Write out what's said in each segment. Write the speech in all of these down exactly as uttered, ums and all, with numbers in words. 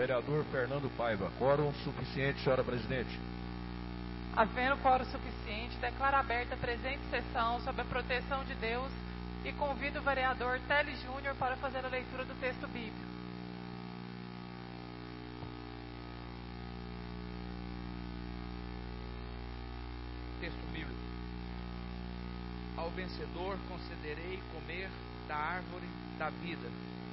Vereador Fernando Paiva. Quórum suficiente, senhora presidente. Havendo quórum suficiente, declaro aberta a presente sessão sob a proteção de Deus e convido o vereador Teles Júnior para fazer a leitura do texto bíblico. Texto bíblico. Ao vencedor concederei comer da árvore da vida.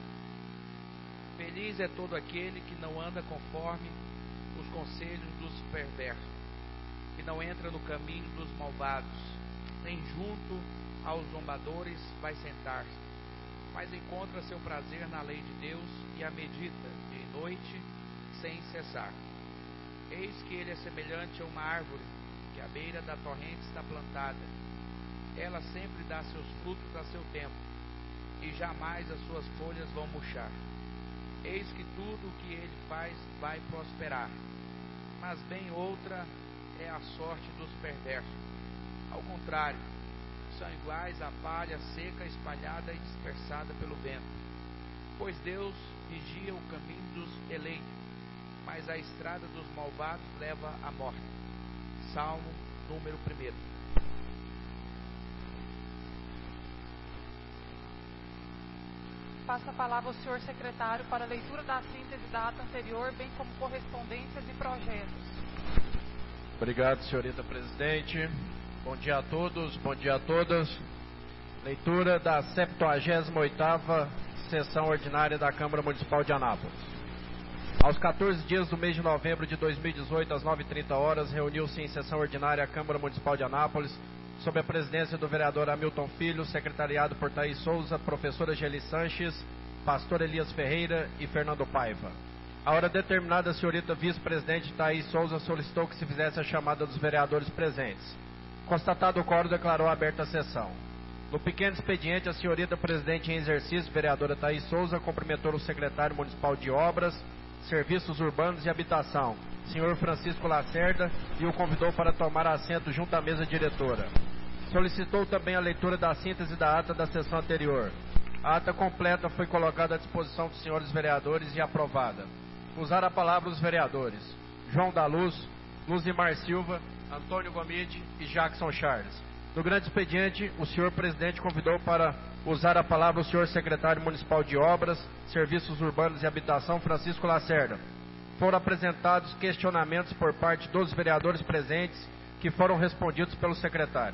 Feliz é todo aquele que não anda conforme os conselhos dos perversos, que não entra no caminho dos malvados, nem junto aos zombadores vai sentar-se, mas encontra seu prazer na lei de Deus e a medita de noite sem cessar. Eis que ele é semelhante a uma árvore que à beira da torrente está plantada. Ela sempre dá seus frutos a seu tempo, e jamais as suas folhas vão murchar. Eis que tudo o que ele faz vai prosperar, mas bem outra é a sorte dos perversos. Ao contrário, são iguais à palha seca, espalhada e dispersada pelo vento. Pois Deus vigia o caminho dos eleitos, mas a estrada dos malvados leva à morte. Salmo número primeiro. Passa a palavra ao senhor secretário para a leitura da síntese da ata anterior, bem como correspondências e projetos. Obrigado, senhorita presidente. Bom dia a todos, bom dia a todas. Leitura da septuagésima oitava sessão ordinária da Câmara Municipal de Anápolis. Aos quatorze dias do mês de novembro de dois mil e dezoito, às nove e trinta horas, reuniu-se em sessão ordinária a Câmara Municipal de Anápolis, sob a presidência do vereador Hamilton Filho, secretariado por Thaís Souza, professora Geli Sanches, pastor Elias Ferreira e Fernando Paiva. A hora determinada, a senhorita vice-presidente Thaís Souza solicitou que se fizesse a chamada dos vereadores presentes. Constatado o quórum, declarou aberta a sessão. No pequeno expediente, a senhorita presidente em exercício, vereadora Thaís Souza, cumprimentou o secretário municipal de Obras, Serviços Urbanos e Habitação, senhor Francisco Lacerda, e o convidou para tomar assento junto à mesa diretora. Solicitou também a leitura da síntese da ata da sessão anterior. A ata completa foi colocada à disposição dos senhores vereadores e aprovada. Usar a palavra os vereadores João da Luz, Luzimar Silva, Antônio Gomide e Jackson Charles. No grande expediente, o senhor presidente convidou para usar a palavra o senhor secretário municipal de Obras, Serviços Urbanos e Habitação, Francisco Lacerda. Foram apresentados questionamentos por parte dos vereadores presentes, que foram respondidos pelo secretário.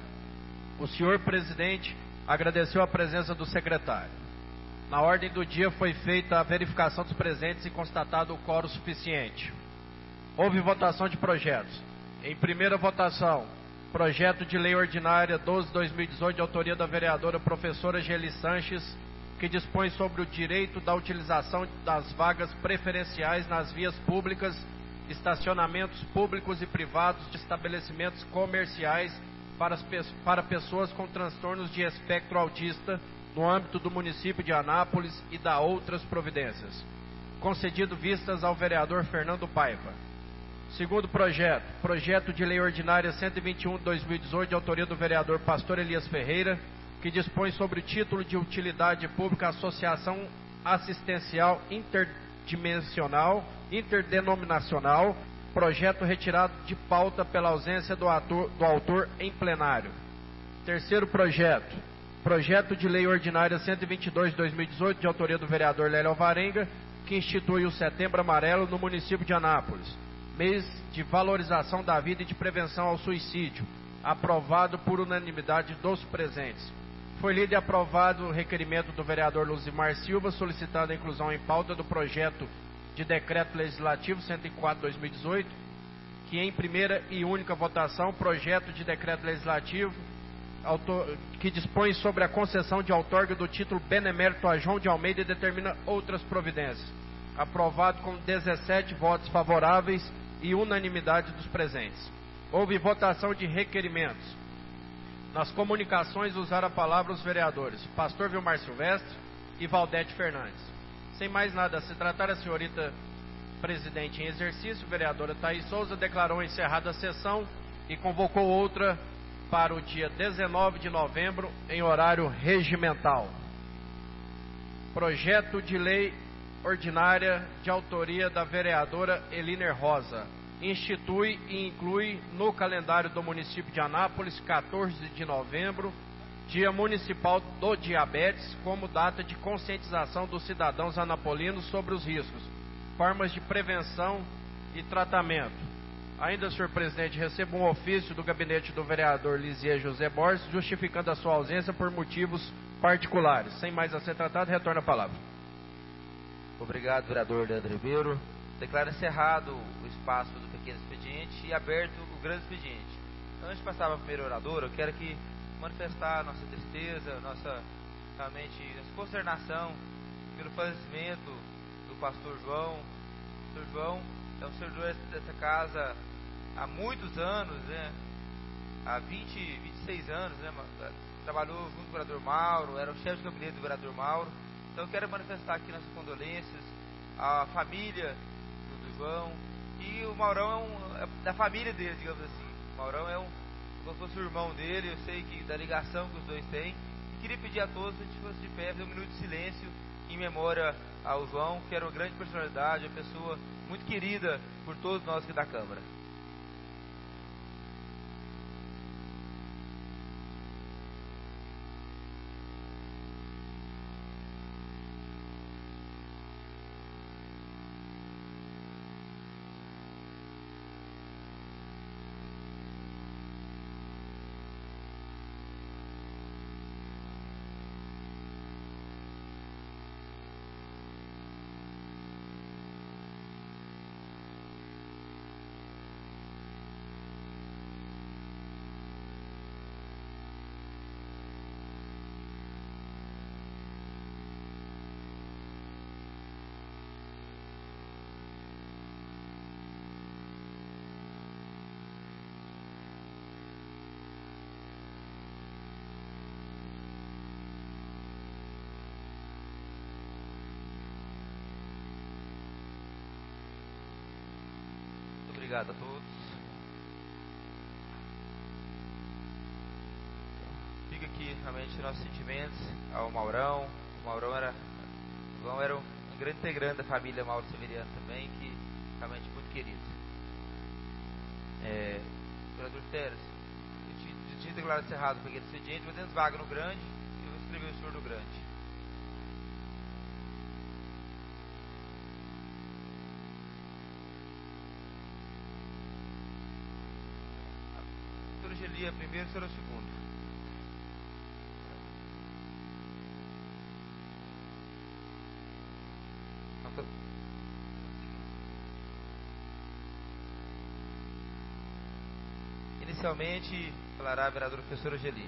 O senhor presidente agradeceu a presença do secretário. Na ordem do dia foi feita a verificação dos presentes e constatado o quórum suficiente. Houve votação de projetos. Em primeira votação, projeto de lei ordinária doze barra dois mil e dezoito, de autoria da vereadora professora Geli Sanches, que dispõe sobre o direito da utilização das vagas preferenciais nas vias públicas, estacionamentos públicos e privados de estabelecimentos comerciais para, as, para pessoas com transtornos de espectro autista no âmbito do município de Anápolis e da outras providências. Concedido vistas ao vereador Fernando Paiva. Segundo projeto, projeto de lei ordinária cento e vinte e um de dois mil e dezoito, de autoria do vereador pastor Elias Ferreira, que dispõe sobre o título de utilidade pública Associação Assistencial Interdimensional, Interdenominacional, projeto retirado de pauta pela ausência do, ator, do autor em plenário. Terceiro projeto, projeto de lei ordinária cento e vinte e dois de dois mil e dezoito, de autoria do vereador Lélio Alvarenga, que institui o Setembro Amarelo no município de Anápolis, mês de valorização da vida e de prevenção ao suicídio, aprovado por unanimidade dos presentes. Foi lido e aprovado o requerimento do vereador Luzimar Silva, solicitando a inclusão em pauta do projeto de decreto legislativo cento e quatro de dois mil e dezoito, que em primeira e única votação, projeto de decreto legislativo autor, que dispõe sobre a concessão de outorga do título benemérito a João de Almeida e determina outras providências. Aprovado com dezessete votos favoráveis e unanimidade dos presentes. Houve votação de requerimentos. Nas comunicações, usaram a palavra os vereadores Pastor Vilmar Silvestre e Valdete Fernandes. Sem mais nada, se tratar a senhorita presidente em exercício, vereadora Thaís Souza, declarou encerrada a sessão e convocou outra para o dia dezenove de novembro, em horário regimental. Projeto de lei ordinária de autoria da vereadora Eliner Rosa. Institui e inclui no calendário do município de Anápolis, quatorze de novembro, Dia Municipal do Diabetes, como data de conscientização dos cidadãos anapolinos sobre os riscos, formas de prevenção e tratamento. Ainda, senhor presidente, recebo um ofício do gabinete do vereador Lisier José Borges, justificando a sua ausência por motivos particulares. Sem mais a ser tratado, retorno a palavra. Obrigado, vereador Leandro Ribeiro. Declaro encerrado o espaço do pequeno expediente e aberto o grande expediente. Antes de passar para a primeira oradora, eu quero aqui manifestar nossa tristeza, nossa, realmente, nossa consternação pelo falecimento do pastor João. O pastor João é um servidor dessa casa há muitos anos, né? Há vinte, vinte e seis anos, né? Trabalhou junto com o vereador Mauro, era o chefe de gabinete do vereador Mauro. Então eu quero manifestar aqui nossas condolências à família do, do João. E o Maurão é, um, é da família dele, digamos assim. O Maurão é um, como se fosse o irmão dele, eu sei que da ligação que os dois têm. E queria pedir a todos que a gente fosse de pé, fazer um minuto de silêncio em memória ao João, que era uma grande personalidade, uma pessoa muito querida por todos nós aqui da Câmara. Obrigado a todos. Fica aqui realmente nossos sentimentos ao Maurão. O Maurão era, o João era um, um grande integrante da família Mauro Severiano também, que realmente muito querido. É, vereador Teres, eu tinha declarado encerrado o pequeno expediente, mas temos vaga no grande e eu vou escrever o senhor no grande. Gelia primeiro, será o segundo. Inicialmente, falará a vereadora professora Geli.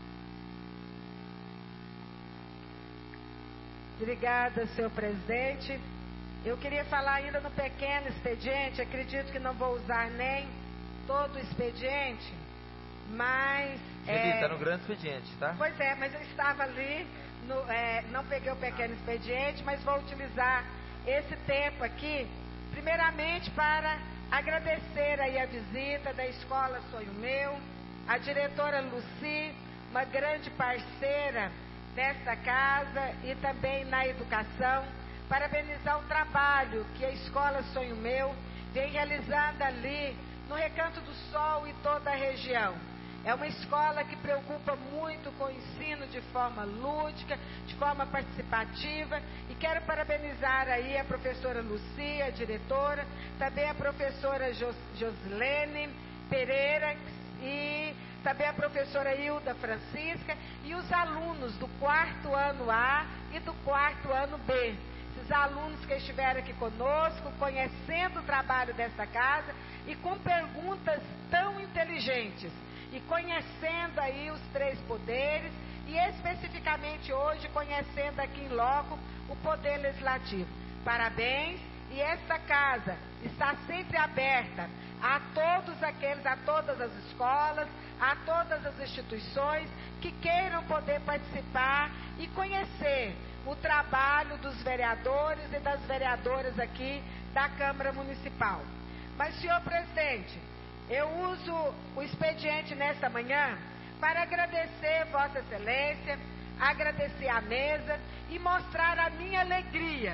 Obrigada, senhor presidente. Eu queria falar ainda no pequeno expediente, acredito que não vou usar nem todo o expediente, mas... Ele está é... no grande expediente, tá? Pois é, mas eu estava ali, no, é, não peguei o pequeno expediente, mas vou utilizar esse tempo aqui, primeiramente para agradecer aí a visita da Escola Sonho Meu, a diretora Luci, uma grande parceira nesta casa e também na educação, parabenizar o trabalho que a Escola Sonho Meu vem realizando ali no Recanto do Sol e toda a região. É uma escola que preocupa muito com o ensino de forma lúdica, de forma participativa, e quero parabenizar aí a professora Lucia, a diretora, também a professora Jos, Joslene Pereira e também a professora Hilda Francisca e os alunos do quarto ano A e do quarto ano B. Esses alunos que estiveram aqui conosco, conhecendo o trabalho desta casa e com perguntas tão inteligentes. E conhecendo aí os três poderes e especificamente hoje conhecendo aqui em loco o poder legislativo. Parabéns, e esta casa está sempre aberta a todos aqueles, a todas as escolas, a todas as instituições que queiram poder participar e conhecer o trabalho dos vereadores e das vereadoras aqui da Câmara Municipal. Mas, senhor presidente, eu uso o expediente nesta manhã para agradecer Vossa Excelência, agradecer a mesa e mostrar a minha alegria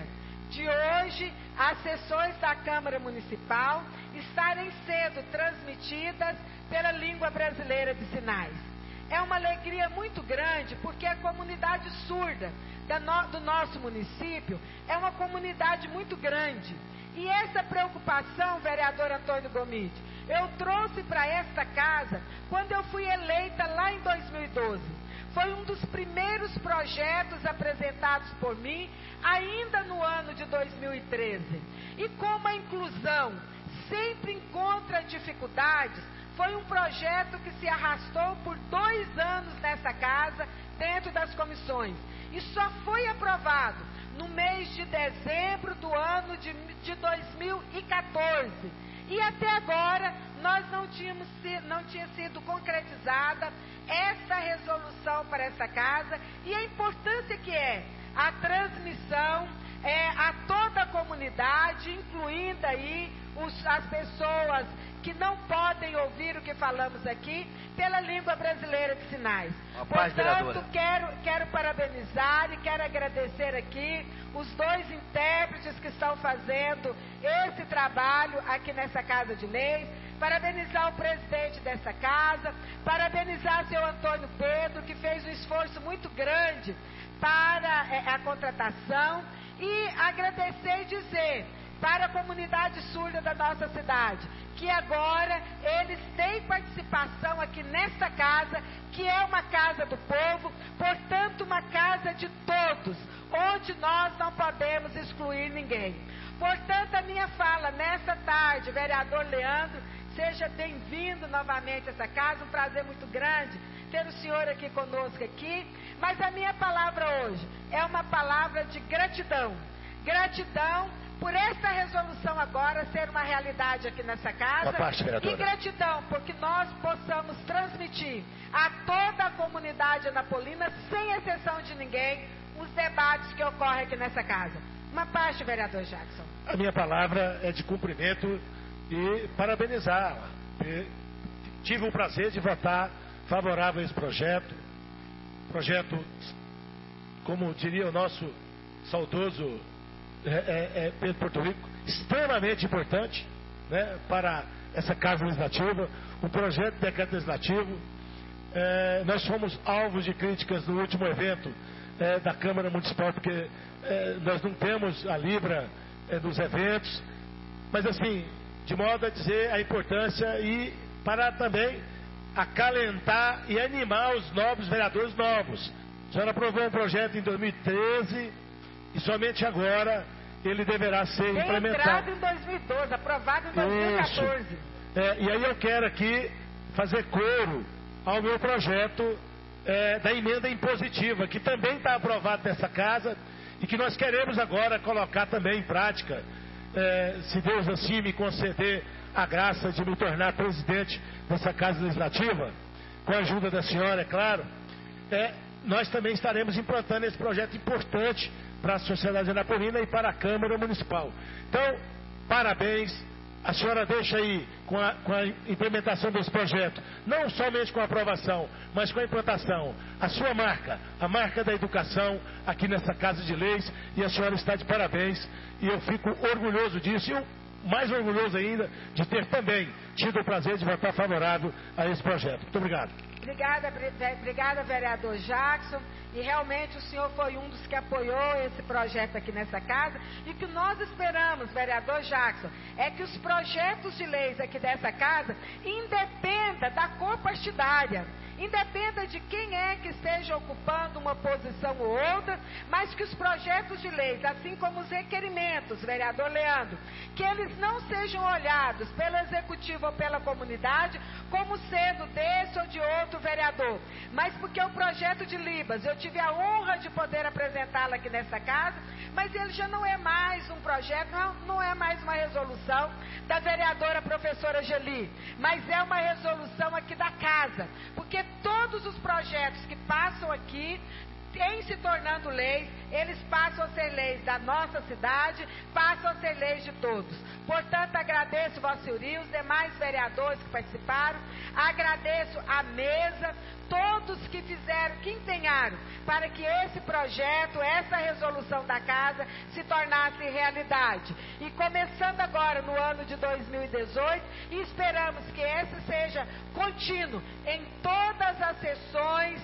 de hoje as sessões da Câmara Municipal estarem sendo transmitidas pela língua brasileira de sinais. É uma alegria muito grande, porque a comunidade surda da no, do nosso município é uma comunidade muito grande. E essa preocupação, vereador Antônio Gomide, eu trouxe para esta casa quando eu fui eleita lá em dois mil e doze. Foi um dos primeiros projetos apresentados por mim, ainda no ano de dois mil e treze. E como a inclusão sempre encontra dificuldades, foi um projeto que se arrastou por dois anos nessa casa, dentro das comissões. E só foi aprovado no mês de dezembro do ano de, de dois mil e quatorze. E até agora nós não tínhamos não tinha sido concretizada essa resolução para essa casa, e a importância que é a transmissão é, a toda a comunidade, incluindo aí os, as pessoas que não podem ouvir o que falamos aqui, pela língua brasileira de sinais. Portanto, quero, quero parabenizar e quero agradecer aqui os dois intérpretes que estão fazendo esse trabalho aqui nessa Casa de Leis, parabenizar o presidente dessa casa, parabenizar o seu Antônio Pedro, que fez um esforço muito grande para é, a contratação, e agradecer e dizer para a comunidade surda da nossa cidade, que agora eles têm participação aqui nesta casa, que é uma casa do povo, portanto uma casa de todos, onde nós não podemos excluir ninguém. Portanto, a minha fala nesta tarde, vereador Leandro, seja bem-vindo novamente a essa casa, um prazer muito grande ter o senhor aqui conosco aqui, mas a minha palavra hoje é uma palavra de gratidão, gratidão por essa resolução agora ser uma realidade aqui nessa casa, parte, e gratidão porque nós possamos transmitir a toda a comunidade anapolina, sem exceção de ninguém, os debates que ocorrem aqui nessa casa. Uma parte, vereador Jackson. A minha palavra é de cumprimento e parabenizar. Tive o prazer de votar favorável a esse projeto, projeto, como diria o nosso saudoso É, é, é, Pedro Porto Rico, extremamente importante, né, para essa Casa Legislativa, o projeto de decreto legislativo. É, nós fomos alvos de críticas no último evento é, da Câmara Municipal, porque é, nós não temos a Libra é, dos eventos, mas assim, de modo a dizer a importância e para também acalentar e animar os novos vereadores novos. A senhora aprovou um projeto em dois mil e treze e somente agora ele deverá ser Bem implementado. Entrado em dois mil e doze, aprovado em dois mil e quatorze. É, e aí eu quero aqui fazer coro ao meu projeto é, da emenda impositiva, que também está aprovado nessa casa e que nós queremos agora colocar também em prática, é, se Deus assim me conceder a graça de me tornar presidente dessa Casa Legislativa, com a ajuda da senhora, é claro, é, nós também estaremos implantando esse projeto importante para a sociedade anapolina e para a Câmara Municipal. Então, parabéns. A senhora deixa aí com a, com a implementação desse projeto, não somente com a aprovação, mas com a implantação, a sua marca, a marca da educação aqui nessa Casa de Leis, e a senhora está de parabéns, e eu fico orgulhoso disso, e eu, mais orgulhoso ainda de ter também tido o prazer de votar favorável a esse projeto. Muito obrigado. Obrigada, obrigada, vereador Jackson. E realmente o senhor foi um dos que apoiou esse projeto aqui nessa casa. E o que nós esperamos, vereador Jackson, é que os projetos de leis aqui dessa casa independam da cor partidária. Independa de quem é que esteja ocupando uma posição ou outra, mas que os projetos de leis, assim como os requerimentos, vereador Leandro, que eles não sejam olhados pelo executivo ou pela comunidade como sendo desse ou de outro vereador, mas porque o projeto de Libas, eu tive a honra de poder apresentá-lo aqui nessa casa, mas ele já não é mais um projeto, não, não é mais uma resolução da vereadora professora Geli, mas é uma resolução aqui da casa, porque todos os projetos que passam aqui em se tornando leis, eles passam a ser leis da nossa cidade, passam a ser leis de todos. Portanto, agradeço Vossa Senhoria, os demais vereadores que participaram, agradeço a mesa, todos que fizeram, que empenharam para que esse projeto, essa resolução da casa se tornasse realidade. E começando agora no ano de dois mil e dezoito, e esperamos que esse seja contínuo em todas as sessões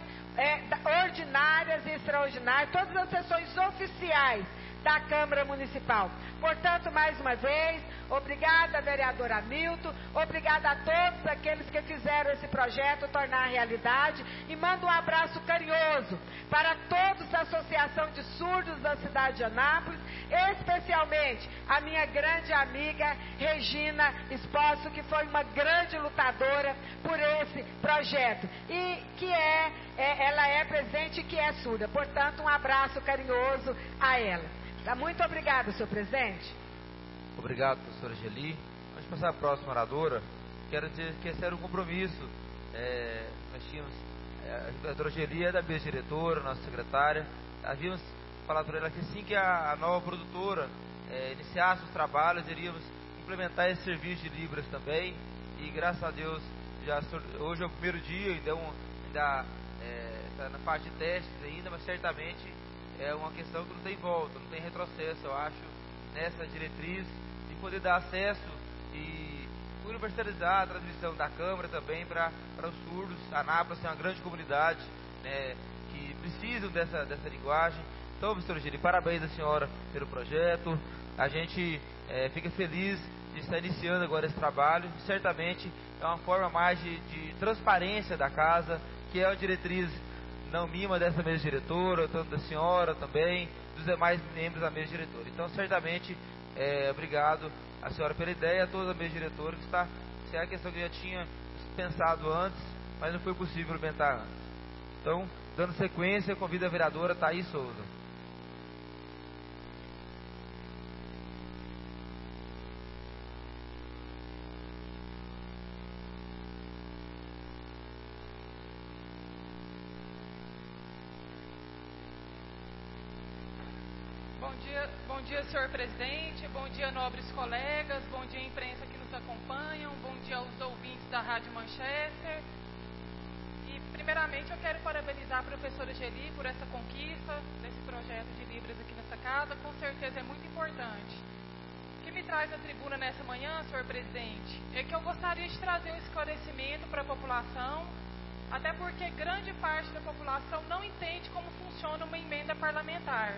é, ordinárias e extraordinárias, todas as sessões oficiais da Câmara Municipal. Portanto, mais uma vez, obrigada, vereador Hamilton, obrigada a todos aqueles que fizeram esse projeto tornar realidade, e mando um abraço carinhoso para todos da Associação de Surdos da cidade de Anápolis, especialmente a minha grande amiga Regina Esposo, que foi uma grande lutadora por esse projeto, e que é, é ela é presente e que é surda. Portanto, um abraço carinhoso a ela. Tá, muito obrigada, senhor presidente. Obrigado, professora Geli. Antes de passar a próxima oradora, quero dizer que esse era um compromisso. É, nós tínhamos, é, a doutora Geli é da mesa diretora, nossa secretária. Havíamos falado para ela que assim que a, a nova produtora é, iniciasse os trabalhos, iríamos implementar esse serviço de Libras também. E graças a Deus, já, hoje é o primeiro dia, ainda, um, ainda é, está na parte de testes ainda, mas certamente é uma questão que não tem volta, não tem retrocesso, eu acho, nessa diretriz de poder dar acesso e universalizar a transmissão da Câmara também para os surdos. A Anápolis é uma grande comunidade, né, que precisam dessa, dessa linguagem. Então, professora Geli, parabéns à senhora pelo projeto. A gente é, fica feliz de estar iniciando agora esse trabalho. Certamente é uma forma mais de, de transparência da casa, que é uma diretriz não mima dessa mesa diretora, tanto da senhora também, dos demais membros da mesa diretora. Então, certamente, é, obrigado à senhora pela ideia, a toda a mesa diretora, que está, se é a questão que eu já tinha pensado antes, mas não foi possível implementar antes. Então, dando sequência, convido a vereadora Thaís Souza. Bom dia, bom dia, senhor presidente, bom dia, nobres colegas, bom dia, imprensa que nos acompanham, bom dia aos ouvintes da Rádio Manchester. E, primeiramente, eu quero parabenizar a professora Geli por essa conquista desse projeto de Libras aqui nessa casa, com certeza é muito importante. O que me traz à tribuna nessa manhã, senhor presidente, é que eu gostaria de trazer um esclarecimento para a população, até porque grande parte da população não entende como funciona uma emenda parlamentar.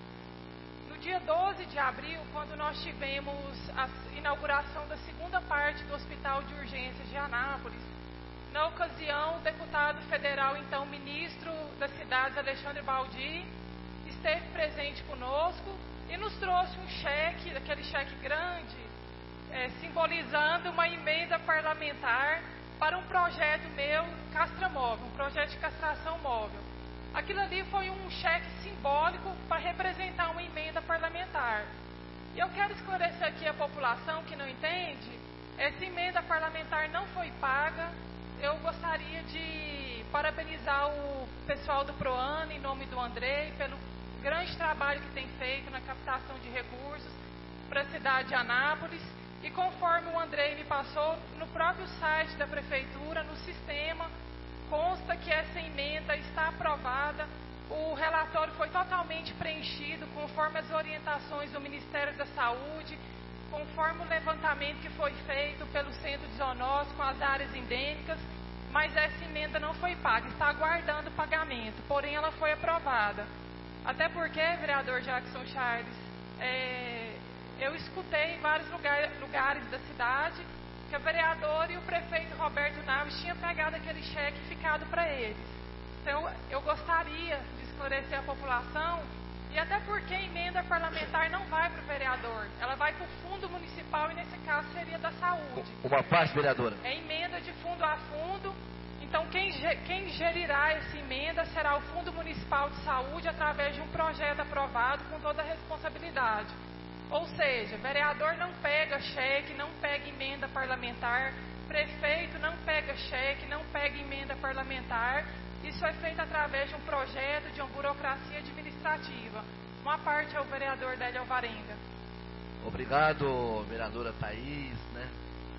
No dia doze de abril, quando nós tivemos a inauguração da segunda parte do Hospital de Urgências de Anápolis, na ocasião, o deputado federal, então ministro das cidades, Alexandre Baldi, esteve presente conosco e nos trouxe um cheque, aquele cheque grande, é, simbolizando uma emenda parlamentar para um projeto meu, Castramóvel, um projeto de castração móvel. Aquilo ali foi um cheque simbólico para representar uma emenda parlamentar. E eu quero esclarecer aqui a população que não entende, essa emenda parlamentar não foi paga. Eu gostaria de parabenizar o pessoal do PROAN, em nome do Andrei, pelo grande trabalho que tem feito na captação de recursos para a cidade de Anápolis. E conforme o Andrei me passou, no próprio site da Prefeitura, no sistema, consta que essa emenda está aprovada, o relatório foi totalmente preenchido conforme as orientações do Ministério da Saúde, conforme o levantamento que foi feito pelo Centro de Zoonose com as áreas endêmicas, mas essa emenda não foi paga, está aguardando o pagamento, porém ela foi aprovada. Até porque, vereador Jackson Charles, é, eu escutei em vários lugar, lugares da cidade que o vereador e o prefeito Roberto Naves tinham pegado aquele cheque e ficado para eles. Então, eu gostaria de esclarecer a população, e até porque a emenda parlamentar não vai para o vereador, ela vai para o fundo municipal, e nesse caso seria da saúde. Uma parte, vereadora. É emenda de fundo a fundo, então quem, quem gerirá essa emenda será o Fundo Municipal de Saúde, através de um projeto aprovado com toda a responsabilidade. Ou seja, vereador não pega cheque, não pega emenda parlamentar, prefeito não pega cheque, não pega emenda parlamentar. Isso é feito através de um projeto, de uma burocracia administrativa. Uma parte é o vereador Délio Alvarenga. Obrigado, vereadora Thaís, né?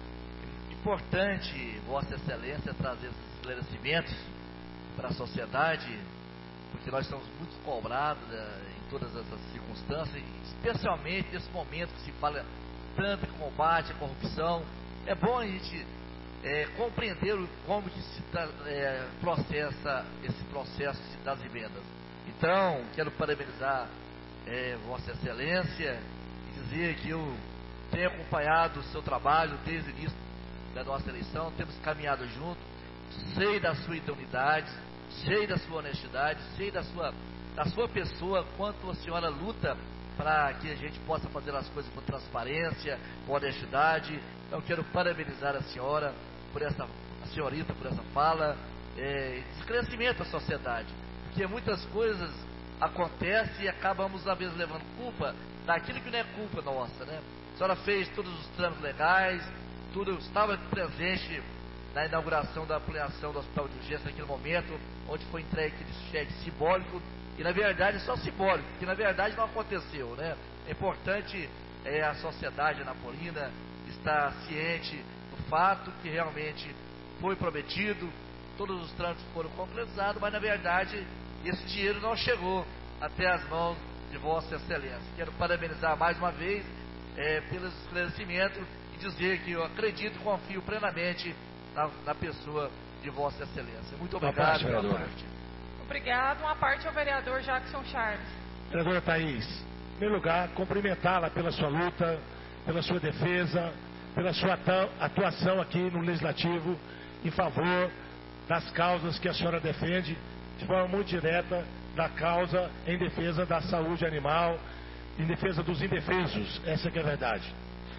Importante, Vossa Excelência, trazer esses esclarecimentos para a sociedade, porque nós estamos muito cobrados, né, em todas essas circunstâncias, especialmente nesse momento que se fala tanto em combate à corrupção. É bom a gente é, compreender como que se é, processa esse processo das emendas. Então, quero parabenizar é, Vossa Excelência e dizer que eu tenho acompanhado o seu trabalho desde o início da nossa eleição, temos caminhado junto, sei da sua idoneidade, sei da sua honestidade, sei da sua, da sua pessoa, quanto a senhora luta para que a gente possa fazer as coisas com transparência, com honestidade. Então quero parabenizar a senhora por essa, a senhorita por essa fala, é, esclarecimento à sociedade, porque muitas coisas acontecem e acabamos às vezes levando culpa daquilo que não é culpa nossa, né? A senhora fez todos os trâmites legais, tudo, eu estava presente na inauguração da ampliação do Hospital de Urgência naquele momento, onde foi entregue aquele cheque simbólico, e na verdade é só simbólico, porque na verdade não aconteceu, né? É importante é, a sociedade anapolina estar ciente do fato que realmente foi prometido, todos os trâmites foram concretizados, mas na verdade esse dinheiro não chegou até as mãos de Vossa Excelência. Quero parabenizar mais uma vez é, pelos esclarecimentos e dizer que eu acredito e confio plenamente na, na pessoa de Vossa Excelência. Muito obrigado, vereador. Obrigado. Uma parte ao vereador Jackson Charles. Vereadora Thaís, em primeiro lugar, cumprimentá-la pela sua luta, pela sua defesa, pela sua atuação aqui no Legislativo em favor das causas que a senhora defende, de forma muito direta, da causa em defesa da saúde animal, em defesa dos indefesos. Essa que é a verdade.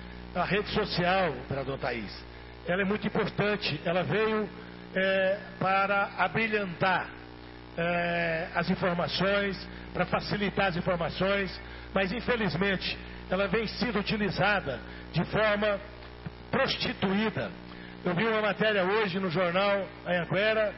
A rede social, vereador Thaís, ela é muito importante. Ela veio é, para abrilhantar é, as informações, para facilitar as informações, mas infelizmente ela vem sendo utilizada de forma prostituída. Eu vi uma matéria hoje no jornal Anhanguera,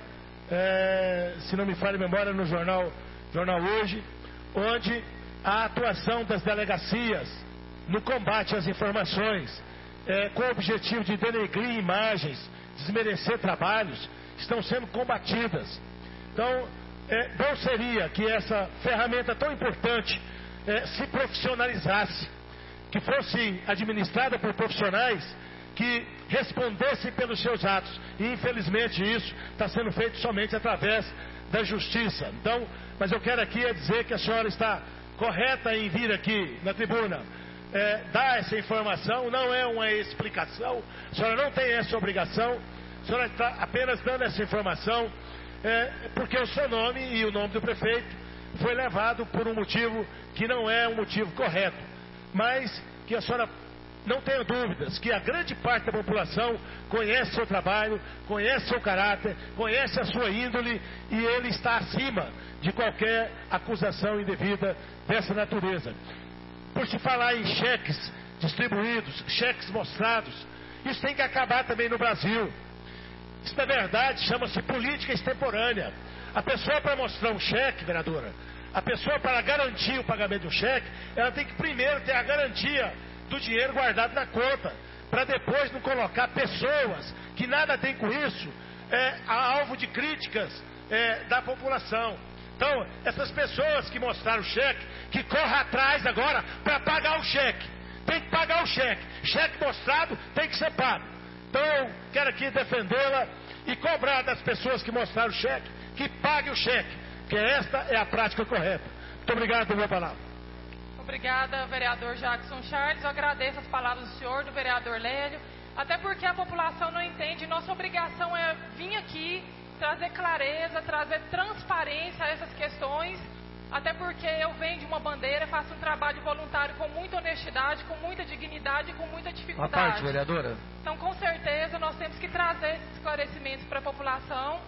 é, se não me falha a memória, no jornal, jornal Hoje, onde a atuação das delegacias no combate às informações, é, com o objetivo de denegrir imagens, desmerecer trabalhos, estão sendo combatidas. Então, é, bom seria que essa ferramenta tão importante é, se profissionalizasse, que fosse administrada por profissionais que respondessem pelos seus atos. E infelizmente isso está sendo feito somente através da justiça. Então, mas eu quero aqui é dizer que a senhora está correta em vir aqui na tribuna é, dar essa informação, não é uma explicação, a senhora não tem essa obrigação, a senhora está apenas dando essa informação é, porque o seu nome e o nome do prefeito foi levado por um motivo que não é um motivo correto, mas que a senhora não tenha dúvidas que a grande parte da população conhece seu trabalho, conhece seu caráter, conhece a sua índole e ele está acima de qualquer acusação indevida dessa natureza. Por se falar em cheques distribuídos, cheques mostrados, isso tem que acabar também no Brasil. Isso na verdade chama-se política extemporânea. A pessoa para mostrar um cheque, vereadora, a pessoa para garantir o pagamento do cheque, ela tem que primeiro ter a garantia do dinheiro guardado na conta, para depois não colocar pessoas que nada tem com isso é, a alvo de críticas é, da população. Então, essas pessoas que mostraram o cheque, que corram atrás agora para pagar o cheque. Tem que pagar o cheque. Cheque mostrado tem que ser pago. Então, eu quero aqui defendê-la e cobrar das pessoas que mostraram o cheque, que paguem o cheque, porque esta é a prática correta. Muito obrigado pela minha palavra. Obrigada, vereador Jackson Charles. Eu agradeço as palavras do senhor, do vereador Lélio, até porque a população não entende. Nossa obrigação é vir aqui, trazer clareza, trazer transparência a essas questões, até porque eu venho de uma bandeira, faço um trabalho voluntário com muita honestidade, com muita dignidade e com muita dificuldade. Uma parte, vereadora. Então, com certeza, nós temos que trazer esses esclarecimentos para a população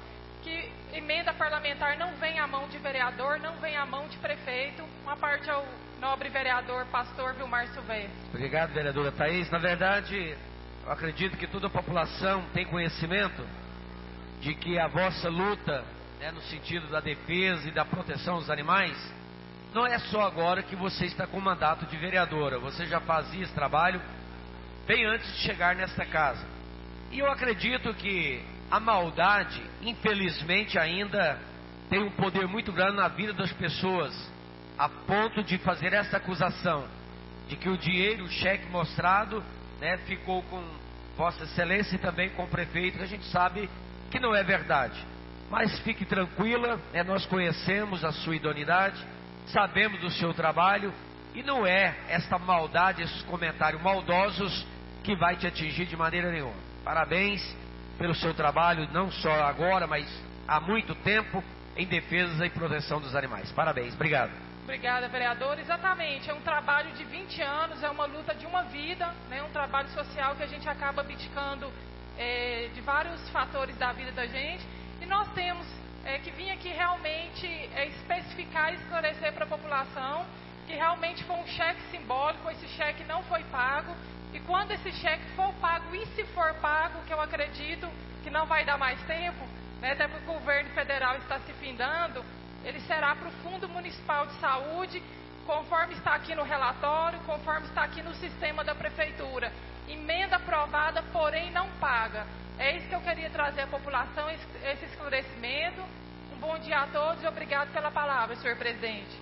que emenda parlamentar não vem à mão de vereador, não vem à mão de prefeito. Uma parte ao nobre vereador pastor Vilmar Silvestre. Obrigado, vereadora Thaís. Na verdade, eu acredito que toda a população tem conhecimento de que a vossa luta, né, no sentido da defesa e da proteção dos animais, não é só agora que você está com o mandato de vereadora. Você já fazia esse trabalho bem antes de chegar nesta casa. E eu acredito que a maldade, infelizmente, ainda tem um poder muito grande na vida das pessoas, a ponto de fazer essa acusação de que o dinheiro, o cheque mostrado, né, ficou com Vossa Excelência e também com o prefeito, que a gente sabe que não é verdade. Mas fique tranquila, né, nós conhecemos a sua idoneidade, sabemos do seu trabalho, e não é esta maldade, esses comentários maldosos que vai te atingir de maneira nenhuma. Parabéns pelo seu trabalho, não só agora, mas há muito tempo, em defesa e proteção dos animais. Parabéns, obrigado. Obrigada, vereador. Exatamente, é um trabalho de vinte anos, é uma luta de uma vida, né? Um trabalho social que a gente acaba abdicando é, de vários fatores da vida da gente. E nós temos é, que vir aqui realmente é, especificar e esclarecer para a população que realmente foi um cheque simbólico, esse cheque não foi pago. E quando esse cheque for pago, e se for pago, que eu acredito que não vai dar mais tempo, né, até porque o governo federal está se findando, ele será para o Fundo Municipal de Saúde, conforme está aqui no relatório, conforme está aqui no sistema da Prefeitura. Emenda aprovada, porém não paga. É isso que eu queria trazer à população, esse esclarecimento. Um bom dia a todos e obrigado pela palavra, senhor presidente.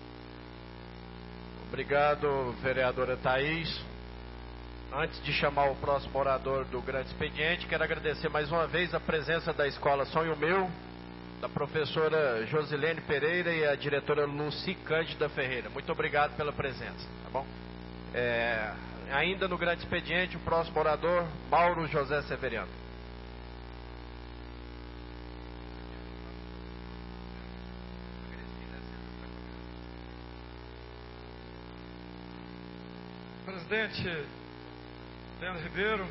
Obrigado, vereadora Thaís. Antes de chamar o próximo orador do grande expediente, quero agradecer mais uma vez a presença da Escola Sonho Meu, da professora Josilene Pereira e a diretora Luci Cândida Ferreira. Muito obrigado pela presença, tá bom? É, ainda no grande expediente, o próximo orador, Mauro José Severiano. Presidente Leandro Ribeiro,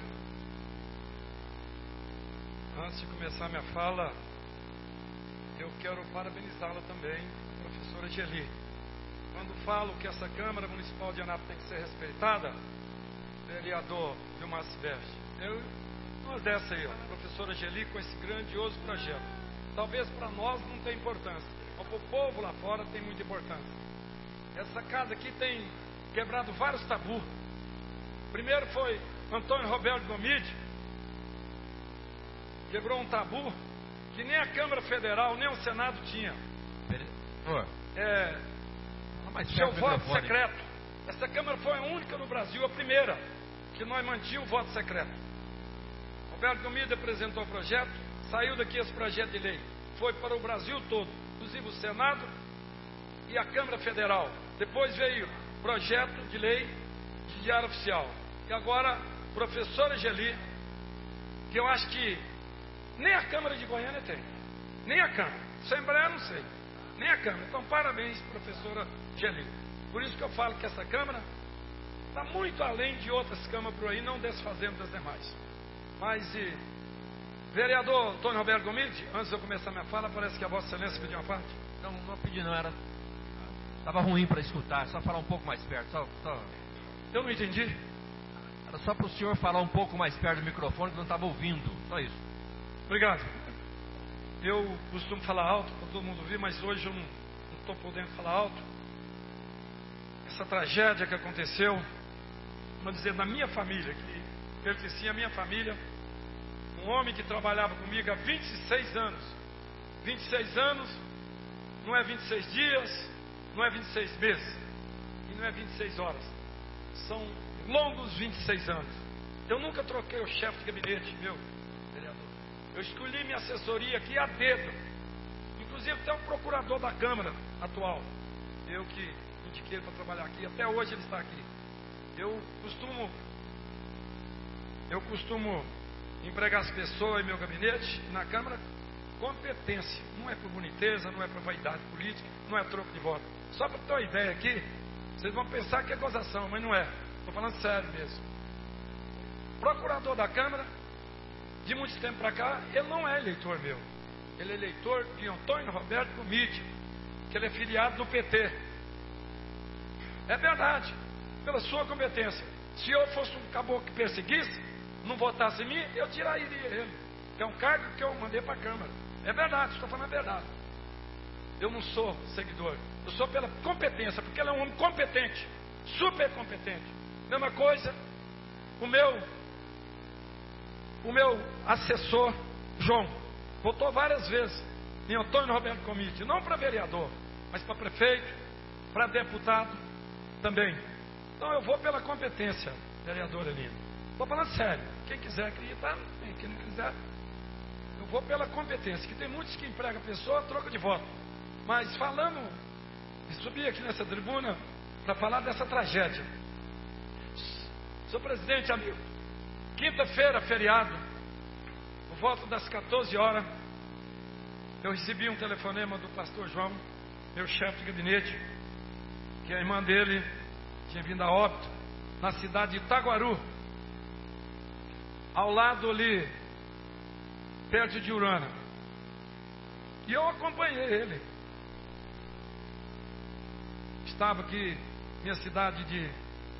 antes de começar minha fala, eu quero parabenizá-la também, a professora Geli. Quando falo que essa Câmara Municipal de Anápolis tem que ser respeitada, vereador Vilmar Silvestre, eu, uma dessa aí, ó, professora Geli, com esse grandioso projeto. Talvez para nós não tenha importância, mas para o povo lá fora tem muita importância. Essa casa aqui tem quebrado vários tabus. Primeiro foi Antônio Roberto Gomide, quebrou um tabu que nem a Câmara Federal, nem o Senado tinha. É, seu voto secreto. Essa Câmara foi a única no Brasil, a primeira, que nós mantínhamos o voto secreto. Roberto Gomide apresentou o projeto, saiu daqui esse projeto de lei, foi para o Brasil todo, inclusive o Senado e a Câmara Federal. Depois veio projeto de lei de diário oficial. E agora, professora Geli, que eu acho que nem a Câmara de Goiânia tem, nem a Câmara, Assembleia não sei, nem a Câmara. Então, parabéns, professora Geli. Por isso que eu falo que essa Câmara está muito além de outras câmaras por aí, não desfazendo das demais. Mas, e, vereador Antônio Roberto Gomide, antes de eu começar minha fala, parece que a Vossa Excelência pediu uma parte. Não, não pedi não, era... Estava ruim para escutar, só falar um pouco mais perto. Só, só... Eu não entendi. Era só para o senhor falar um pouco mais perto do microfone, que não estava ouvindo. Só isso. Obrigado. Eu costumo falar alto para todo mundo ouvir, mas hoje eu não estou podendo falar alto. Essa tragédia que aconteceu, vamos dizer, na minha família, que pertencia à minha família, um homem que trabalhava comigo há vinte e seis anos. vinte e seis anos, não é vinte e seis dias, não é vinte e seis meses, e não é vinte e seis horas. São longos vinte e seis anos. Eu nunca troquei o chefe de gabinete, meu vereador. Eu escolhi minha assessoria aqui a dedo. Inclusive até o procurador da Câmara atual. Eu que indiquei para trabalhar aqui, até hoje ele está aqui. Eu costumo, eu costumo empregar as pessoas em meu gabinete, na Câmara, competência. Não é por boniteza, não é por vaidade política, não é troco de voto. Só para ter uma ideia aqui, vocês vão pensar que é gozação, mas não é. Estou falando sério mesmo. Procurador da Câmara, de muito tempo para cá, ele não é eleitor meu. ele é eleitor de Antônio Roberto Comide, que ele é filiado do P T. É verdade, pela sua competência. Se eu fosse um caboclo que perseguisse, não votasse em mim, eu tiraria ele, que é um cargo que eu mandei para a Câmara. É verdade, estou falando a verdade. Eu não sou seguidor, eu sou pela competência, porque ele é um homem competente, super competente. Mesma coisa, o meu, o meu assessor, João, votou várias vezes em Antônio Roberto Comide, não para vereador, mas para prefeito, para deputado também. Então eu vou pela competência, vereador Elino. Estou falando sério, quem quiser acreditar, bem, quem não quiser, eu vou pela competência, que tem muitos que empregam a pessoa a troca de voto. Mas falando, subi aqui nessa tribuna para falar dessa tragédia. Senhor presidente, amigo, quinta-feira, feriado, por volta das quatorze horas, eu recebi um telefonema do pastor João, meu chefe de gabinete, que a irmã dele tinha vindo a óbito na cidade de Itaguaru, ao lado ali, perto de Urana. E eu acompanhei ele. Estava aqui, minha cidade de,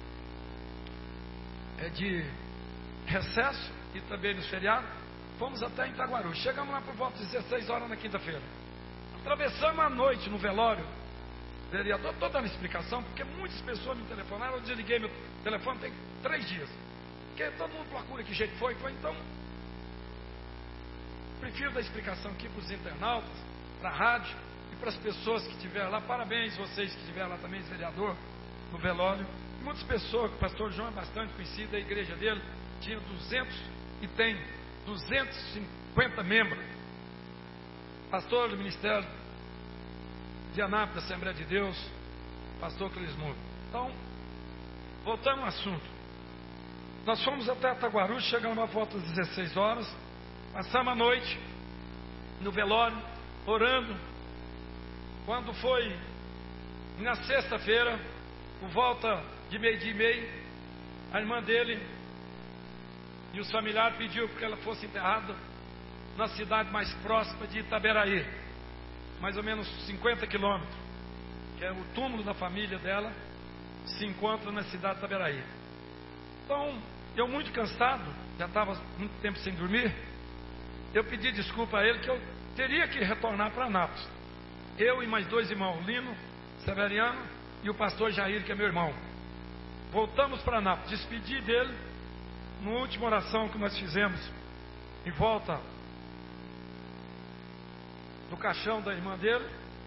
é de recesso e também nos feriados. Fomos até Itaguaru. Chegamos lá por volta de dezesseis horas na quinta-feira. Atravessamos a noite no velório. Vereador, estou dando explicação, porque muitas pessoas me telefonaram. Eu desliguei meu telefone tem três dias. Porque todo mundo procura que jeito foi. Foi então. Prefiro dar explicação aqui para os internautas, para a rádio e para as pessoas que estiveram lá. Parabéns vocês que estiveram lá também, vereador, no velório. E muitas pessoas, que o pastor João é bastante conhecido, a igreja dele tinha duzentos e tem duzentos e cinquenta membros. Pastor do Ministério de Anápolis, da Assembleia de Deus, pastor Clismundo. Então, voltando ao assunto. Nós fomos até Itaguaru, chegamos à volta das dezesseis horas, passamos a noite no velório, orando. Quando foi na sexta-feira, por volta de meio-dia e meio, a irmã dele e os familiares pediu que ela fosse enterrada na cidade mais próxima de Itaberaí, mais ou menos cinquenta quilômetros, que é o túmulo da família dela, se encontra na cidade de Itaberaí. Então, eu muito cansado, já estava muito tempo sem dormir, eu pedi desculpa a ele que eu teria que retornar para Anápolis. Eu e mais dois irmãos, Lino Severiano e o pastor Jair, que é meu irmão. Voltamos para Anápolis, despedi dele, na última oração que nós fizemos, em volta do caixão da irmã dele.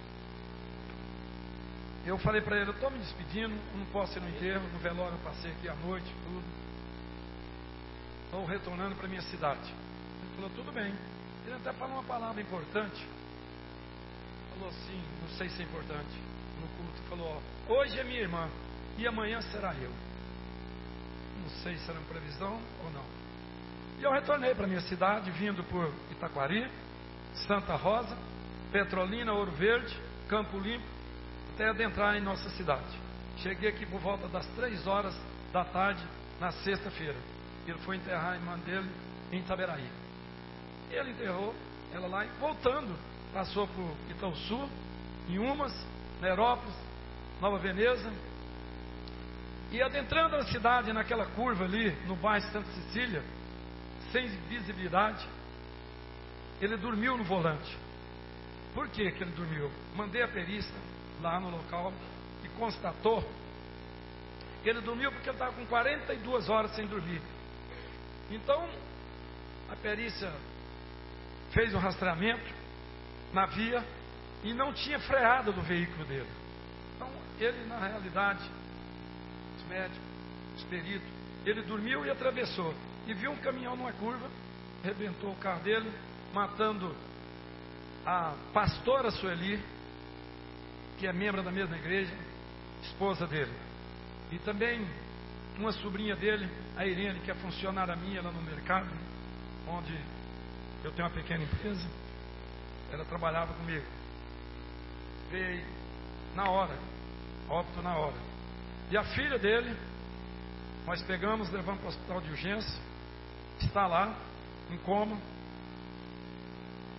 Eu falei para ele, eu estou me despedindo, não posso ir no enterro, no velório eu passei aqui à noite, tudo. Estou retornando para minha cidade. Ele falou, tudo bem. Ele até falou uma palavra importante. Falou assim, não sei se é importante, no culto, falou, ó, hoje é minha irmã e amanhã será eu. Não sei se era uma previsão ou não. E eu retornei para minha cidade, vindo por Itaquari, Santa Rosa, Petrolina, Ouro Verde, Campo Limpo, até adentrar em nossa cidade. Cheguei aqui por volta das três horas da tarde, na sexta-feira. Ele foi enterrar a irmã dele em Itaberaí. Ele enterrou ela lá e voltando, passou por Itaúsu, em Umas, Nerópolis, Nova Veneza. E adentrando a cidade, naquela curva ali, no bairro Santa Cecília, sem visibilidade, ele dormiu no volante. Por que que ele dormiu? Mandei a perícia lá no local e constatou que ele dormiu porque ele estava com quarenta e duas horas sem dormir. Então, a perícia fez um rastreamento na via e não tinha freada do veículo dele. Então, ele na realidade, os médicos, os peritos, ele dormiu e atravessou. E viu um caminhão numa curva, arrebentou o carro dele, matando a pastora Sueli, que é membro da mesma igreja, esposa dele. E também uma sobrinha dele, a Irene, que é funcionária minha lá no mercado, onde eu tenho uma pequena empresa, ela trabalhava comigo. Veio na hora, óbito na hora. E a filha dele, nós pegamos, levamos para o hospital de urgência, está lá, em coma.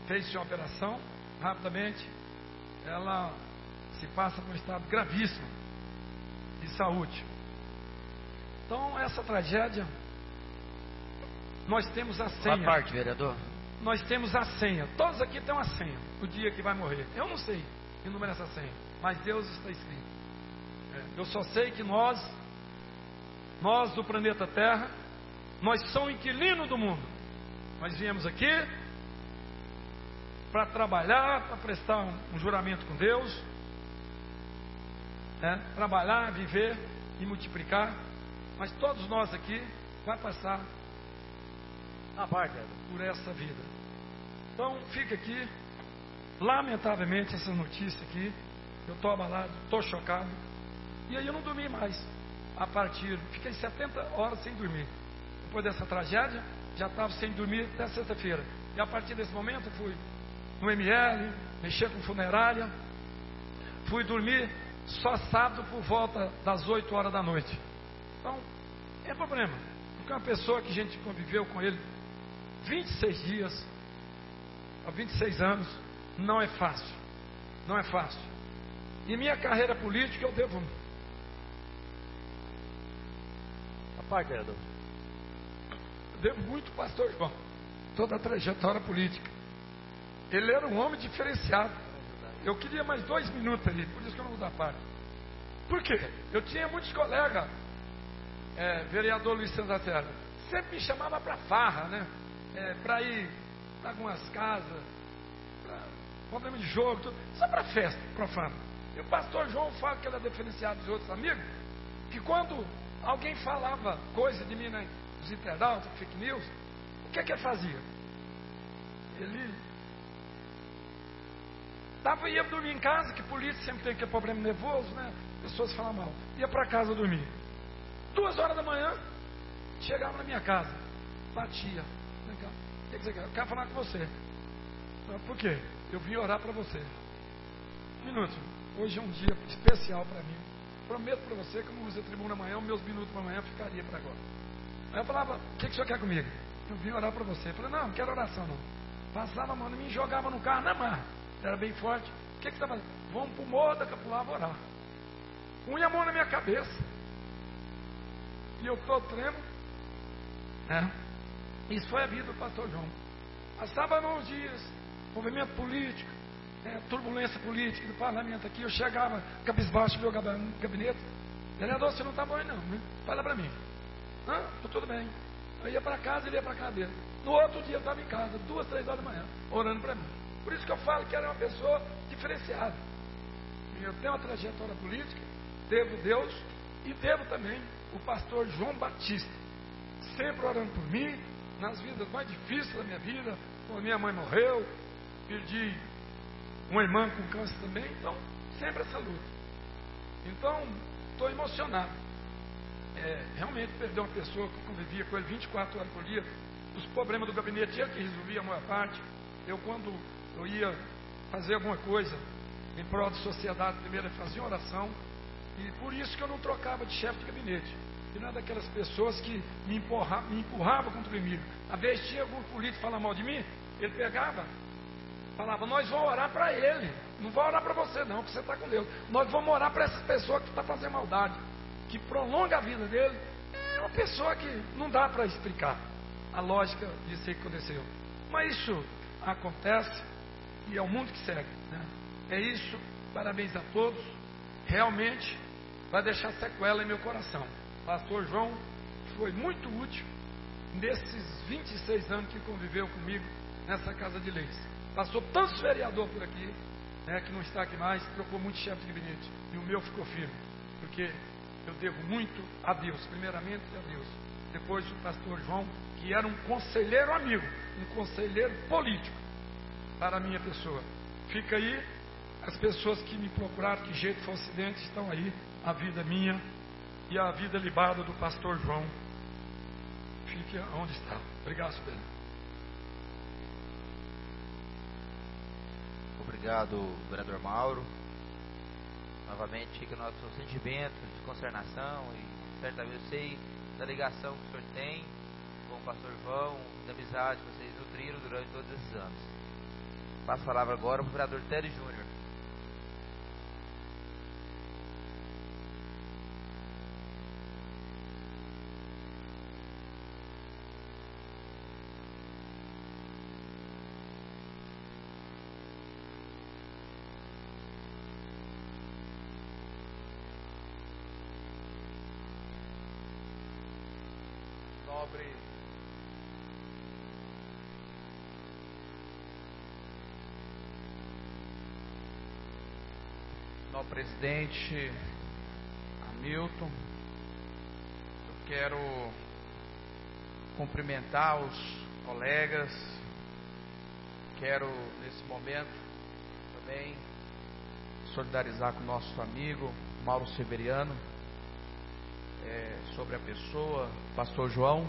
fez-se uma operação, rapidamente ela se passa por um estado gravíssimo de saúde. Então, essa tragédia, nós temos a senha. Qual parte, vereador? Nós temos a senha. Todos aqui têm uma senha, o dia que vai morrer. Eu não sei o número dessa senha, mas Deus está escrito. É, eu só sei que nós, nós do planeta Terra, nós somos inquilinos do mundo. Nós viemos aqui para trabalhar, para prestar um, um juramento com Deus, né? Trabalhar, viver e multiplicar. Mas todos nós aqui vai passar a parte por essa vida. Então fica aqui, lamentavelmente, essa notícia aqui. Eu estou abalado, estou chocado. E aí eu não dormi mais. A partir, fiquei setenta horas sem dormir. Depois dessa tragédia, já estava sem dormir até sexta-feira. E a partir desse momento eu fui no M L, mexer com funerária. Fui dormir só sábado por volta das oito horas da noite. Então, é problema. Porque uma pessoa que a gente conviveu com ele vinte e seis dias, há vinte e seis anos, não é fácil. Não é fácil. E minha carreira política eu devo. A parte, vereador. Eu devo muito ao pastor João. Toda a trajetória política. Ele era um homem diferenciado. Eu queria mais dois minutos ali, por isso que eu não vou dar parte. Por quê? Eu tinha muitos colegas, é, vereador Luiz César Serra, sempre me chamava para farra, né? É, para ir para algumas casas, pra problema de jogo, tudo, só para festa profana. E o pastor João fala que ele é diferenciado dos outros amigos, que quando alguém falava coisa de mim, né, dos internautas, fake news, o que é que ele fazia? Ele dava, ia dormir em casa, que polícia sempre tem aquele problema nervoso, né? Pessoas falam mal. Ia para casa dormir. Duas horas da manhã, chegava na minha casa, batia. Vem cá, o que você quer? Eu quero falar com você. Por quê? Eu vim orar para você. Um minuto. Hoje é um dia especial para mim. Prometo para você que eu não uso a tribuna amanhã, os meus minutos para amanhã ficaria para agora. Aí eu falava, o que, que o senhor quer comigo? Eu vim orar para você. Eu falei, não, não quero oração não. Passava a mão em mim e jogava no carro na marra. Era bem forte. O que, que você está fazendo? Vamos para o morro da Capuava orar. Punha a mão na minha cabeça. E eu estou tremo. É. Isso foi a vida do pastor João. Passava nos dias, movimento político, é, turbulência política do parlamento aqui. Eu chegava cabisbaixo no meu gabinete. Vereador, você não está bom aí não, né? Fala para mim. Ah, tô tudo bem. Eu ia para casa e ele ia para casa dele. No outro dia eu estava em casa, duas, três horas da manhã, orando para mim. Por isso que eu falo que era uma pessoa diferenciada. Eu tenho uma trajetória política, devo Deus e devo também o pastor João Batista, sempre orando por mim, nas vidas mais difíceis da minha vida. Quando minha mãe morreu, perdi uma irmã com câncer também, então sempre essa luta. Então, estou emocionado. É, realmente perder uma pessoa que convivia com ele vinte e quatro horas por dia, os problemas do gabinete ele que resolvia a maior parte. Eu, quando eu ia fazer alguma coisa em prol da sociedade, primeiro eu fazia oração, e por isso que eu não trocava de chefe de gabinete. E não é daquelas pessoas que me empurravam me empurrava contra o inimigo. Às vezes tinha algum político falar mal de mim, ele pegava, falava, nós vamos orar para ele, não vai orar para você não, porque você está com Deus. Nós vamos orar para essa pessoa que está fazendo maldade, que prolonga a vida dele. É uma pessoa que não dá para explicar a lógica disso que aconteceu. Mas isso acontece e é o mundo que segue, né? É isso, parabéns a todos. Realmente vai deixar sequela em meu coração. Pastor João foi muito útil nesses vinte e seis anos que conviveu comigo nessa casa de leis. Passou tantos vereadores por aqui, né, que não está aqui mais, trocou muito chefe de gabinete. E o meu ficou firme, porque eu devo muito a Deus, primeiramente a Deus. Depois o pastor João, que era um conselheiro amigo, um conselheiro político para a minha pessoa. Fica aí, as pessoas que me procuraram, que jeito foi acidente, estão aí, a vida minha e a vida libada do pastor João. Fique onde está. Obrigado, Pedro. Obrigado, vereador Mauro. Novamente fica o nosso sentimento de consternação e certamente eu sei da ligação que o senhor tem com o pastor João, da amizade que vocês nutriram durante todos esses anos. Passo a palavra agora para o vereador Tério Júnior. Nobre nobre presidente Hamilton, eu quero cumprimentar os colegas, quero nesse momento também solidarizar com o nosso amigo Mauro Severiano, É, sobre a pessoa, pastor João.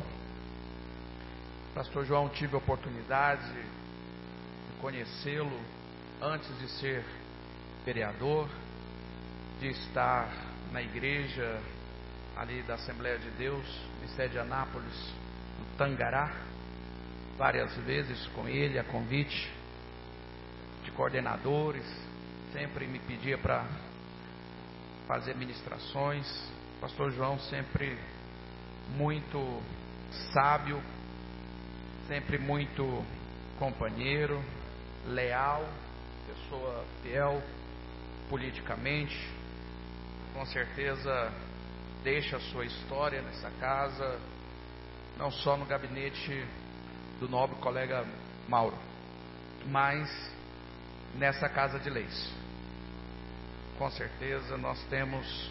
Pastor João, tive a oportunidade de conhecê-lo antes de ser vereador, de estar na igreja ali da Assembleia de Deus, em sede de Anápolis, no Tangará, várias vezes com ele, a convite de coordenadores, sempre me pedia para fazer ministrações. Pastor João sempre muito sábio, sempre muito companheiro, leal, pessoa fiel politicamente, com certeza deixa a sua história nessa casa, não só no gabinete do nobre colega Mauro, mas nessa casa de leis. Com certeza nós temos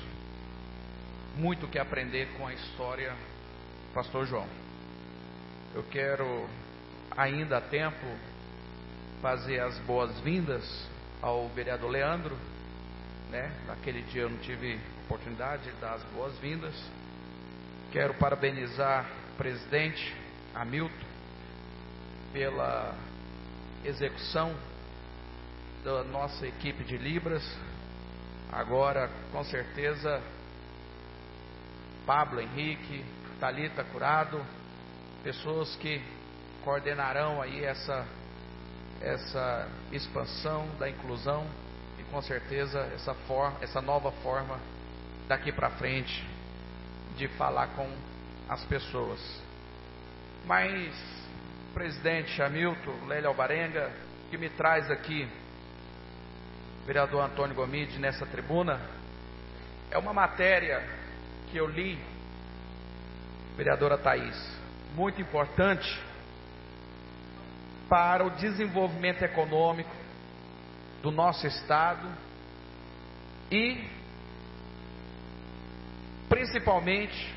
muito que aprender com a história do pastor João. Eu quero, ainda a tempo, fazer as boas-vindas ao vereador Leandro, né? Naquele dia eu não tive oportunidade de dar as boas-vindas. Quero parabenizar o presidente Hamilton pela execução da nossa equipe de Libras. Agora, com certeza, Pablo Henrique, Thalita Curado, pessoas que coordenarão aí essa, essa expansão da inclusão e com certeza essa, forma, essa nova forma daqui para frente de falar com as pessoas. Mas, presidente Hamilton, Lélia Alvarenga, que me traz aqui, vereador Antônio Gomide, nessa tribuna, é uma matéria que eu li, vereadora Thaís, muito importante para o desenvolvimento econômico do nosso estado e principalmente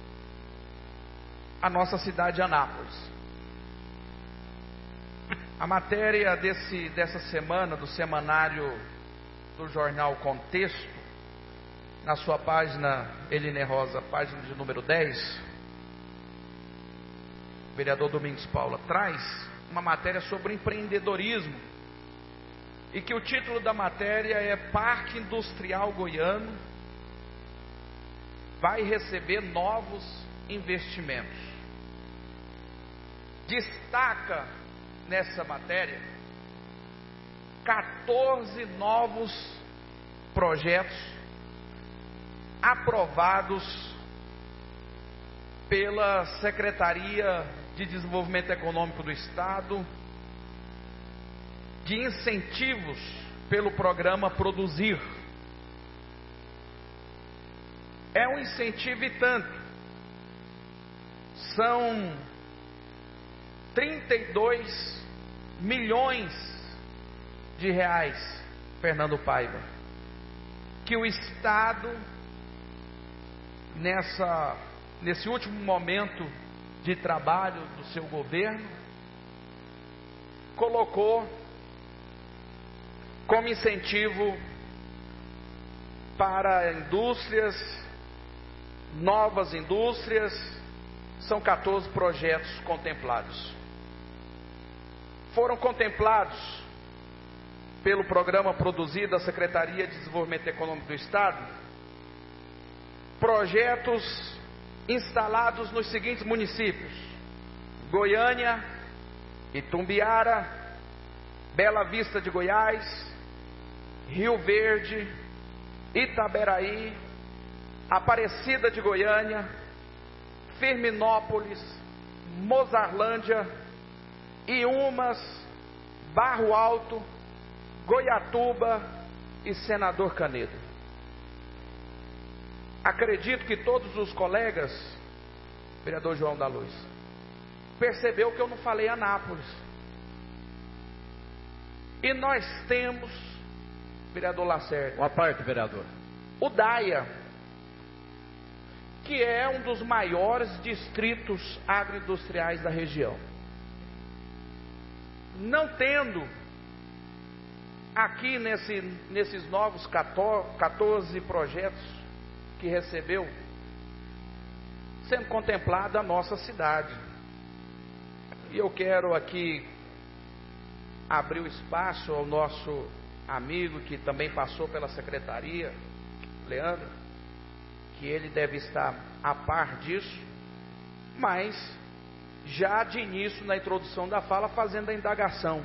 a nossa cidade de Anápolis. A matéria desse, dessa semana, do semanário do jornal Contexto, na sua página, Eline Rosa, página de número dez, o vereador Domingos Paula traz uma matéria sobre empreendedorismo, e que o título da matéria é Parque Industrial Goiano vai receber novos investimentos. Destaca nessa matéria quatorze novos projetos aprovados pela Secretaria de Desenvolvimento Econômico do Estado, de incentivos pelo programa Produzir. É um incentivo e tanto. São trinta e dois milhões de reais, Fernando Paiva, que o Estado, nessa, nesse último momento de trabalho do seu governo, colocou como incentivo para indústrias, novas indústrias. São quatorze projetos contemplados. Foram contemplados pelo programa Produzir da Secretaria de Desenvolvimento Econômico do Estado projetos instalados nos seguintes municípios: Goiânia, Itumbiara, Bela Vista de Goiás, Rio Verde, Itaberaí, Aparecida de Goiânia, Firminópolis, Mozarlândia, Iumas, Barro Alto, Goiatuba e Senador Canedo. Acredito que todos os colegas, vereador João da Luz, percebeu que eu não falei Anápolis. E nós temos, vereador Lacerda, uma parte, vereador, o Daia, que é um dos maiores distritos agroindustriais da região. Não tendo aqui nesse, nesses novos quatorze projetos que recebeu, sendo contemplada a nossa cidade. E eu quero aqui abrir o espaço ao nosso amigo que também passou pela secretaria, Leandro, que ele deve estar a par disso, mas já de início na introdução da fala fazendo a indagação: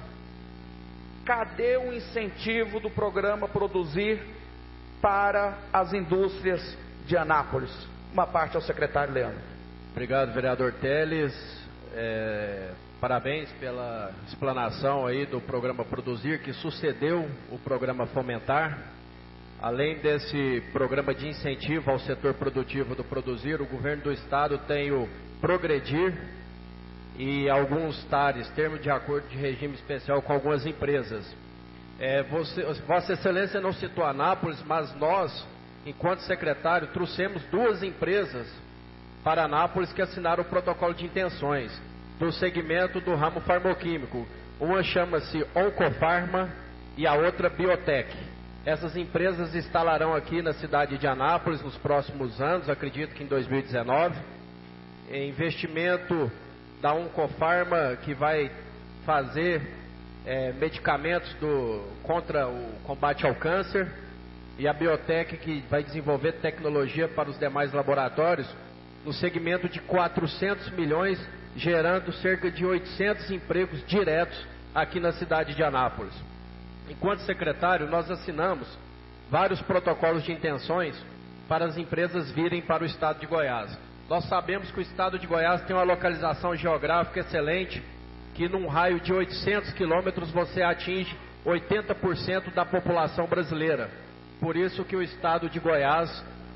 cadê o incentivo do programa Produzir para as indústrias de Anápolis? Uma parte ao secretário Leandro. Obrigado, vereador Teles. É, parabéns pela explanação aí do programa Produzir, que sucedeu o programa Fomentar. Além desse programa de incentivo ao setor produtivo do Produzir, o governo do estado tem o Progredir e alguns T A Res, termo de acordo de regime especial com algumas empresas. É, você, Vossa Excelência não citou Anápolis, mas nós, enquanto secretário, trouxemos duas empresas para Anápolis que assinaram o protocolo de intenções do segmento do ramo farmoquímico. Uma chama-se Oncofarma e a outra Biotech. Essas empresas instalarão aqui na cidade de Anápolis nos próximos anos, acredito que em dois mil e dezenove. É investimento da Oncofarma, que vai fazer é, medicamentos do, contra o combate ao câncer, e a Biotech, que vai desenvolver tecnologia para os demais laboratórios, no segmento de quatrocentos milhões, gerando cerca de oitocentos empregos diretos aqui na cidade de Anápolis. Enquanto secretário, nós assinamos vários protocolos de intenções para as empresas virem para o estado de Goiás. Nós sabemos que o estado de Goiás tem uma localização geográfica excelente, que num raio de oitocentos quilômetros você atinge oitenta por cento da população brasileira. Por isso que o estado de Goiás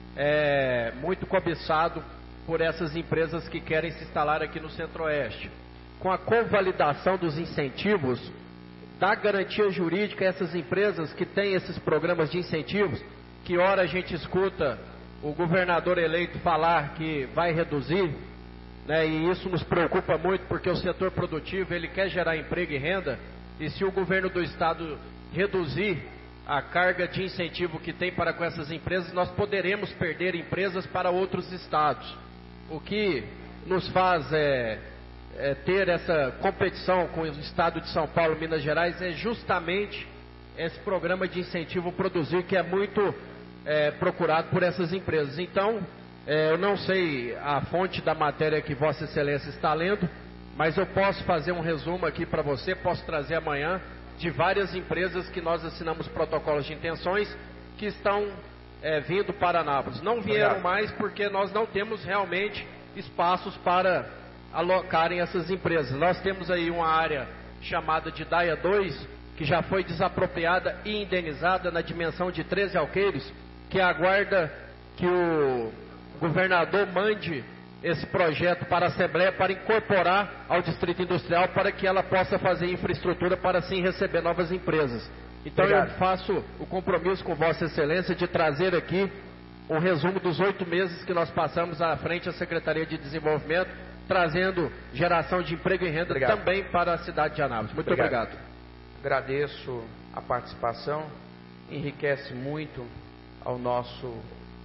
é muito cobiçado por essas empresas que querem se instalar aqui no Centro-Oeste. Com a convalidação dos incentivos, da garantia jurídica a essas empresas que têm esses programas de incentivos, que ora a gente escuta o governador eleito falar que vai reduzir, né, e isso nos preocupa muito, porque o setor produtivo ele quer gerar emprego e renda, e se o governo do estado reduzir a carga de incentivo que tem para com essas empresas, nós poderemos perder empresas para outros estados. O que nos faz é, é, ter essa competição com o estado de São Paulo, Minas Gerais, é justamente esse programa de incentivo Produzir, que é muito é, procurado por essas empresas. Então, é, eu não sei a fonte da matéria que Vossa Excelência está lendo, mas eu posso fazer um resumo aqui para você, posso trazer amanhã, de várias empresas que nós assinamos protocolos de intenções que estão é, vindo para Anápolis. Não vieram mais porque nós não temos realmente espaços para alocarem essas empresas. Nós temos aí uma área chamada de Daia dois, que já foi desapropriada e indenizada na dimensão de treze alqueires, que aguarda que o governador mande esse projeto para a Assembleia para incorporar ao Distrito Industrial, para que ela possa fazer infraestrutura para assim receber novas empresas. Então Obrigado. Eu faço o compromisso com Vossa Excelência de trazer aqui um resumo dos oito meses que nós passamos à frente da Secretaria de Desenvolvimento, trazendo geração de emprego e renda obrigado. Também para a cidade de Anápolis. Muito obrigado. obrigado. Agradeço a participação, enriquece muito ao nosso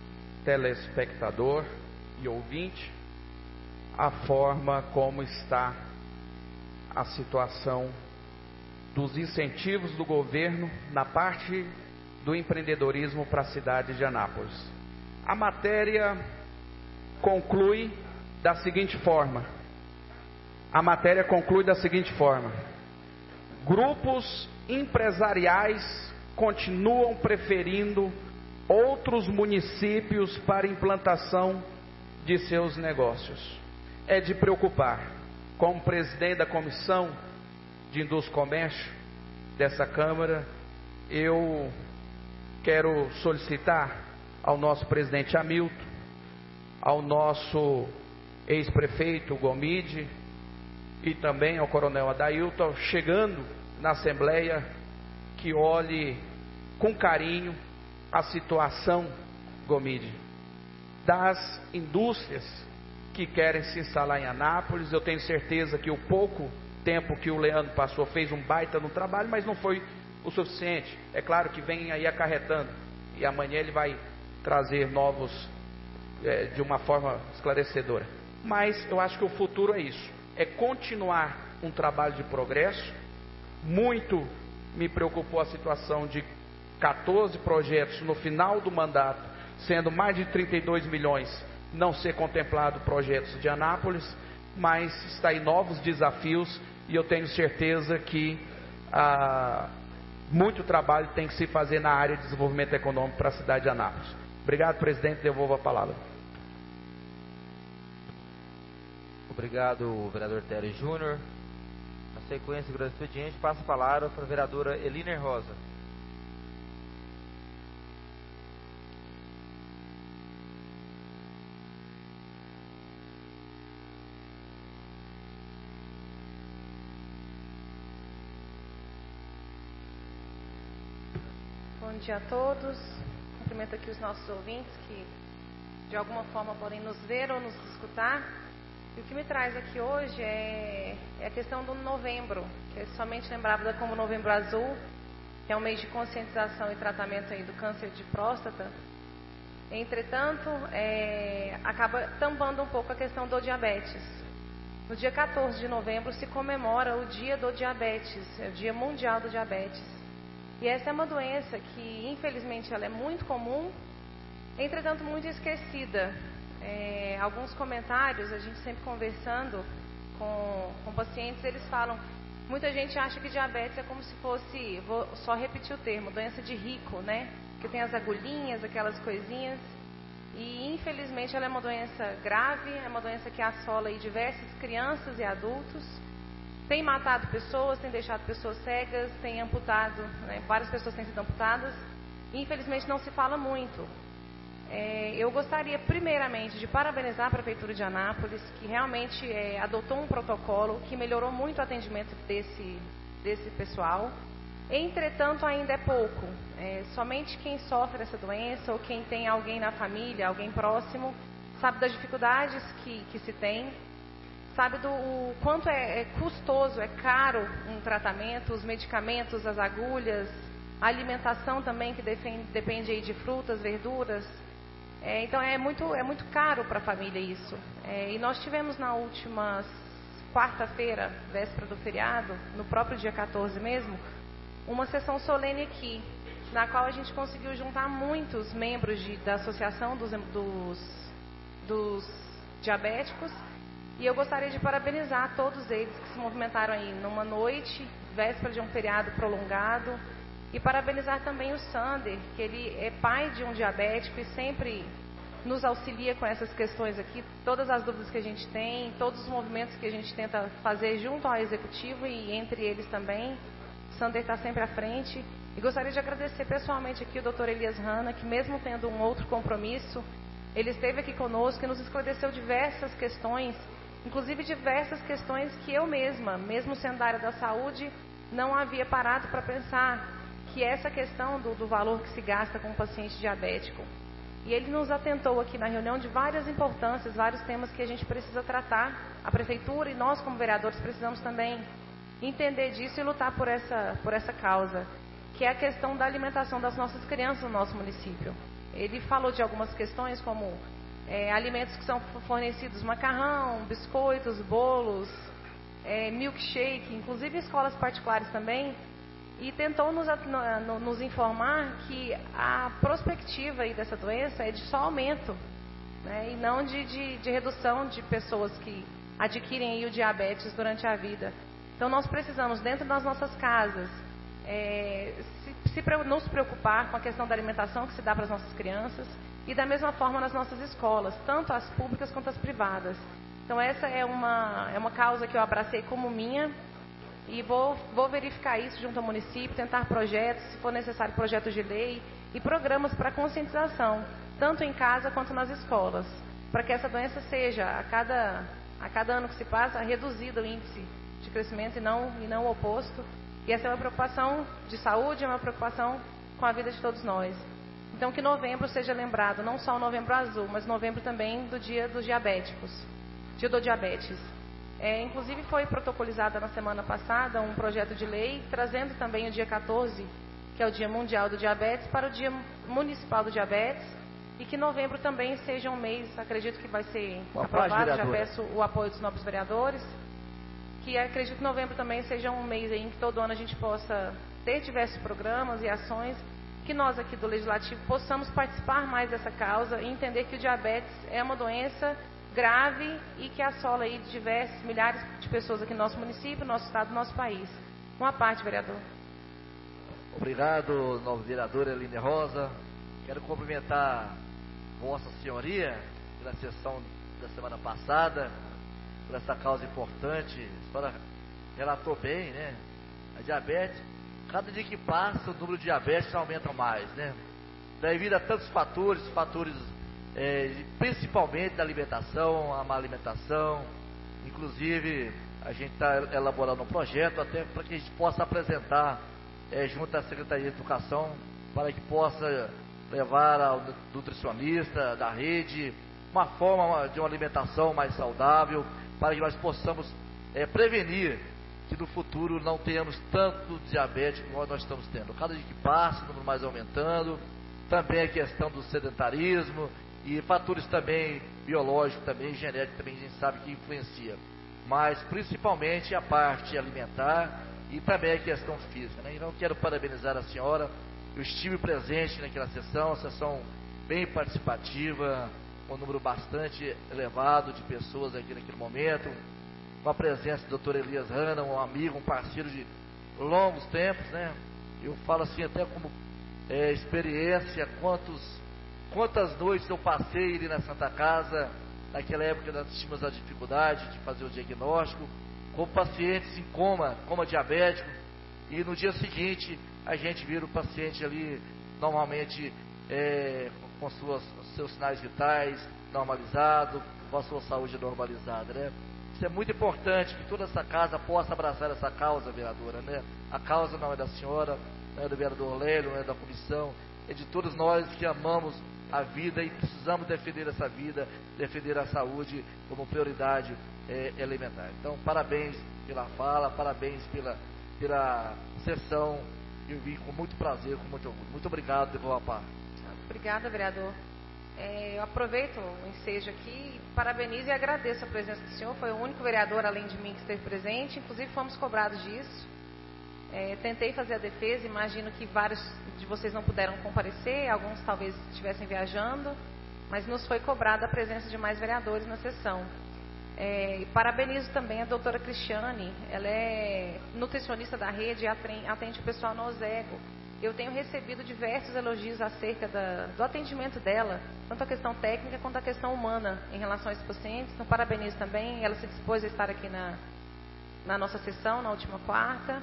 telespectador e ouvinte a forma como está a situação dos incentivos do governo na parte do empreendedorismo para a cidade de Anápolis. A matéria conclui da seguinte forma: a matéria conclui da seguinte forma: grupos empresariais continuam preferindo outros municípios para implantação de seus negócios. É de preocupar. Como presidente da Comissão de Indústria e Comércio dessa Câmara, eu quero solicitar ao nosso presidente Hamilton, ao nosso ex-prefeito Gomide e também ao coronel Adailton, chegando na Assembleia, que olhe com carinho a situação, Gomide, das indústrias que querem se instalar em Anápolis. Eu tenho certeza que o pouco tempo que o Leandro passou fez um baita no trabalho, mas não foi o suficiente. É claro que vem aí acarretando, e amanhã ele vai trazer novos é, de uma forma esclarecedora. Mas eu acho que o futuro é isso, é continuar um trabalho de progresso. Muito me preocupou a situação de quatorze projetos no final do mandato, sendo mais de trinta e dois milhões, não ser contemplado projetos de Anápolis, mas está aí novos desafios, e eu tenho certeza que ah, muito trabalho tem que se fazer na área de desenvolvimento econômico para a cidade de Anápolis. Obrigado, presidente, devolvo a palavra. Obrigado, vereador Tery Júnior. Na sequência do grande expediente, passa a palavra para a vereadora Eliner Rosa. Bom dia a todos. Cumprimento aqui os nossos ouvintes que de alguma forma podem nos ver ou nos escutar. E o que me traz aqui hoje é, é a questão do novembro, que é somente lembrada como Novembro Azul, que é um mês de conscientização e tratamento aí do câncer de próstata. Entretanto, é, acaba tampando um pouco a questão do diabetes. No dia quatorze de novembro se comemora o Dia do Diabetes, é o Dia Mundial do Diabetes. E essa é uma doença que, infelizmente, ela é muito comum, entretanto, muito esquecida. É, alguns comentários, a gente sempre conversando com, com pacientes, eles falam, muita gente acha que diabetes é como se fosse, vou só repetir o termo, doença de rico, né? Que tem as agulhinhas, aquelas coisinhas. E, infelizmente, ela é uma doença grave, é uma doença que assola aí diversas crianças e adultos. Tem matado pessoas, tem deixado pessoas cegas, tem amputado, né, várias pessoas têm sido amputadas. E, infelizmente, não se fala muito. É, eu gostaria, primeiramente, de parabenizar a Prefeitura de Anápolis, que realmente é, adotou um protocolo que melhorou muito o atendimento desse, desse pessoal. Entretanto, ainda é pouco. É, somente quem sofre essa doença ou quem tem alguém na família, alguém próximo, sabe das dificuldades que, que se tem. Sabe do o quanto é, é custoso, é caro um tratamento, os medicamentos, as agulhas, a alimentação também, que defende, depende aí de frutas, verduras. É, então é muito, é muito caro para a família isso. É, e nós tivemos na última quarta-feira, véspera do feriado, no próprio dia quatorze mesmo, uma sessão solene aqui, na qual a gente conseguiu juntar muitos membros de, da Associação dos, dos, dos Diabéticos. E eu gostaria de parabenizar todos eles que se movimentaram aí numa noite, véspera de um feriado prolongado. E parabenizar também o Sander, que ele é pai de um diabético e sempre nos auxilia com essas questões aqui. Todas as dúvidas que a gente tem, todos os movimentos que a gente tenta fazer junto ao Executivo e entre eles também. O Sander está sempre à frente. E gostaria de agradecer pessoalmente aqui o doutor Elias Hanna, que mesmo tendo um outro compromisso, ele esteve aqui conosco e nos esclareceu diversas questões, inclusive diversas questões que eu mesma, mesmo sendo da área da saúde, não havia parado para pensar, que é essa questão do, do valor que se gasta com um paciente diabético. E ele nos atentou aqui na reunião de várias importâncias, vários temas que a gente precisa tratar. A Prefeitura e nós, como vereadores, precisamos também entender disso e lutar por essa, por essa causa, que é a questão da alimentação das nossas crianças no nosso município. Ele falou de algumas questões como é, alimentos que são fornecidos, macarrão, biscoitos, bolos, é, milkshake, inclusive escolas particulares também, e tentou nos, nos informar que a prospectiva aí dessa doença é de só aumento, né, e não de, de, de redução de pessoas que adquirem aí o diabetes durante a vida. Então nós precisamos, dentro das nossas casas, é, se, se nos preocupar com a questão da alimentação que se dá para as nossas crianças e da mesma forma nas nossas escolas, tanto as públicas quanto as privadas. Então essa é uma, é uma causa que eu abracei como minha e vou, vou verificar isso junto ao município, tentar projetos, se for necessário projetos de lei e programas para conscientização, tanto em casa quanto nas escolas, para que essa doença seja, a cada, a cada ano que se passa, reduzido o índice de crescimento e não, e não o oposto. E essa é uma preocupação de saúde, é uma preocupação com a vida de todos nós. Então que novembro seja lembrado, não só o novembro azul, mas novembro também do dia dos diabéticos, dia do diabetes. É, inclusive foi protocolizada na semana passada um projeto de lei, trazendo também o dia quatorze, que é o Dia Mundial do Diabetes, para o Dia Municipal do Diabetes, e que novembro também seja um mês, acredito que vai ser Boa aprovado, paz, já peço o apoio dos nobres vereadores, que acredito que novembro também seja um mês em que todo ano a gente possa ter diversos programas e ações, que nós aqui do Legislativo possamos participar mais dessa causa e entender que o diabetes é uma doença grave e que assola aí diversos, milhares de pessoas aqui no nosso município, no nosso estado, no nosso país. Uma parte, vereador. Obrigado, novo vereador Eline Rosa. Quero cumprimentar Vossa Senhoria pela sessão da semana passada, por essa causa importante. A senhora relatou bem, né? A diabetes, cada dia que passa, o número de diabetes aumenta mais, né? Devido a tantos fatores, fatores é, principalmente da alimentação, a má alimentação. Inclusive, a gente está elaborando um projeto até para que a gente possa apresentar é, junto à Secretaria de Educação, para que possa levar ao nutricionista da rede uma forma de uma alimentação mais saudável, para que nós possamos é, prevenir que no futuro não tenhamos tanto diabetes como nós estamos tendo. Cada dia que passa, o número mais aumentando. Também a questão do sedentarismo e fatores também biológicos, também genéticos, também a gente sabe que influencia. Mas principalmente a parte alimentar e também a questão física, né? Então quero parabenizar a senhora. Eu estive presente naquela sessão, uma sessão bem participativa, com um número bastante elevado de pessoas aqui naquele momento, com a presença do doutor Elias Hanna, um amigo, um parceiro de longos tempos, né? Eu falo assim até como é, experiência, quantos, quantas noites eu passei ali na Santa Casa, naquela época nós tínhamos a dificuldade de fazer o diagnóstico, com pacientes em coma, coma diabético, e no dia seguinte a gente vira o paciente ali, normalmente é, com suas, seus sinais vitais normalizados, com a sua saúde normalizada, né? Isso é muito importante que toda essa casa possa abraçar essa causa, vereadora, né? A causa não é da senhora, não é do vereador Lélio, não é da comissão, é de todos nós que amamos a vida e precisamos defender essa vida, defender a saúde como prioridade é, elementar. Então, parabéns pela fala, parabéns pela, pela sessão. Eu vim com muito prazer, com muito orgulho. Muito obrigado, devolvo a paz. Obrigada, vereador. É, eu aproveito o ensejo aqui e parabenizo e agradeço a presença do senhor. Foi o único vereador, além de mim, que esteve presente. Inclusive, fomos cobrados disso. É, tentei fazer a defesa, imagino que vários de vocês não puderam comparecer, alguns talvez estivessem viajando, mas nos foi cobrada a presença de mais vereadores na sessão. É, e parabenizo também a doutora Cristiane, ela é nutricionista da rede e atende o pessoal no Ozego. Eu tenho recebido diversos elogios acerca da, do atendimento dela, tanto a questão técnica quanto a questão humana em relação a esses pacientes. Então, parabenizo também, ela se dispôs a estar aqui na, na nossa sessão, na última quarta.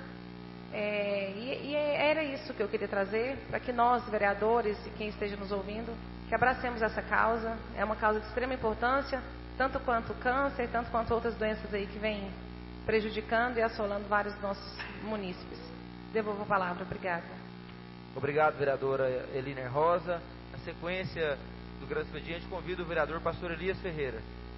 É, e, e era isso que eu queria trazer, para que nós, vereadores e quem esteja nos ouvindo, que abracemos essa causa. É uma causa de extrema importância, tanto quanto o câncer, tanto quanto outras doenças aí que vêm prejudicando e assolando vários dos nossos munícipes. Devolvo a palavra. Obrigada. Obrigado, vereadora Eline Rosa. Na sequência do grande expediente, convido o vereador pastor Elias Ferreira.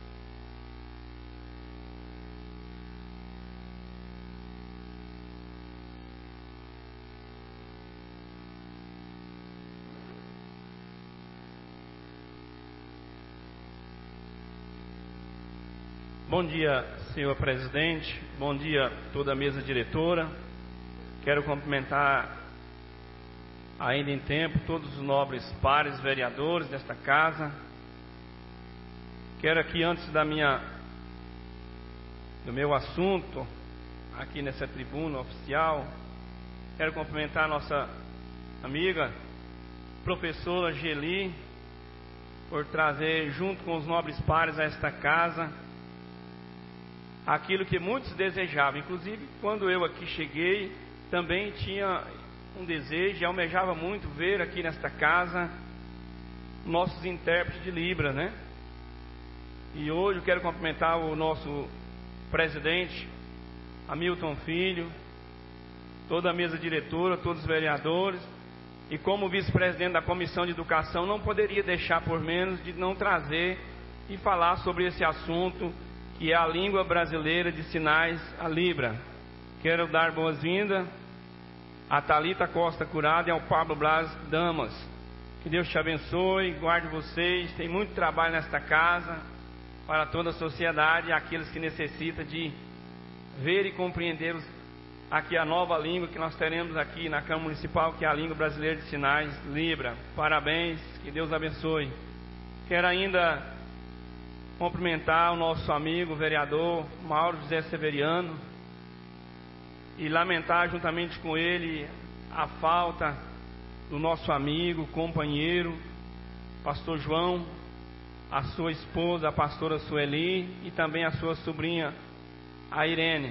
Bom dia, senhor presidente. Bom dia, toda a mesa diretora. Quero cumprimentar, ainda em tempo, todos os nobres pares vereadores desta casa. Quero aqui, antes da minha do meu assunto aqui nessa tribuna oficial. Quero cumprimentar a nossa amiga, professora Geli, por trazer junto com os nobres pares a esta casa aquilo que muitos desejavam. Inclusive, quando eu aqui cheguei, também tinha um desejo e almejava muito ver aqui nesta casa nossos intérpretes de Libra, né? E hoje eu quero cumprimentar o nosso presidente, Hamilton Filho, toda a mesa diretora, todos os vereadores, e como vice-presidente da Comissão de Educação, não poderia deixar por menos de não trazer e falar sobre esse assunto, que é a língua brasileira de sinais, a Libra. Quero dar boas-vindas a Thalita Costa Curado e ao Pablo Blas Damas. Que Deus te abençoe, guarde vocês. Tem muito trabalho nesta casa para toda a sociedade e aqueles que necessitam de ver e compreender os, aqui a nova língua que nós teremos aqui na Câmara Municipal, que é a língua brasileira de sinais, Libra. Parabéns, que Deus abençoe. Quero ainda cumprimentar o nosso amigo vereador Mauro José Severiano e lamentar juntamente com ele a falta do nosso amigo, companheiro, pastor João, a sua esposa, a pastora Sueli, e também a sua sobrinha, a Irene.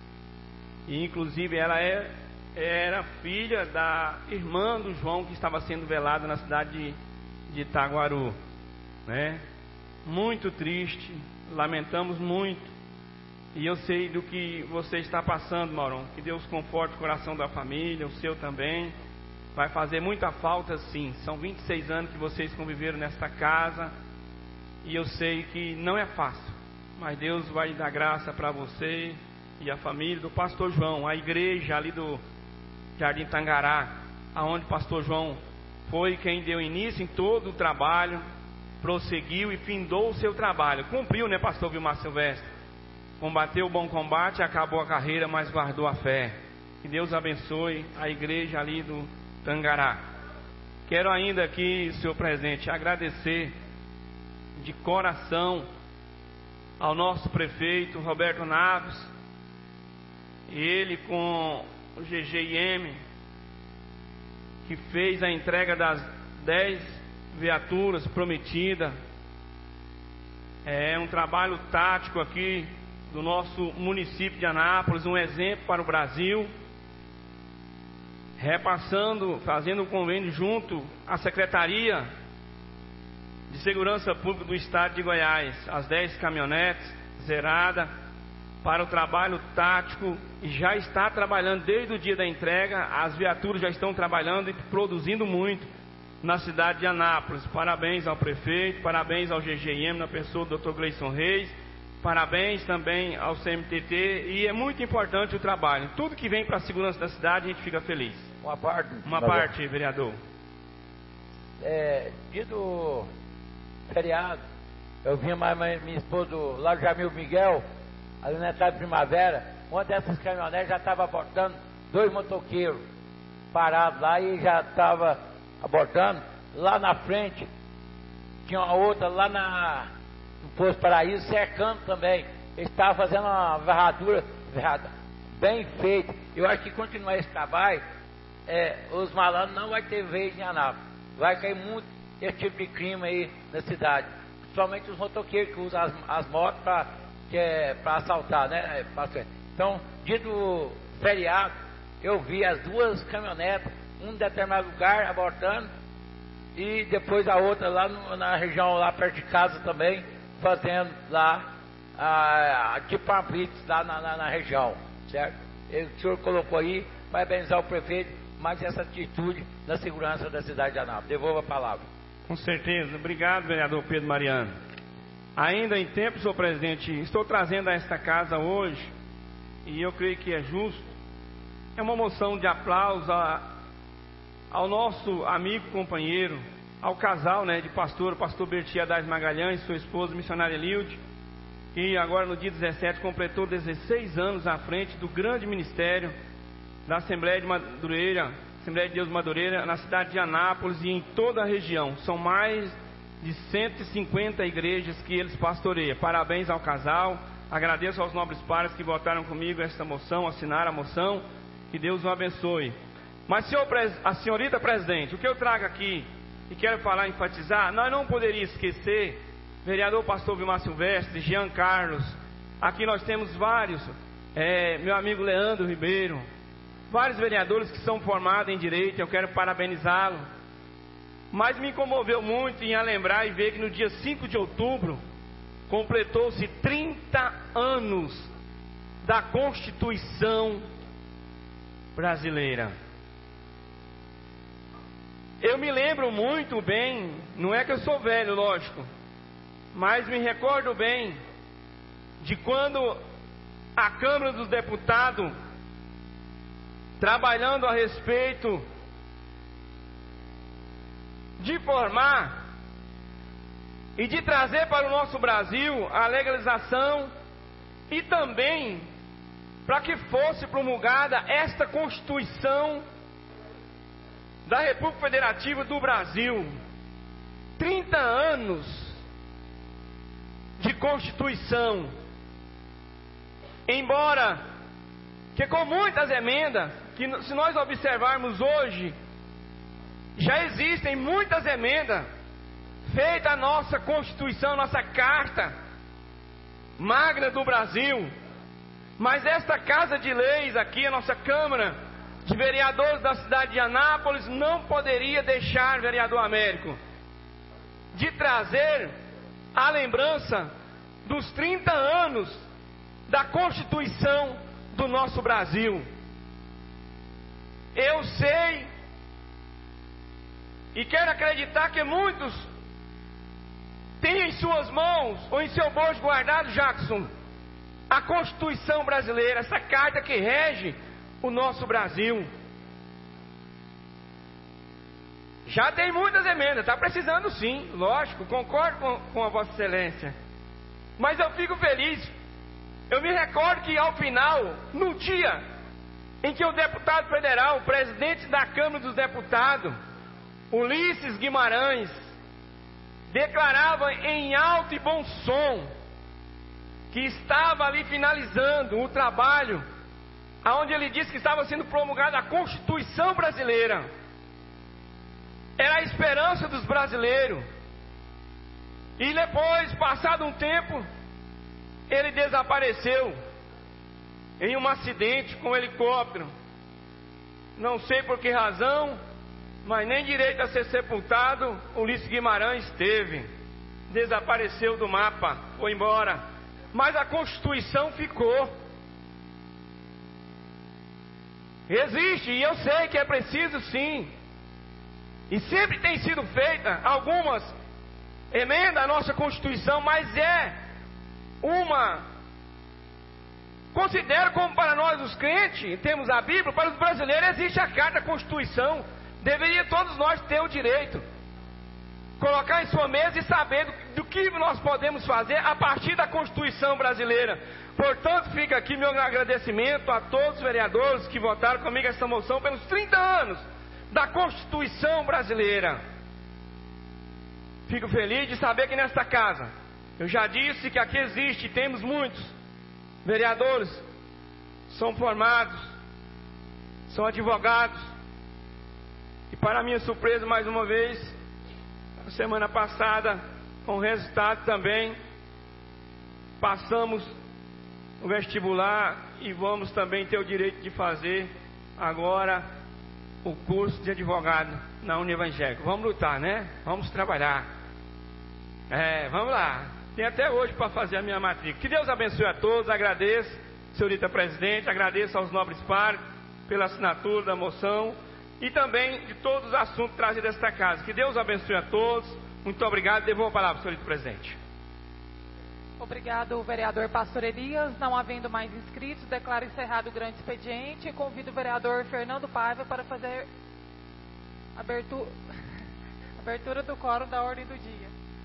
E inclusive ela é, era filha da irmã do João, que estava sendo velada na cidade de, de Itaguaru, né? Muito triste, lamentamos muito, e eu sei do que você está passando, Maurão. Que Deus conforte o coração da família, o seu também. Vai fazer muita falta, sim. São vinte e seis anos que vocês conviveram nesta casa, e eu sei que não é fácil, mas Deus vai dar graça para você e a família do pastor João, a igreja ali do Jardim Tangará, aonde o pastor João foi quem deu início em todo o trabalho, prosseguiu e findou o seu trabalho. Cumpriu, né, pastor Vilmar Silvestre? Combateu o bom combate, acabou a carreira, mas guardou a fé. Que Deus abençoe a igreja ali do Tangará. Quero ainda aqui, senhor presidente, agradecer de coração ao nosso prefeito Roberto Naves, ele com o G G I M, que fez a entrega das dez viaturas prometidas. É um trabalho tático aqui do nosso município de Anápolis, um exemplo para o Brasil, repassando, fazendo um convênio junto à Secretaria de Segurança Pública do Estado de Goiás, as dez caminhonetes zeradas para o trabalho tático, e já está trabalhando desde o dia da entrega. As viaturas já estão trabalhando e produzindo muito na cidade de Anápolis. Parabéns ao prefeito, parabéns ao G G I M na pessoa do doutor Gleison Reis, parabéns também ao C M T T, e é muito importante o trabalho. Tudo que vem para a segurança da cidade, a gente fica feliz. Uma parte. Uma parte, vereador. É, dia do feriado, eu vinha mais minha esposa lá do Jamil Miguel, ali na entrada de Primavera. Uma dessas caminhonetes já estava abortando dois motoqueiros parados lá, e já estava abortando. Lá na frente tinha uma outra lá na, no Posto Paraíso cercando também. Eles estavam fazendo uma varradura, varradura bem feita. Eu acho que continuar esse trabalho, é, os malandros não vai ter vez em Anápolis. Vai cair muito esse tipo de crime aí na cidade, principalmente os motoqueiros que usam as, as motos para é, assaltar, né? Então, dia do feriado, eu vi as duas caminhonetas, um em determinado lugar abortando, e depois a outra lá no, na região lá perto de casa também, fazendo lá a, a, tipo uma blitz lá na, na, na região, certo? E o senhor colocou aí, parabenizar o prefeito, mas essa atitude da segurança da cidade de Anápolis. Devolvo a palavra. Com certeza. Obrigado, vereador Pedro Mariano. Ainda em tempo, senhor presidente, estou trazendo a esta casa hoje, e eu creio que é justo, é uma moção de aplauso a, ao nosso amigo companheiro, ao casal, né, de pastor, o pastor Bertia Daz Magalhães, sua esposa, missionária Lilde, que agora no dia dezessete completou dezesseis anos à frente do grande ministério da Assembleia de Madureira, Assembleia de Deus Madureira, na cidade de Anápolis e em toda a região. São mais de cento e cinquenta igrejas que eles pastoreiam. Parabéns ao casal, Agradeço aos nobres pares que votaram comigo esta moção, assinaram a moção. Que Deus o abençoe. Mas, senhor, a senhorita presidente, o que eu trago aqui e quero falar, enfatizar, nós não poderíamos esquecer, vereador pastor Vilmar Silvestre, Jean Carlos, aqui nós temos vários, é, meu amigo Leandro Ribeiro, vários vereadores que são formados em direito, eu quero parabenizá-lo. Mas me comoveu muito em lembrar e ver que no dia cinco de outubro completou-se trinta anos da Constituição brasileira. Eu me lembro muito bem, não é que eu sou velho, lógico, mas me recordo bem de quando a Câmara dos Deputados, trabalhando a respeito de formar e de trazer para o nosso Brasil a legalização e também para que fosse promulgada esta Constituição da República Federativa do Brasil. trinta anos de Constituição. Embora que com muitas emendas, que se nós observarmos hoje, já existem muitas emendas feitas à nossa Constituição, nossa Carta Magna do Brasil. Mas esta Casa de Leis aqui, a nossa Câmara de Vereadores da cidade de Anápolis, não poderia deixar, vereador Américo, de trazer a lembrança dos trinta anos da Constituição do nosso Brasil. Eu sei e quero acreditar que muitos têm em suas mãos ou em seu bolso guardado, Jackson, a Constituição brasileira, essa carta que rege o nosso Brasil. Já tem muitas emendas, está precisando sim, lógico, concordo com, com a Vossa Excelência. Mas eu fico feliz, eu me recordo que ao final, no dia em que o deputado federal, o presidente da Câmara dos Deputados, Ulisses Guimarães, declarava em alto e bom som que estava ali finalizando o trabalho, aonde ele disse que estava sendo promulgada a Constituição brasileira. Era a esperança dos brasileiros. E depois, passado um tempo, ele desapareceu em um acidente com um helicóptero. Não sei por que razão, mas nem direito a ser sepultado Ulisses Guimarães teve. Desapareceu do mapa, foi embora. Mas a Constituição ficou. Existe, e eu sei que é preciso sim. E sempre tem sido feita algumas emendas à nossa Constituição, mas é uma... Considero como para nós os crentes, temos a Bíblia, para os brasileiros existe a Carta da Constituição. Deveria todos nós ter o direito. Colocar em sua mesa e saber do, do que nós podemos fazer a partir da Constituição brasileira. Portanto, fica aqui meu agradecimento a todos os vereadores que votaram comigo essa moção pelos trinta anos da Constituição brasileira. Fico feliz de saber que nesta casa, eu já disse que aqui existe, temos muitos vereadores, são formados, são advogados. E para minha surpresa, mais uma vez, semana passada, com resultado também, passamos no vestibular e vamos também ter o direito de fazer agora o curso de advogado na Univangélica. Vamos lutar, né? Vamos trabalhar. É, vamos lá. Tem até hoje para fazer a minha matrícula. Que Deus abençoe a todos. Agradeço, senhorita presidente, agradeço aos nobres pares pela assinatura da moção e também de todos os assuntos trazidos desta casa. Que Deus abençoe a todos. Muito obrigado. Devolvo a palavra, senhorita presidente. Obrigado, vereador Pastor Elias. Não havendo mais inscritos, declaro encerrado o grande expediente e convido o vereador Fernando Paiva para fazer abertura, abertura do quórum da ordem do dia.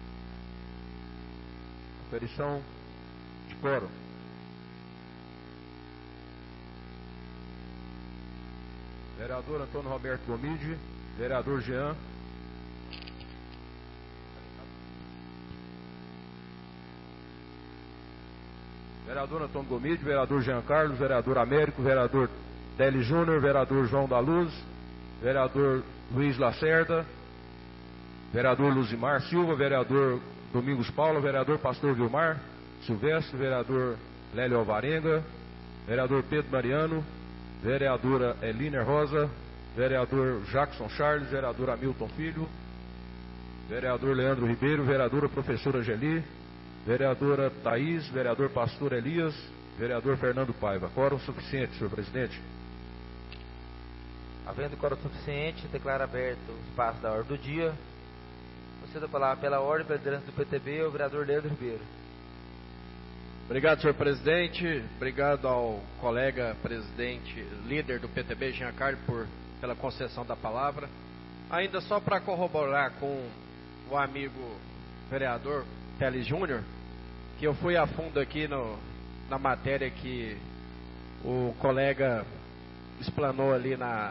Aferição de quórum. Vereador Antônio Roberto Gomide, vereador Jean. vereador Antônio Gomide, vereador Jean Carlos, vereador Américo, vereador Deli Júnior, vereador João da Luz, vereador Luiz Lacerda, vereador Luzimar Silva, vereador Domingos Paulo, vereador Pastor Vilmar Silvestre, vereador Lélio Alvarenga, vereador Pedro Mariano, vereadora Eliner Rosa, vereador Jackson Charles, vereador Hamilton Filho, vereador Leandro Ribeiro, vereadora professora Geli, vereadora Thaís, vereador Pastor Elias, vereador Fernando Paiva. Quórum suficiente, senhor presidente. Havendo quórum suficiente, declaro aberto o espaço da ordem do dia. Procedo a palavra pela ordem, pela liderança do P T B, o vereador Leandro Ribeiro. Obrigado, senhor presidente. Obrigado ao colega presidente, líder do P T B, Jean Carlos, por, pela concessão da palavra. Ainda só para corroborar com o amigo vereador Teles Júnior, que eu fui a fundo aqui no, na matéria que o colega explanou ali na,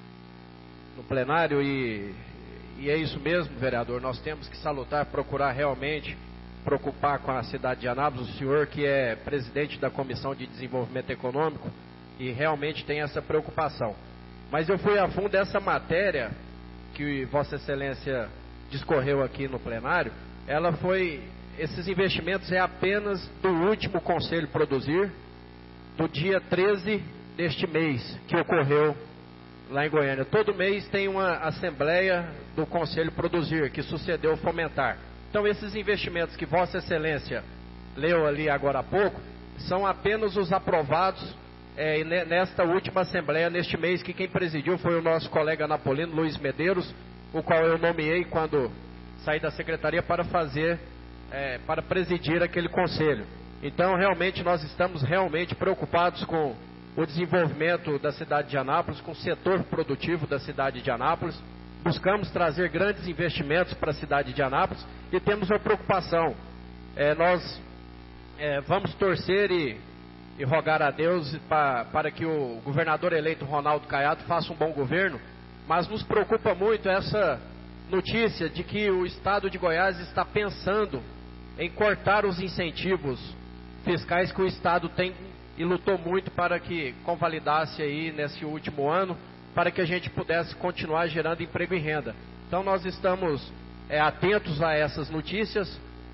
no plenário e, e é isso mesmo, vereador. Nós temos que salutar, procurar realmente preocupar com a cidade de Anápolis, o senhor que é presidente da Comissão de Desenvolvimento Econômico e realmente tem essa preocupação. Mas eu fui a fundo dessa matéria que Vossa Excelência discorreu aqui no plenário. Ela foi, esses investimentos é apenas do último Conselho Produzir, do dia treze deste mês, que ocorreu lá em Goiânia. Todo mês tem uma assembleia do Conselho Produzir, que sucedeu Fomentar. Então, esses investimentos que Vossa Excelência leu ali agora há pouco, são apenas os aprovados é, nesta última Assembleia, neste mês, que quem presidiu foi o nosso colega Napolino Luiz Medeiros, o qual eu nomeei quando saí da Secretaria para fazer, é, para presidir aquele Conselho. Então, realmente, nós estamos realmente preocupados com o desenvolvimento da cidade de Anápolis, com o setor produtivo da cidade de Anápolis. Buscamos trazer grandes investimentos para a cidade de Anápolis e temos uma preocupação. É, nós é, vamos torcer e, e rogar a Deus para, para que o governador eleito Ronaldo Caiado faça um bom governo, mas nos preocupa muito essa notícia de que o estado de Goiás está pensando em cortar os incentivos fiscais que o estado tem e lutou muito para que convalidasse aí nesse último ano, para que a gente pudesse continuar gerando emprego e renda. Então nós estamos é, atentos a essas notícias.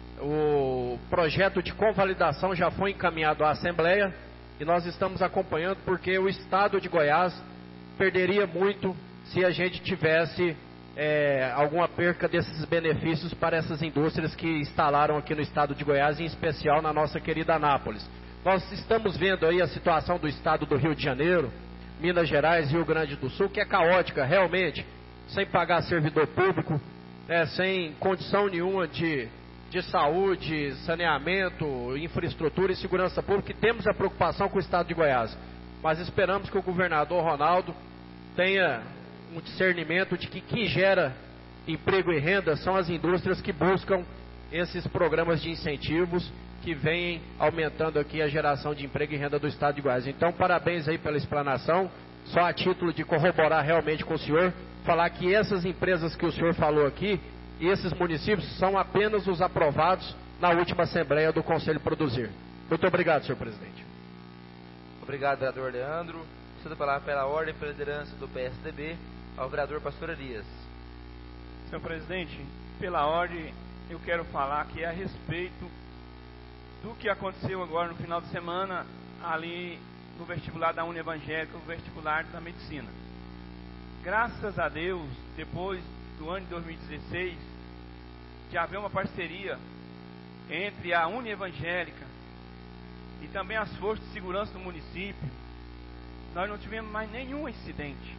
O projeto de convalidação já foi encaminhado à Assembleia e nós estamos acompanhando, porque o estado de Goiás perderia muito se a gente tivesse é, alguma perca desses benefícios para essas indústrias que instalaram aqui no estado de Goiás, em especial na nossa querida Anápolis. Nós estamos vendo aí a situação do estado do Rio de Janeiro, Minas Gerais, Rio Grande do Sul, que é caótica, realmente, sem pagar servidor público, né, sem condição nenhuma de, de saúde, saneamento, infraestrutura e segurança pública, e temos a preocupação com o estado de Goiás. Mas esperamos que o governador Ronaldo tenha um discernimento de que quem gera emprego e renda são as indústrias que buscam esses programas de incentivos que vêm aumentando aqui a geração de emprego e renda do estado de Goiás. Então, parabéns aí pela explanação, só a título de corroborar realmente com o senhor, falar que essas empresas que o senhor falou aqui, e esses municípios, são apenas os aprovados na última Assembleia do Conselho Produzir. Muito obrigado, senhor presidente. Obrigado, vereador Leandro. Cedo a palavra pela ordem e pela liderança do P S D B ao vereador Pastor Elias. Senhor presidente, pela ordem, eu quero falar aqui a respeito do que aconteceu agora no final de semana ali no vestibular da União Evangélica, o vestibular da medicina. Graças a Deus, depois do ano de dois mil e dezesseis, de haver uma parceria entre a União Evangélica e também as forças de segurança do município, nós não tivemos mais nenhum incidente.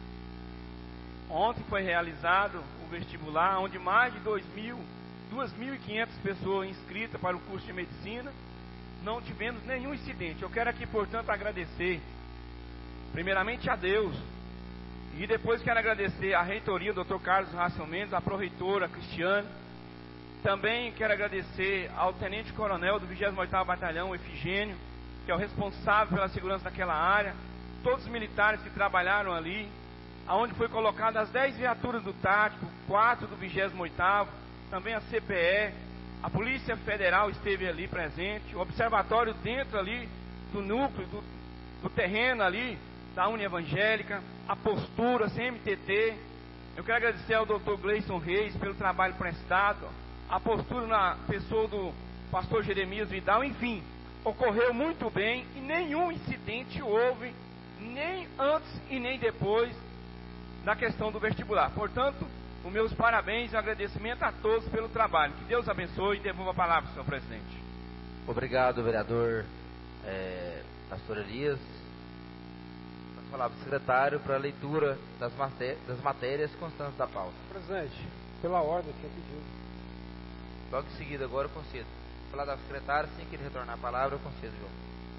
Ontem foi realizado o vestibular, onde mais de dois mil, duas mil e quinhentas pessoas inscritas para o curso de medicina. Não tivemos nenhum incidente. Eu quero aqui, portanto, agradecer primeiramente a Deus, e depois quero agradecer à reitoria, doutor Carlos Raciel Mendes, à pró-reitora Cristiane. Também quero agradecer ao tenente-coronel do vigésimo oitavo Batalhão, Efigênio, que é o responsável pela segurança daquela área, todos os militares que trabalharam ali, aonde foi colocadas as dez viaturas do tático, quatro do vigésimo oitavo, também a C P E, A Polícia Federal esteve ali presente, o observatório dentro ali do núcleo, do, do terreno ali, da União Evangélica, a postura, C M T T. Eu quero agradecer ao doutor Gleison Reis pelo trabalho prestado, a postura na pessoa do pastor Jeremias Vidal, enfim, ocorreu muito bem e nenhum incidente houve, nem antes e nem depois da questão do vestibular. Portanto, os meus parabéns e um agradecimento a todos pelo trabalho. Que Deus abençoe e devolva a palavra, senhor presidente. Obrigado, vereador é, pastor Elias. Vamos falar para o secretário para a leitura das, maté das matérias constantes da pauta. Presidente, pela ordem que eu pedi. Logo em seguida, agora eu concedo. Vou falar da secretária, assim que ele retornar a palavra, eu concedo, João.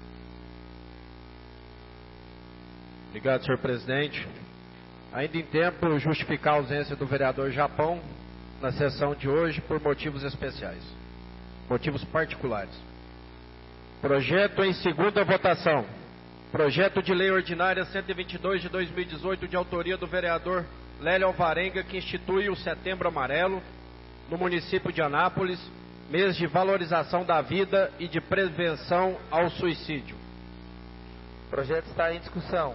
Obrigado, senhor presidente. Ainda em tempo, justificar a ausência do vereador Japão na sessão de hoje por motivos especiais, motivos particulares. Projeto em segunda votação. Projeto de lei ordinária cento e vinte e dois de dois mil e dezoito, de autoria do vereador Lélio Alvarenga, que institui o Setembro Amarelo no município de Anápolis, mês de valorização da vida e de prevenção ao suicídio. O projeto está em discussão.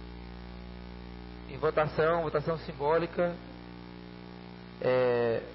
Em votação, votação simbólica. É...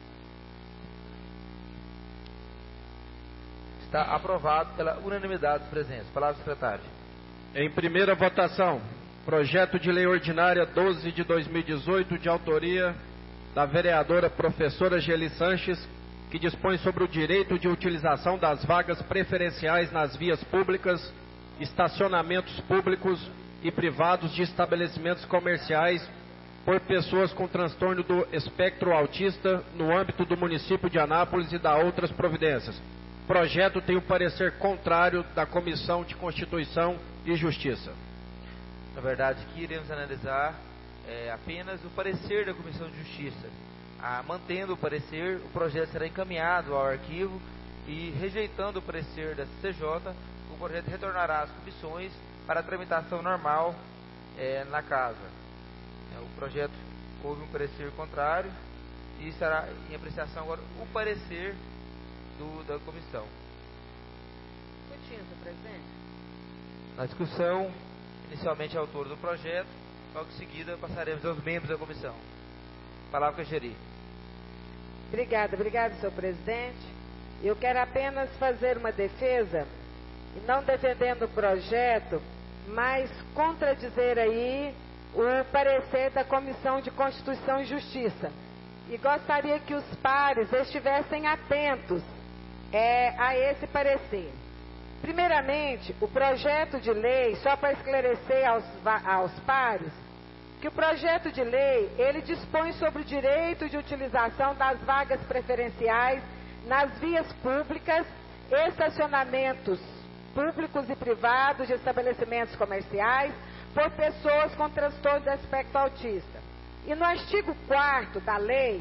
Está aprovado pela unanimidade dos presentes. Palavra do secretário. Em primeira votação, projeto de lei ordinária doze de dois mil e dezoito, de autoria da vereadora professora Geli Sanches, que dispõe sobre o direito de utilização das vagas preferenciais nas vias públicas, estacionamentos públicos e privados de estabelecimentos comerciais por pessoas com transtorno do espectro autista no âmbito do município de Anápolis e da outras providências. O projeto tem o parecer contrário da Comissão de Constituição e Justiça. Na verdade, aqui iremos analisar é, apenas o parecer da Comissão de Justiça. Ah, mantendo o parecer, o projeto será encaminhado ao arquivo e, rejeitando o parecer da C C J, o projeto retornará às comissões para a tramitação normal é, na casa. É, o projeto houve um parecer contrário e estará em apreciação agora o parecer do, da comissão. Discutindo, senhor presidente. Na discussão, inicialmente autor do projeto, logo em seguida passaremos aos membros da comissão. Palavra com a Geri. Obrigada, obrigada, senhor presidente. Eu quero apenas fazer uma defesa, e não defendendo o projeto, mas contradizer aí o parecer da Comissão de Constituição e Justiça. E gostaria que os pares estivessem atentos é, a esse parecer. Primeiramente, o projeto de lei, só para esclarecer aos, aos pares, que o projeto de lei, ele dispõe sobre o direito de utilização das vagas preferenciais nas vias públicas, estacionamentos públicos e privados de estabelecimentos comerciais por pessoas com transtorno do espectro autista. E no artigo quarto da lei,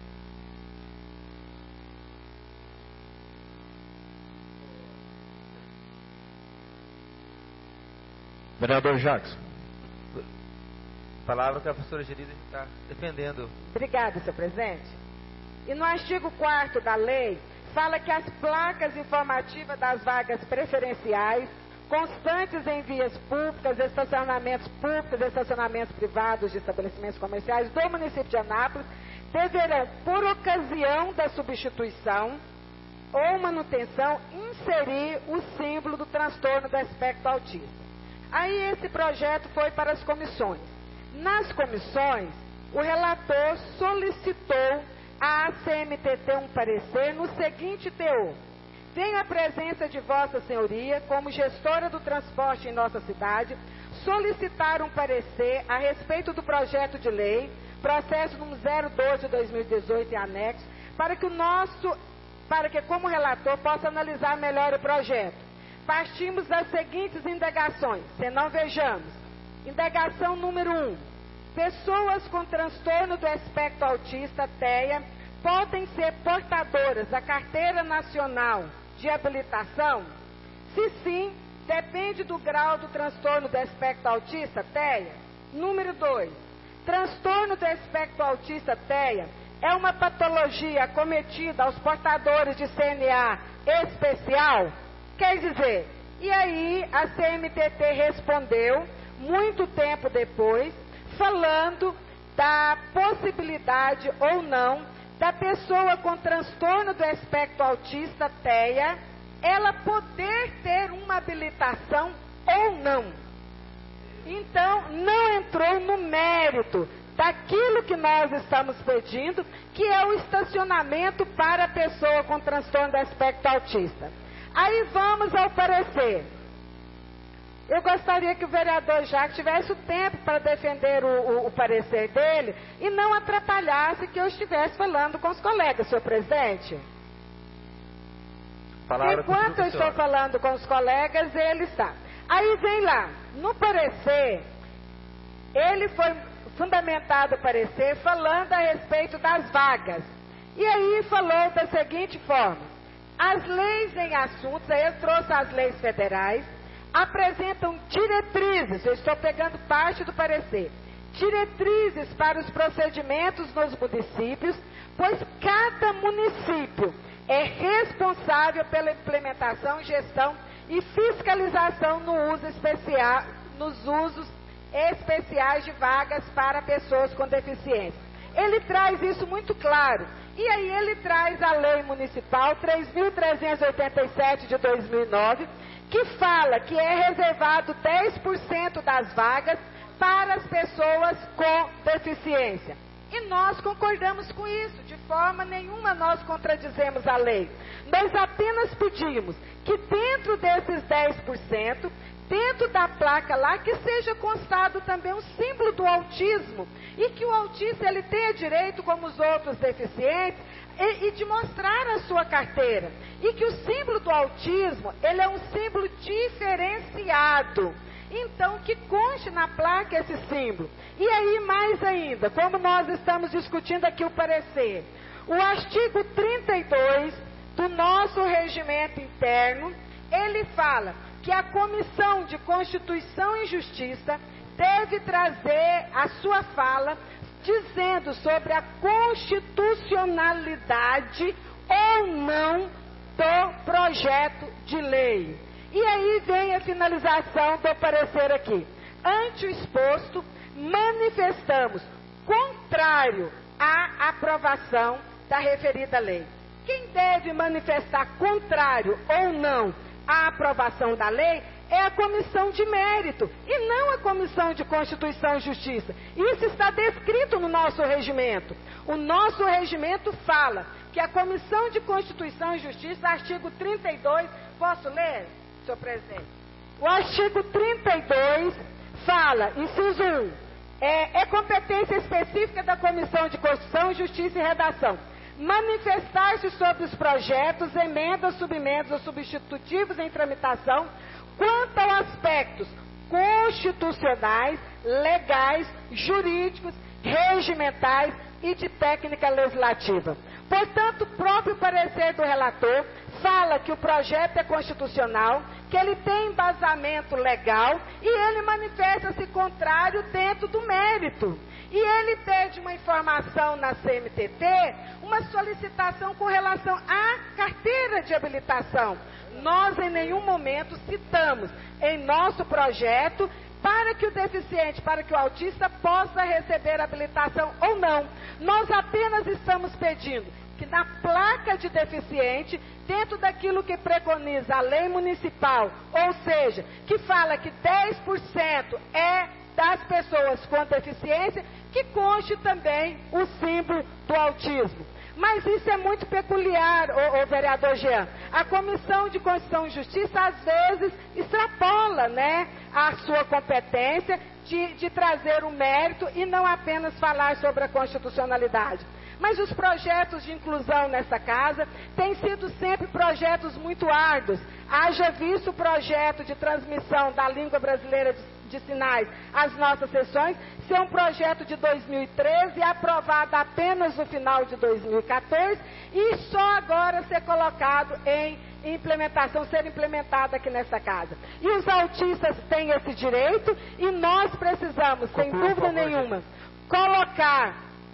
vereador Jacques. Palavra que a professora Gerida está defendendo. Obrigada, senhor presidente. E no artigo quarto da lei, fala que as placas informativas das vagas preferenciais, constantes em vias públicas, estacionamentos públicos, estacionamentos privados de estabelecimentos comerciais do município de Anápolis, deverão, por ocasião da substituição ou manutenção, inserir o símbolo do transtorno do espectro autista. Aí esse projeto foi para as comissões. Nas comissões, o relator solicitou à C M T T um parecer no seguinte teor: tenho a presença de Vossa Senhoria, como gestora do transporte em nossa cidade, solicitar um parecer a respeito do projeto de lei, processo número zero doze de dois mil e dezoito e anexo, para que o nosso, para que como relator possa analisar melhor o projeto. Partimos das seguintes indagações, se não vejamos. Indagação número um. Pessoas com transtorno do espectro autista, T E A, podem ser portadoras da Carteira Nacional de Habilitação? Se sim, depende do grau do transtorno do espectro autista, T E A. Número dois. Transtorno do espectro autista, T E A, é uma patologia cometida aos portadores de C N A especial? Quer dizer, e aí a C M T T respondeu, muito tempo depois, falando da possibilidade ou não da pessoa com transtorno do espectro autista, T E A, ela poder ter uma habilitação ou não. Então, não entrou no mérito daquilo que nós estamos pedindo, que é o estacionamento para a pessoa com transtorno do espectro autista. Aí vamos ao parecer. Eu gostaria que o vereador Jacques tivesse o tempo para defender o, o, o parecer dele e não atrapalhasse que eu estivesse falando com os colegas, senhor presidente. Palavra Enquanto eu estou falando com os colegas, ele está. Aí vem lá, no parecer, ele foi fundamentado o parecer falando a respeito das vagas. E aí falou da seguinte forma: as leis em assuntos, aí ele trouxe as leis federais, apresentam diretrizes, eu estou pegando parte do parecer, diretrizes para os procedimentos nos municípios, pois cada município é responsável pela implementação, gestão e fiscalização no uso especial, nos usos especiais de vagas para pessoas com deficiência. Ele traz isso muito claro. E aí ele traz a lei municipal três mil trezentos e oitenta e sete de dois mil e nove, que fala que é reservado dez por cento das vagas para as pessoas com deficiência. E nós concordamos com isso, de forma nenhuma nós contradizemos a lei. Nós apenas pedimos que dentro desses dez por cento, dentro da placa lá, que seja constado também um símbolo do autismo, e que o autista ele tenha direito, como os outros deficientes, e, e de mostrar a sua carteira. E que o símbolo do autismo, ele é um símbolo diferenciado. Então, que conste na placa esse símbolo. E aí, mais ainda, como nós estamos discutindo aqui o parecer, o artigo trinta e dois do nosso regimento interno, ele fala que a Comissão de Constituição e Justiça deve trazer a sua fala dizendo sobre a constitucionalidade ou não do projeto de lei. E aí vem a finalização do parecer aqui. Ante o exposto, manifestamos contrário à aprovação da referida lei. Quem deve manifestar contrário ou não à aprovação da lei é a Comissão de Mérito e não a Comissão de Constituição e Justiça. Isso está descrito no nosso regimento. O nosso regimento fala que a Comissão de Constituição e Justiça, artigo trinta e dois, posso ler, senhor presidente? O artigo trinta e dois fala, inciso um, é, é competência específica da Comissão de Constituição, Justiça e Redação manifestar-se sobre os projetos, emendas, subemendas ou substitutivos em tramitação quanto a aspectos constitucionais, legais, jurídicos, regimentais e de técnica legislativa. Portanto, o próprio parecer do relator fala que o projeto é constitucional, que ele tem embasamento legal e ele manifesta-se contrário dentro do mérito. E ele pede uma informação na C M T T, uma solicitação com relação à carteira de habilitação. Nós em nenhum momento citamos em nosso projeto para que o deficiente, para que o autista possa receber habilitação ou não. Nós apenas estamos pedindo que na placa de deficiente, dentro daquilo que preconiza a lei municipal, ou seja, que fala que dez por cento é das pessoas com deficiência, que conste também o símbolo do autismo. Mas isso é muito peculiar, o, o vereador Jean. A Comissão de Constituição e Justiça, às vezes, extrapola, né, a sua competência de, de trazer o mérito e não apenas falar sobre a constitucionalidade. Mas os projetos de inclusão nessa casa têm sido sempre projetos muito árduos. Haja visto o projeto de transmissão da língua brasileira de de sinais às nossas sessões, ser um projeto de dois mil e treze, aprovado apenas no final de dois mil e quatorze, e só agora ser colocado em implementação, ser implementado aqui nessa casa. E os autistas têm esse direito, e nós precisamos, sem dúvida nenhuma, colocar,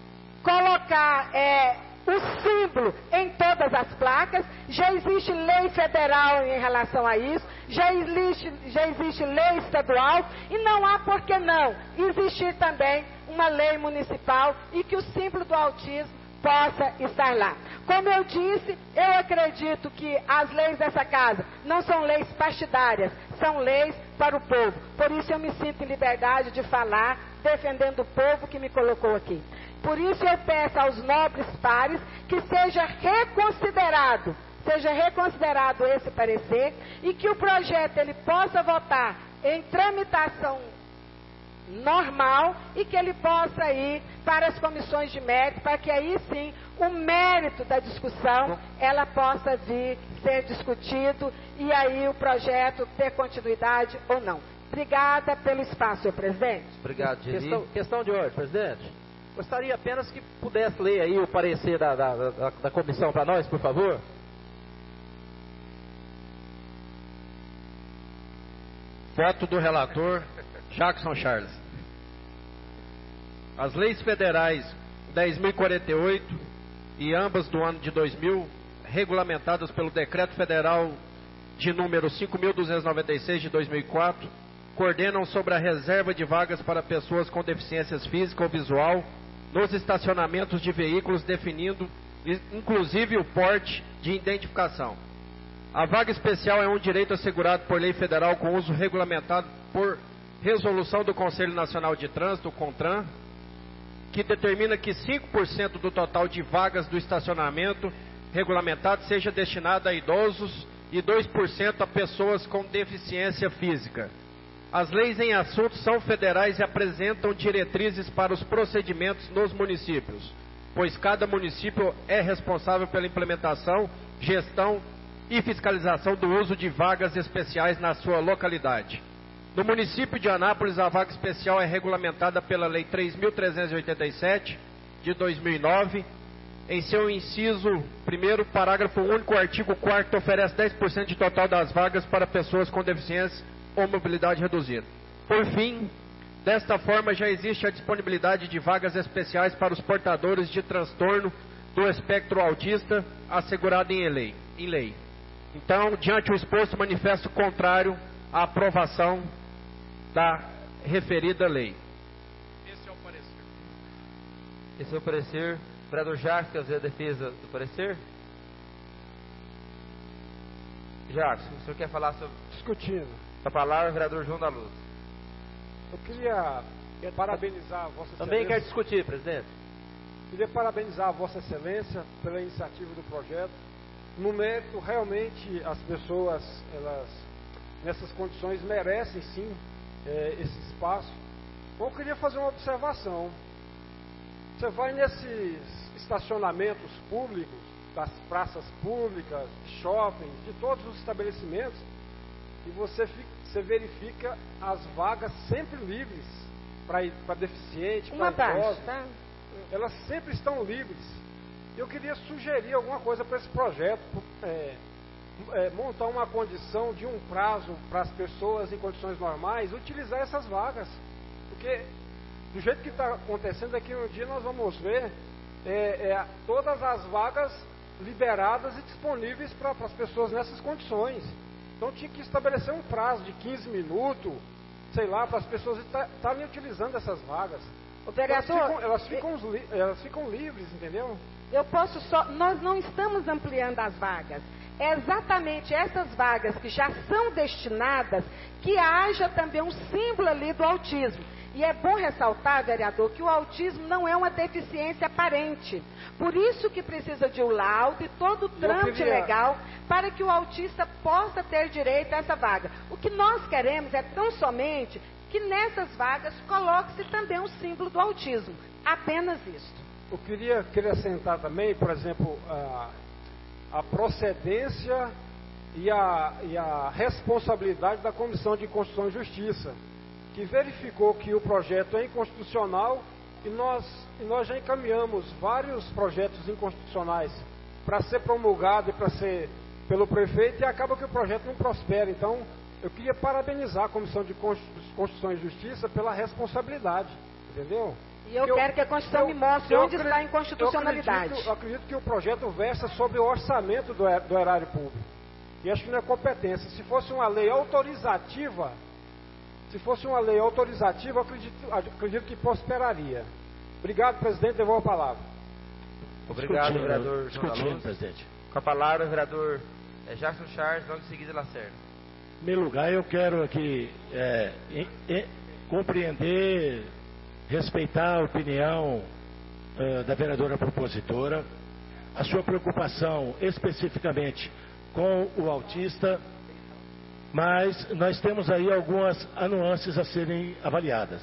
colocar é, o símbolo em todas as placas. Já existe lei federal em relação a isso, já existe, já existe lei estadual, e não há por que não existir também uma lei municipal e que o símbolo do autismo possa estar lá. Como eu disse, eu acredito que as leis dessa casa não são leis partidárias, são leis para o povo. Por isso eu me sinto em liberdade de falar, defendendo o povo que me colocou aqui. Por isso eu peço aos nobres pares que seja reconsiderado, seja reconsiderado esse parecer e que o projeto ele possa votar em tramitação normal e que ele possa ir para as comissões de mérito, para que aí sim o mérito da discussão ela possa vir ser discutido e aí o projeto ter continuidade ou não. Obrigada pelo espaço, senhor presidente. Obrigado, Gili. Questão, questão de ordem, presidente. Gostaria apenas que pudesse ler aí o parecer da, da, da, da comissão para nós, por favor. Voto do relator, Jackson Charles. As leis federais dez mil e quarenta e oito e ambas do ano de dois mil, regulamentadas pelo Decreto Federal de número cinco mil duzentos e noventa e seis de dois mil e quatro, coordenam sobre a reserva de vagas para pessoas com deficiências física ou visual nos estacionamentos de veículos, definindo inclusive o porte de identificação. A vaga especial é um direito assegurado por lei federal com uso regulamentado por resolução do Conselho Nacional de Trânsito, CONTRAN, que determina que cinco por cento do total de vagas do estacionamento regulamentado seja destinado a idosos e dois por cento a pessoas com deficiência física. As leis em assunto são federais e apresentam diretrizes para os procedimentos nos municípios, pois cada município é responsável pela implementação, gestão e fiscalização do uso de vagas especiais na sua localidade. No município de Anápolis, a vaga especial é regulamentada pela Lei três mil trezentos e oitenta e sete, de dois mil e nove. Em seu inciso primeiro, parágrafo único, o artigo quarto oferece dez por cento de total das vagas para pessoas com deficiência ou mobilidade reduzida. Por fim, desta forma, já existe a disponibilidade de vagas especiais para os portadores de transtorno do espectro autista, assegurado em lei. Em lei. Então, diante do exposto, manifesto contrário à aprovação da referida lei. Esse é o parecer. Esse é o parecer. Vereador Jacques, quer fazer a defesa do parecer? Jacques, o senhor quer falar sobre... Discutindo. A palavra, vereador João da Luz. Eu queria parabenizar a Vossa Excelência. Também quer discutir, presidente. Queria parabenizar a Vossa Excelência pela iniciativa do projeto. No mérito, realmente, as pessoas, elas, nessas condições, merecem sim é, esse espaço. Então, eu queria fazer uma observação. Você vai nesses estacionamentos públicos, das praças públicas, shoppings, de todos os estabelecimentos, e você, fica, você verifica as vagas sempre livres para deficiente, para idosos. Tá? Elas sempre estão livres. Eu queria sugerir alguma coisa para esse projeto, é, é, montar uma condição de um prazo para as pessoas em condições normais utilizar essas vagas, porque do jeito que está acontecendo, daqui a um dia nós vamos ver é, é, todas as vagas liberadas e disponíveis para as pessoas nessas condições. Então tinha que estabelecer um prazo de quinze minutos, sei lá, para as pessoas estarem utilizando essas vagas. O vereador, elas, ficam, elas, ficam, elas ficam livres, entendeu? Eu posso só... Nós não estamos ampliando as vagas. É exatamente essas vagas que já são destinadas que haja também um símbolo ali do autismo. E é bom ressaltar, vereador, que o autismo não é uma deficiência aparente. Por isso que precisa de um laudo e todo o trâmite queria... legal para que o autista possa ter direito a essa vaga. O que nós queremos é tão somente que nessas vagas coloque-se também o símbolo do autismo. Apenas isso. Eu queria acrescentar também, por exemplo, a, a procedência e a, e a responsabilidade da Comissão de Constituição e Justiça, que verificou que o projeto é inconstitucional e nós, e nós já encaminhamos vários projetos inconstitucionais para ser promulgado e para ser pelo prefeito, e acaba que o projeto não prospera. Então, eu queria parabenizar a Comissão de Constituição e Justiça pela responsabilidade, entendeu? E eu, eu quero que a Constituição eu, me mostre eu onde acredito, está a inconstitucionalidade. Eu acredito, eu acredito que o projeto versa sobre o orçamento do, er, do erário público. E acho que não é competência. Se fosse uma lei autorizativa, se fosse uma lei autorizativa, eu acredito, acredito que prosperaria. Obrigado, presidente. Devolvo a palavra. Obrigado, Discutindo, vereador. discutindo, presidente. Com a palavra, o vereador é, Jackson Charles, logo em seguida, Lacerda. Em primeiro lugar, eu quero aqui é, em, em, compreender, respeitar a opinião uh, da vereadora propositora, a sua preocupação especificamente com o autista, mas nós temos aí algumas nuances a serem avaliadas.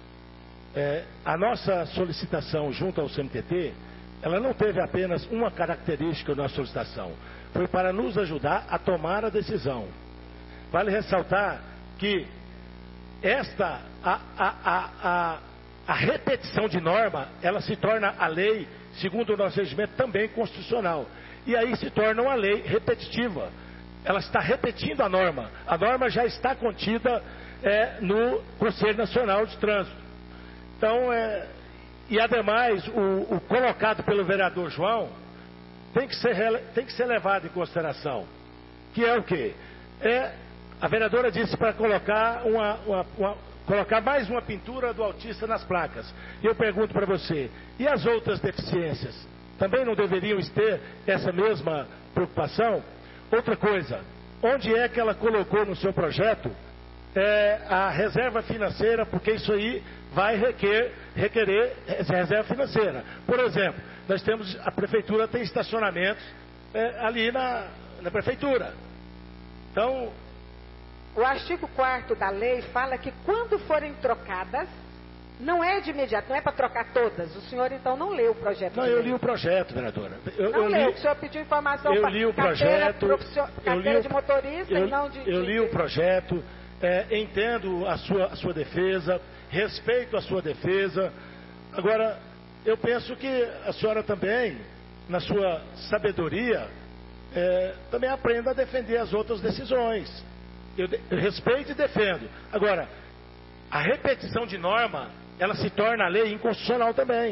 É, a nossa solicitação junto ao C M T T, ela não teve apenas uma característica na solicitação, foi para nos ajudar a tomar a decisão. Vale ressaltar que esta, a, a, a, a, a repetição de norma, ela se torna a lei, segundo o nosso regimento, também constitucional. E aí se torna uma lei repetitiva. Ela está repetindo a norma. A norma já está contida é, no Conselho Nacional de Trânsito. Então, é, e ademais, o, o colocado pelo vereador João tem que ser, tem que ser levado em consideração. Que é o quê? É, a vereadora disse para colocar, uma, uma, uma, colocar mais uma pintura do autista nas placas. E eu pergunto para você, e as outras deficiências? Também não deveriam ter essa mesma preocupação? Outra coisa, onde é que ela colocou no seu projeto é, a reserva financeira, porque isso aí vai requer, requerer reserva financeira. Por exemplo, nós temos, a prefeitura tem estacionamentos é, ali na, na prefeitura. Então, o artigo quarto da lei fala que quando forem trocadas, não é de imediato, não é para trocar todas. O senhor então não leu o projeto? Não, eu li o projeto, vereadora. Eu, não eu leu, li, o senhor pediu informação eu para li o carteira, projeto, carteira li de motorista eu, e não de... Eu de, li de... o projeto, é, entendo a sua, a sua defesa, respeito a sua defesa. Agora, eu penso que a senhora também, na sua sabedoria, é, também aprenda a defender as outras decisões. Eu, eu respeito e defendo. Agora, a repetição de norma, ela se torna a lei inconstitucional também.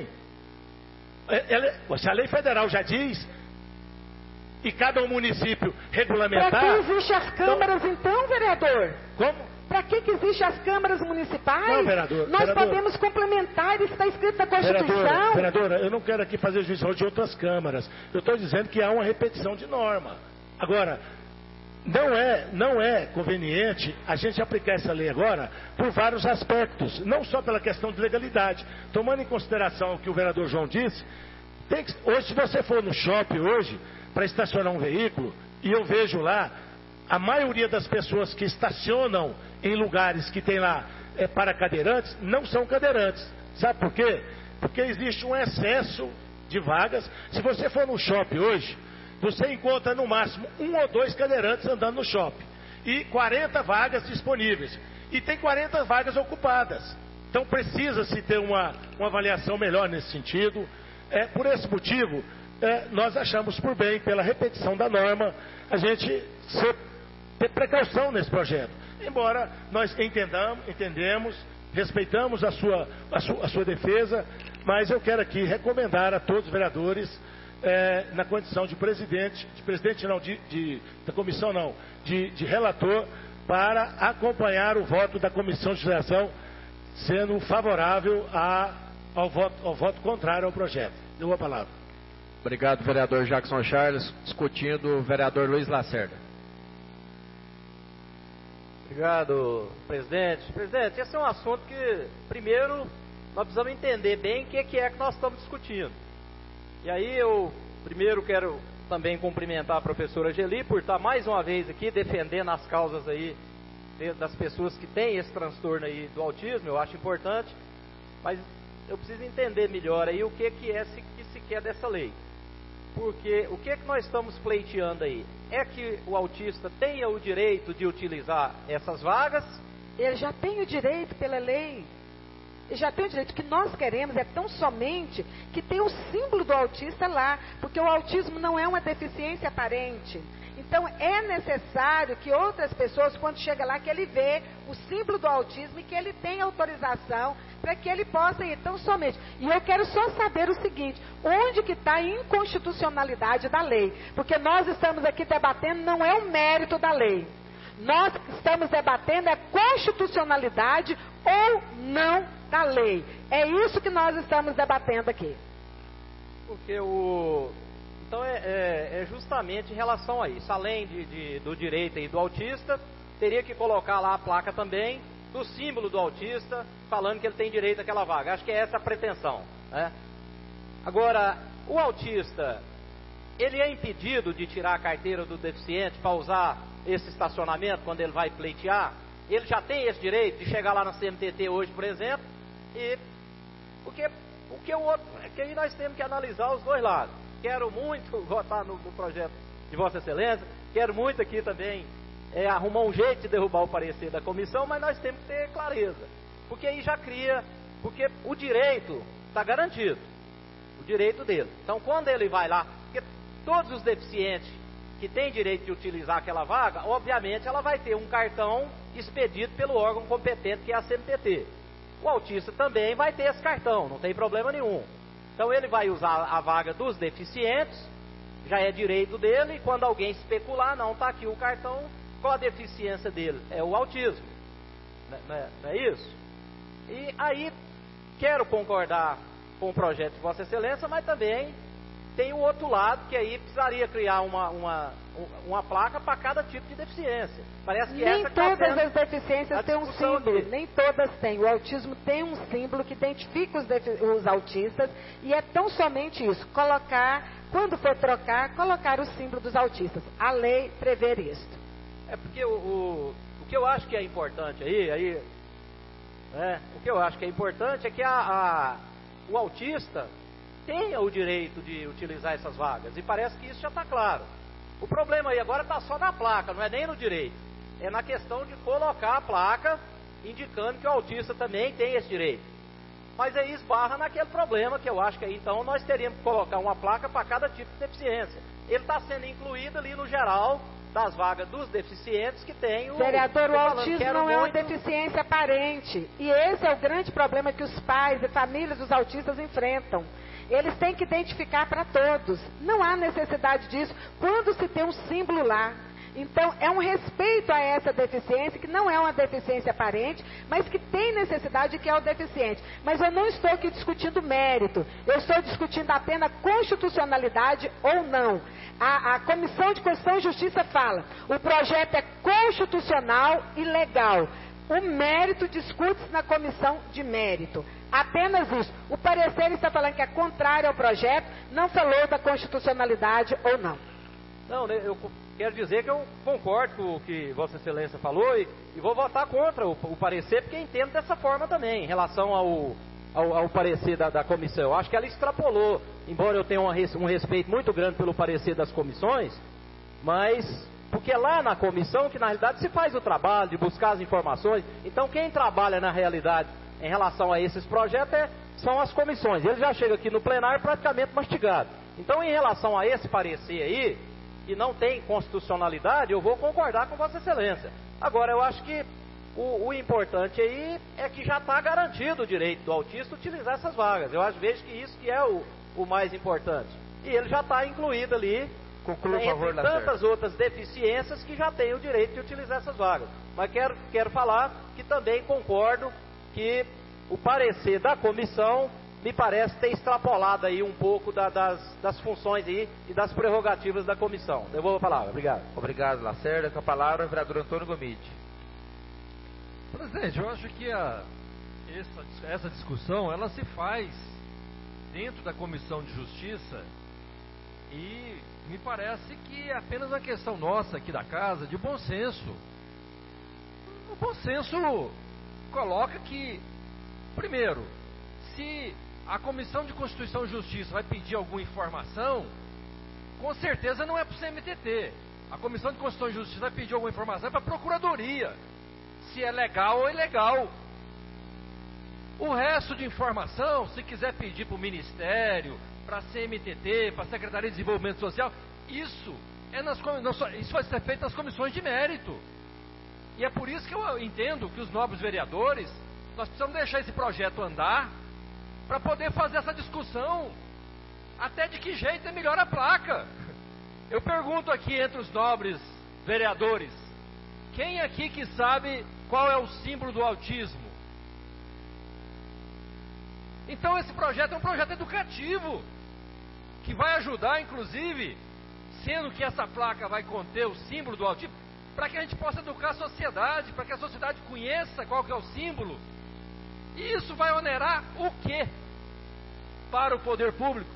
Ela, se a lei federal já diz, e cabe ao município regulamentar... Para que existem as câmaras então, então vereador? Como? Para que, que existem as câmaras municipais? Não, vereador. Nós vereador, podemos complementar, isso está escrito na Constituição. Vereadora, vereadora, eu não quero aqui fazer juízo de outras câmaras. Eu estou dizendo que há uma repetição de norma. Agora, não é, não é conveniente a gente aplicar essa lei agora por vários aspectos, não só pela questão de legalidade. Tomando em consideração o que o vereador João disse, tem que, hoje, se você for no shopping hoje para estacionar um veículo, e eu vejo lá, a maioria das pessoas que estacionam em lugares que tem lá é, para cadeirantes, não são cadeirantes. Sabe por quê? Porque existe um excesso de vagas. Se você for no shopping hoje, você encontra no máximo um ou dois cadeirantes andando no shopping. E quarenta vagas disponíveis. E tem quarenta vagas ocupadas. Então precisa-se ter uma, uma avaliação melhor nesse sentido. É, por esse motivo, é, nós achamos por bem, pela repetição da norma, a gente ser, ter precaução nesse projeto. Embora nós entendamos, entendemos, respeitamos a sua, a sua, a sua defesa, mas eu quero aqui recomendar a todos os vereadores, é, na condição de presidente, de presidente não, de, de, da comissão não, de, de relator, para acompanhar o voto da comissão de legislação, sendo favorável a, ao, voto, ao voto contrário ao projeto. Deu a palavra. Obrigado, vereador Jackson Charles. Discutindo o vereador Luiz Lacerda. Obrigado, presidente. Presidente, esse é um assunto que, primeiro, nós precisamos entender bem o que é que, é que nós estamos discutindo. E aí eu, primeiro, quero também cumprimentar a professora Geli por estar mais uma vez aqui defendendo as causas aí das pessoas que têm esse transtorno aí do autismo. Eu acho importante, mas eu preciso entender melhor aí o que, que é que se quer dessa lei. Porque o que é que nós estamos pleiteando aí? É que o autista tenha o direito de utilizar essas vagas? Ele já tem o direito pela lei. Ele já tem o direito. O que nós queremos é tão somente que tenha o símbolo do autista lá. Porque o autismo não é uma deficiência aparente. Então é necessário que outras pessoas, quando chega lá, que ele vê o símbolo do autismo e que ele tenha autorização para que ele possa ir tão somente. E eu quero só saber o seguinte, onde que está a inconstitucionalidade da lei? Porque nós estamos aqui debatendo, não é o mérito da lei. Nós estamos debatendo a constitucionalidade ou não da lei. É isso que nós estamos debatendo aqui. Porque o... Então é, é, é justamente em relação a isso. Além de, de, do direito aí do autista, teria que colocar lá a placa também do símbolo do autista, falando que ele tem direito àquela vaga. Acho que é essa a pretensão, né? Agora, o autista, ele é impedido de tirar a carteira do deficiente para usar esse estacionamento quando ele vai pleitear? Ele já tem esse direito de chegar lá na C M T T hoje, por exemplo, e porque, porque o outro, é que aí nós temos que analisar os dois lados. Quero muito votar no, no projeto de Vossa Excelência, quero muito aqui também é, arrumar um jeito de derrubar o parecer da comissão, mas nós temos que ter clareza, porque aí já cria, porque o direito está garantido, o direito dele. Então quando ele vai lá, porque todos os deficientes que têm direito de utilizar aquela vaga, obviamente ela vai ter um cartão expedido pelo órgão competente, que é a C M T T. O autista também vai ter esse cartão, não tem problema nenhum. Então ele vai usar a vaga dos deficientes, já é direito dele, e quando alguém especular, não, está aqui o cartão, qual a deficiência dele? É o autismo. Não é, não é isso? E aí, quero concordar com o projeto de Vossa Excelência, mas também tem o outro lado, que aí precisaria criar uma, uma, uma placa para cada tipo de deficiência. Parece que nem essa todas tá as deficiências têm um símbolo, aqui. Nem todas têm. O autismo tem um símbolo que identifica os, os autistas, e é tão somente isso, colocar, quando for trocar, colocar o símbolo dos autistas. A lei prevê isso. É porque o, o, o que eu acho que é importante aí, aí né, o que eu acho que é importante é que a, a, o autista tenha o direito de utilizar essas vagas, e parece que isso já está claro. O problema aí agora está só na placa, não é nem no direito, é na questão de colocar a placa indicando que o autista também tem esse direito. Mas aí esbarra naquele problema que eu acho que aí então nós teríamos que colocar uma placa para cada tipo de deficiência. Ele está sendo incluído ali no geral das vagas dos deficientes que tem o... Vereador, o autismo não muito... é uma deficiência aparente, e esse é o grande problema que os pais e famílias dos autistas enfrentam. Eles têm que identificar para todos. Não há necessidade disso quando se tem um símbolo lá. Então, é um respeito a essa deficiência, que não é uma deficiência aparente, mas que tem necessidade, que é o deficiente. Mas eu não estou aqui discutindo mérito. Eu estou discutindo apenas constitucionalidade ou não. A, a Comissão de Constituição e Justiça fala, o projeto é constitucional e legal. O mérito discute-se na comissão de mérito. Apenas isso. O parecer está falando que é contrário ao projeto, não falou da constitucionalidade ou não. Não, eu quero dizer que eu concordo com o que Vossa Excelência falou e, e vou votar contra o, o parecer, porque entendo dessa forma também, em relação ao, ao, ao parecer da, da comissão. Eu acho que ela extrapolou, embora eu tenha uma, um respeito muito grande pelo parecer das comissões, mas... Porque lá na comissão, que na realidade se faz o trabalho de buscar as informações, então quem trabalha na realidade em relação a esses projetos é, são as comissões. Ele já chega aqui no plenário praticamente mastigado. Então, em relação a esse parecer aí, que não tem constitucionalidade, eu vou concordar com Vossa Excelência. Agora, eu acho que o, o importante aí é que já está garantido o direito do autista utilizar essas vagas. Eu acho, vejo que isso que é o, o mais importante. E ele já está incluído ali, Conclua, entre por favor, tantas outras deficiências que já têm o direito de utilizar essas vagas. Mas quero, quero falar que também concordo que o parecer da comissão me parece ter extrapolado aí um pouco da, das, das funções aí e das prerrogativas da comissão. Devolvo a palavra. Obrigado. Obrigado, Lacerda. Com a palavra, o vereador Antônio Gomide. Presidente, eu acho que a, essa, essa discussão, ela se faz dentro da Comissão de Justiça e me parece que é apenas uma questão nossa aqui da casa, de bom senso. O bom senso coloca que, primeiro, se a Comissão de Constituição e Justiça vai pedir alguma informação, com certeza não é para o C M T T. A Comissão de Constituição e Justiça vai pedir alguma informação para a Procuradoria, se é legal ou ilegal. O resto de informação, se quiser pedir para o Ministério, para a C M T T, para a Secretaria de Desenvolvimento Social, isso, é nas, isso vai ser feito nas comissões de mérito. E é por isso que eu entendo que os nobres vereadores Nós precisamos deixar esse projeto andar para poder fazer essa discussão até de que jeito é melhor a placa. Eu pergunto aqui entre os nobres vereadores, quem aqui que sabe qual é o símbolo do autismo? Então esse projeto é um projeto educativo, que vai ajudar, inclusive, sendo que essa placa vai conter o símbolo do autismo, para que a gente possa educar a sociedade, para que a sociedade conheça qual que é o símbolo. E isso vai onerar o quê para o poder público?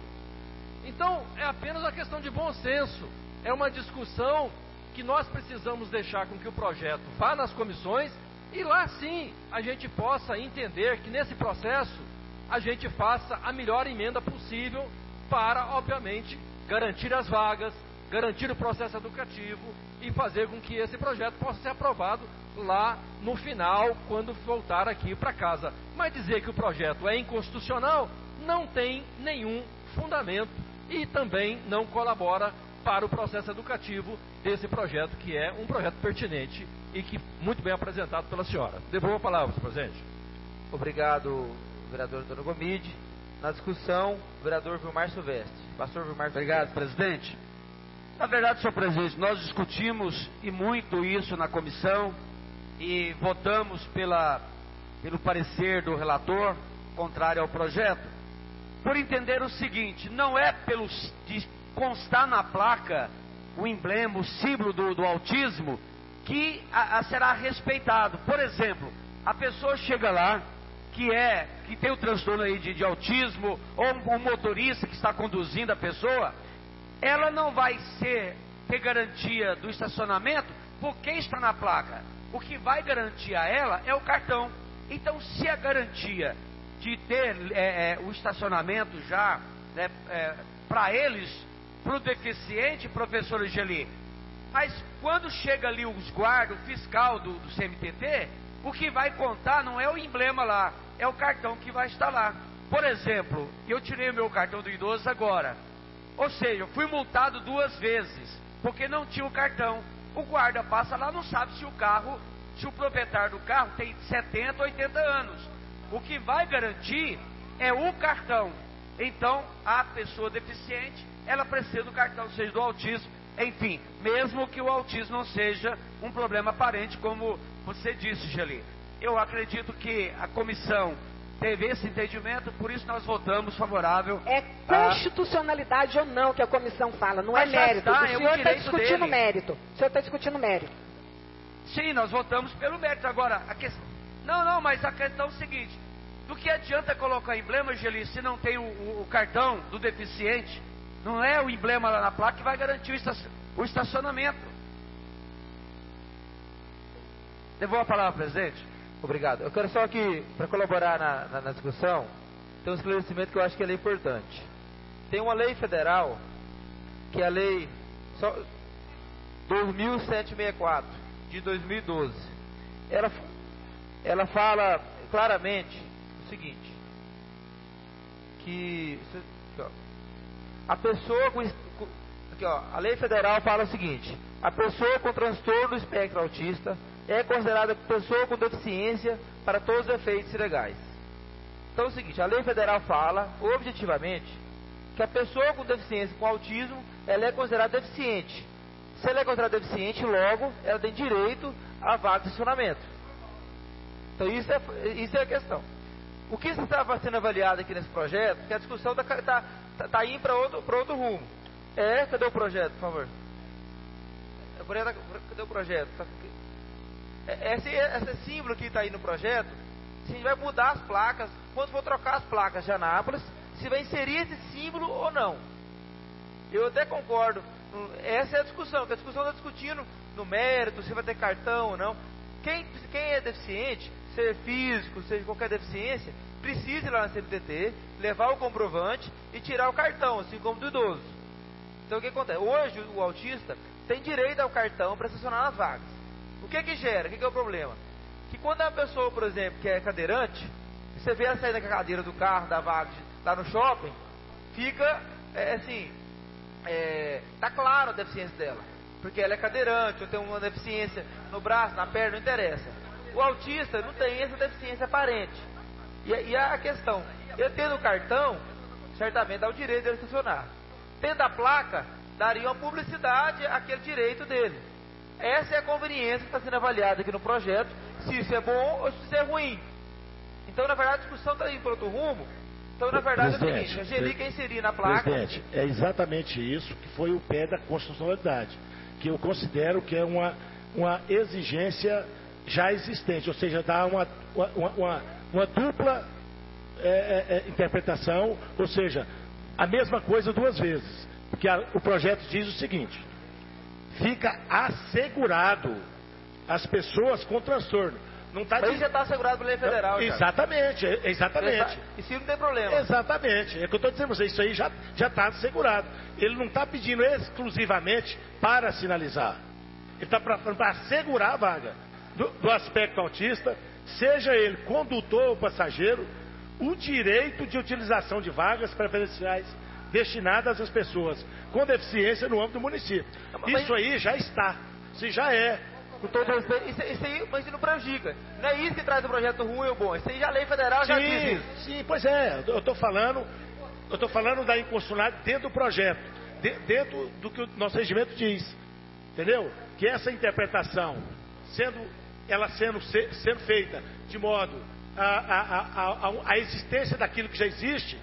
Então, é apenas uma questão de bom senso. É uma discussão que nós precisamos deixar com que o projeto vá nas comissões e lá sim a gente possa entender que nesse processo a gente faça a melhor emenda possível para, obviamente, garantir as vagas, garantir o processo educativo e fazer com que esse projeto possa ser aprovado lá no final, quando voltar aqui para casa. Mas dizer que o projeto é inconstitucional não tem nenhum fundamento e também não colabora para o processo educativo desse projeto, que é um projeto pertinente e que muito bem apresentado pela senhora. Devolvo a palavra, senhor presidente. Obrigado, vereador Antônio Gomide. Na discussão, o vereador Vilmar Silvestre. Pastor Vilmar Silvestre. Obrigado, presidente. Na verdade, senhor presidente, nós discutimos e muito isso na comissão e votamos pela, pelo parecer do relator, contrário ao projeto, por entender o seguinte: não é pelo de constar na placa o emblema, o símbolo do, do autismo, que a, a será respeitado. Por exemplo, a pessoa chega lá, que é, que tem o transtorno aí de, de autismo, ou um, um motorista que está conduzindo a pessoa, ela não vai ser, ter garantia do estacionamento porque está na placa. O que vai garantir a ela é o cartão. Então, se a garantia de ter é, é, o estacionamento já né, é, para eles, para o deficiente, professor Angeli, mas quando chega ali os guardas, o fiscal do, do C M T T, o que vai contar não é o emblema lá, é o cartão que vai estar lá. Por exemplo, eu tirei o meu cartão do idoso agora, ou seja, eu fui multado duas vezes, porque não tinha o cartão. O guarda passa lá, não sabe se o carro, se o proprietário do carro tem setenta, oitenta anos. O que vai garantir é o cartão. Então, a pessoa deficiente, ela precisa do cartão, seja do autismo, enfim, mesmo que o autismo não seja um problema aparente, como você disse, Geli. Eu acredito que a comissão teve esse entendimento, por isso nós votamos favorável. É constitucionalidade a... ou não que a comissão fala, não mas é mérito. Está, o é senhor está discutindo dele. mérito. O senhor está discutindo mérito. Sim, nós votamos pelo mérito. Agora, a questão... Não, não, mas a questão é o seguinte: do que adianta colocar emblema, Geli, se não tem o, o, o cartão do deficiente? Não é o emblema lá na placa que vai garantir o, estac... o estacionamento. Levou a palavra, presidente? Obrigado. Eu quero só aqui, para colaborar na, na, na discussão, tem um esclarecimento que eu acho que é importante. Tem uma lei federal, que é a lei dois mil setecentos e sessenta e quatro, de dois mil e doze. Ela, ela fala claramente o seguinte, que aqui, ó, a pessoa com, aqui, ó, a lei federal fala o seguinte: a pessoa com transtorno do espectro autista é considerada pessoa com deficiência para todos os efeitos legais. Então é o seguinte, a lei federal fala, objetivamente, que a pessoa com deficiência com autismo, ela é considerada deficiente. Se ela é considerada deficiente, logo, ela tem direito a vaga de estacionamento. Então isso é, isso é a questão. O que está sendo avaliado aqui nesse projeto, que a discussão está tá, tá, tá indo para outro, outro rumo. É, cadê o projeto, por favor? Cadê o projeto? Tá, Esse, esse símbolo que está aí no projeto, se a gente vai mudar as placas, quando for trocar as placas de Anápolis, se vai inserir esse símbolo ou não. Eu até concordo. Essa é a discussão, que a discussão está discutindo no mérito, se vai ter cartão ou não. Quem, quem é deficiente, seja físico, seja qualquer deficiência, precisa ir lá na C M T T, levar o comprovante e tirar o cartão, assim como do idoso. Então o que acontece? Hoje o autista tem direito ao cartão para estacionar nas vagas. O que que gera? O que que é o problema? Que quando a pessoa, por exemplo, que é cadeirante, você vê ela sair da cadeira do carro, da vaga, lá no shopping, fica, é, assim, é, tá claro a deficiência dela. Porque ela é cadeirante, ou tem uma deficiência no braço, na perna, não interessa. o autista não tem essa deficiência aparente. E, e a questão, ele tendo o cartão, certamente dá o direito dele estacionar. Tendo a placa, daria uma publicidade àquele direito dele. Essa é a conveniência que está sendo avaliada aqui no projeto, se isso é bom ou se isso é ruim. Então, na verdade, a discussão está indo para outro rumo. Então, na verdade, Presidente, é o seguinte, a Geli quer inserir na placa... Presidente, é exatamente isso que foi o pé da constitucionalidade, que eu considero que é uma, uma exigência já existente, ou seja, dá uma, uma, uma, uma dupla é, é, interpretação, ou seja, a mesma coisa duas vezes. Porque a, o projeto diz o seguinte: fica assegurado as pessoas com transtorno. Não tá Mas de... já está assegurado pela lei federal. Não, exatamente, já. exatamente. Isso não tem problema. Exatamente. É que eu estou dizendo para você, isso aí já está assegurado. Ele não está pedindo exclusivamente para sinalizar. Ele está para assegurar a vaga. Do, do aspecto autista, seja ele condutor ou passageiro, o direito de utilização de vagas preferenciais destinadas às pessoas com deficiência no âmbito do município. Mas... Isso aí já está. Isso já é. Com todo respeito, isso, isso aí, mas isso não prejudica. Não é isso que traz o projeto ruim ou bom. Isso aí já a lei federal já sim, diz isso. Sim, pois é. Eu estou falando, eu estou falando da inconstitucionalidade dentro do projeto, de, dentro do que o nosso regimento diz, entendeu? Que essa interpretação, sendo, ela sendo, sendo feita de modo a, a, a, a, a existência daquilo que já existe,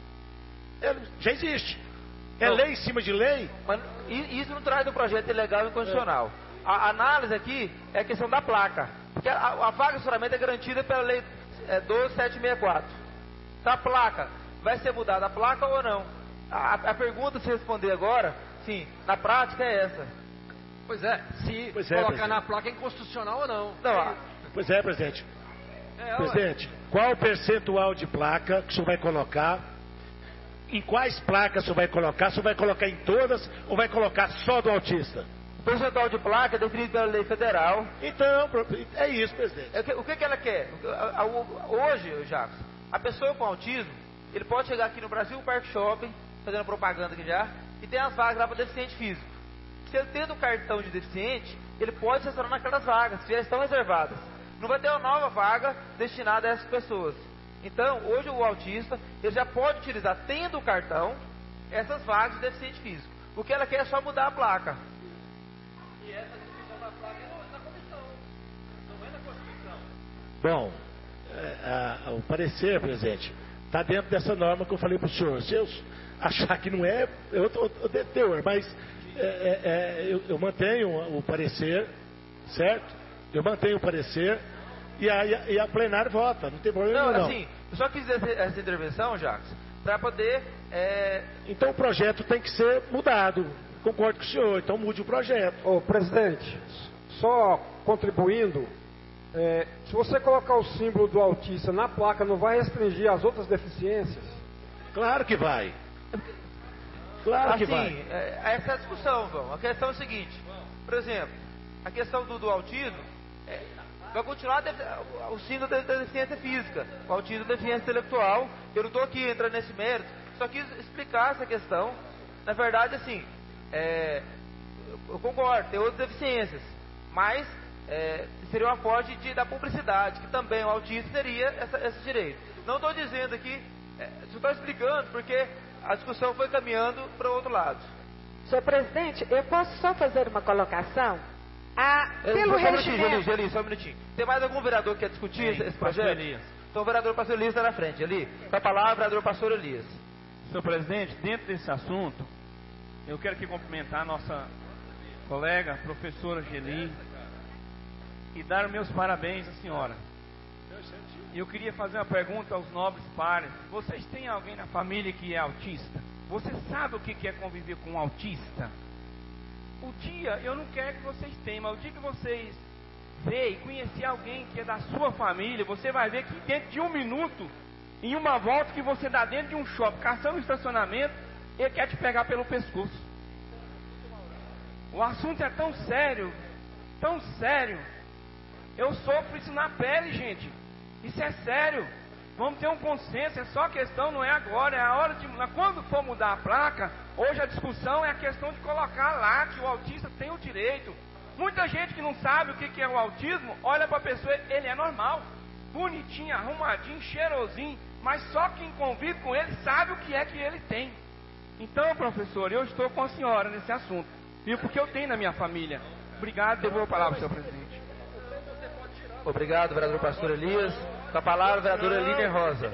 já existe. É não, lei em cima de lei. Mas isso não traz do projeto ilegal e inconstitucional. É. A análise aqui é a questão da placa. Porque a, a vaga de estacionamento é garantida pela lei é, doze mil setecentos e sessenta e quatro. Então a placa, vai ser mudada a placa ou não? A, a pergunta, se responder agora, sim, na prática é essa. Pois é, se pois é, colocar presidente. Na placa é inconstitucional ou não. Não, a... Pois é, presidente. É, presidente, qual o percentual de placa que o senhor vai colocar? Em quais placas o senhor vai colocar? O senhor vai colocar em todas ou vai colocar só do autista? O percentual de placa é definido pela lei federal. Então, é isso, presidente. O que, que ela quer? Hoje, Jacques, a pessoa com autismo, ele pode chegar aqui no Brasil, um Parque Shopping, fazendo propaganda aqui já, e tem as vagas lá para deficiente físico. Se ele tendo o cartão de deficiente, ele pode se estacionar naquelas vagas, que já estão reservadas. Não vai ter uma nova vaga destinada a essas pessoas. Então, hoje o autista, ele já pode utilizar, tendo o cartão, essas vagas de deficiente físico. O que ela quer é só mudar a placa. E essa discussão da placa é na comissão, não é na Constituição. Bom, é, a, o parecer, presidente, está dentro dessa norma que eu falei para o senhor. Se eu achar que não é, eu estou teor, mas é, é, é, eu, eu mantenho o parecer, certo? Eu mantenho o parecer e a, e a plenária vota, não tem problema não. Não, assim, eu só quis essa, essa intervenção, Jacques, para poder... É... Então o projeto tem que ser mudado. Concordo com o senhor, então mude o projeto. Ô, presidente, só contribuindo, é, se você colocar o símbolo do autista na placa, não vai restringir as outras deficiências? Claro que vai. Claro assim, que vai. É, essa é a discussão, João. A questão é o seguinte, por exemplo, a questão do, do autismo, é, vai continuar o símbolo da, da deficiência física, o autismo da deficiência intelectual. Eu não estou aqui entrando nesse mérito, só quis explicar essa questão. Na verdade, assim, é, eu concordo, tem outras deficiências, mas é, seria uma forma de, da publicidade, que também o autista teria essa, esse direito. Não estou dizendo aqui, é, só estou explicando porque a discussão foi caminhando para o outro lado. Senhor presidente, eu posso só fazer uma colocação? Ah, pelo só um regimento... Geli, Geli, só um minutinho. Tem mais algum vereador que quer discutir esse, esse projeto? Elias. Então o vereador Pastor Elias está na frente. Ali, com a palavra, o vereador Pastor Elias. Senhor presidente, dentro desse assunto, eu quero aqui cumprimentar a nossa colega, professora Geli, e dar meus parabéns à senhora. Eu queria fazer uma pergunta aos nobres pares. Vocês têm alguém na família que é autista? Você sabe o que é conviver com um autista? O dia, eu não quero que vocês tenham, mas o dia que vocês verem e conhecer alguém que é da sua família, você vai ver que dentro de um minuto, em uma volta que você dá dentro de um shopping, caçando um estacionamento, ele quer te pegar pelo pescoço. O assunto é tão sério, tão sério. Eu sofro isso na pele, gente. Isso é sério. Vamos ter um consenso, é só questão, não é agora, é a hora de... Quando for mudar a placa, hoje a discussão é a questão de colocar lá que o autista tem o direito. Muita gente que não sabe o que é o autismo, olha para a pessoa, ele é normal, bonitinho, arrumadinho, cheirosinho, mas só quem convive com ele sabe o que é que ele tem. Então, professor, eu estou com a senhora nesse assunto, viu? Porque eu tenho na minha família. Obrigado, devolvo a palavra, senhor presidente. Obrigado, vereador Pastor Elias. Com a palavra, vereadora Líder Rosa.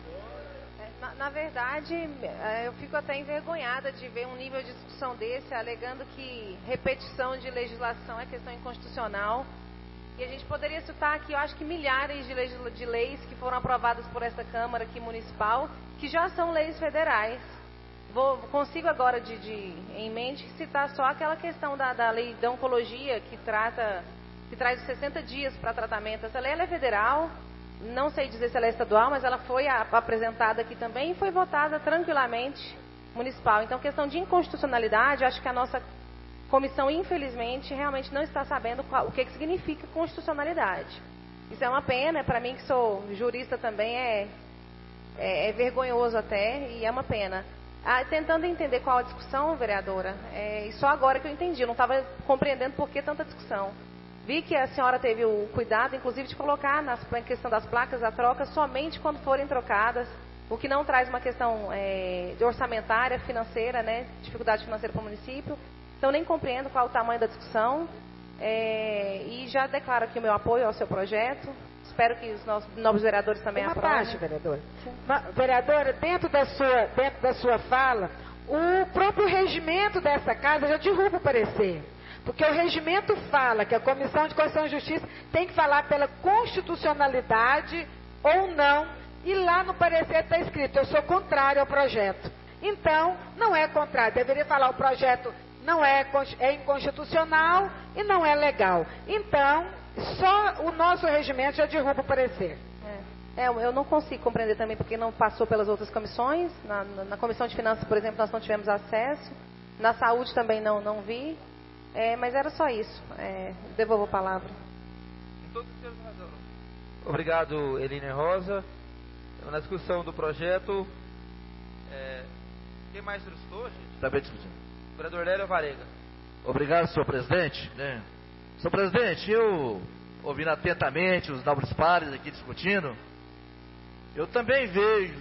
Na, na verdade, eu fico até envergonhada de ver um nível de discussão desse, alegando que repetição de legislação é questão inconstitucional. E a gente poderia citar aqui, eu acho que milhares de, leis, de leis que foram aprovadas por essa Câmara aqui municipal, que já são leis federais. Vou, consigo agora, de, de, em mente, citar só aquela questão da, da lei da oncologia, que, trata, que traz sessenta dias para tratamento. Essa lei ela é federal, não sei dizer se ela é estadual, mas ela foi a, apresentada aqui também e foi votada tranquilamente municipal. Então, questão de inconstitucionalidade, acho que a nossa comissão, infelizmente, realmente não está sabendo qual, o que, que significa constitucionalidade. Isso é uma pena, para mim que sou jurista também, é, é, é vergonhoso até, e é uma pena. Ah, tentando entender qual a discussão, vereadora, é, e só agora que eu entendi, eu não estava compreendendo por que tanta discussão. Vi que a senhora teve o cuidado, inclusive, de colocar na questão das placas a troca somente quando forem trocadas, o que não traz uma questão é, de orçamentária, financeira, né, dificuldade financeira para o município. Então, nem compreendo qual é o tamanho da discussão, é, e já declaro aqui o meu apoio ao seu projeto. Espero que os nossos novos vereadores também Uma aprovem. parte, vereadora. Vereadora, dentro da, sua, dentro da sua fala, o próprio regimento dessa casa já derruba o parecer. Porque o regimento fala que a Comissão de Constituição e Justiça tem que falar pela constitucionalidade ou não, e lá no parecer está escrito, eu sou contrário ao projeto. Então, não é contrário, deveria falar o projeto não é, é inconstitucional e não é legal. Então, só o nosso regimento já derruba o parecer. É, eu não consigo compreender também porque não passou pelas outras comissões. Na, na, na Comissão de Finanças, por exemplo, nós não tivemos acesso. Na Saúde também não, não vi. É, mas era só isso. É, devolvo a palavra. Obrigado, Eline Rosa. Na discussão do projeto, é, quem mais solicitou, gente? Está bem discutindo. Vereador Lélio Varega. Obrigado, senhor presidente. É. Senhor presidente, eu, ouvindo atentamente os nobres pares aqui discutindo, eu também vejo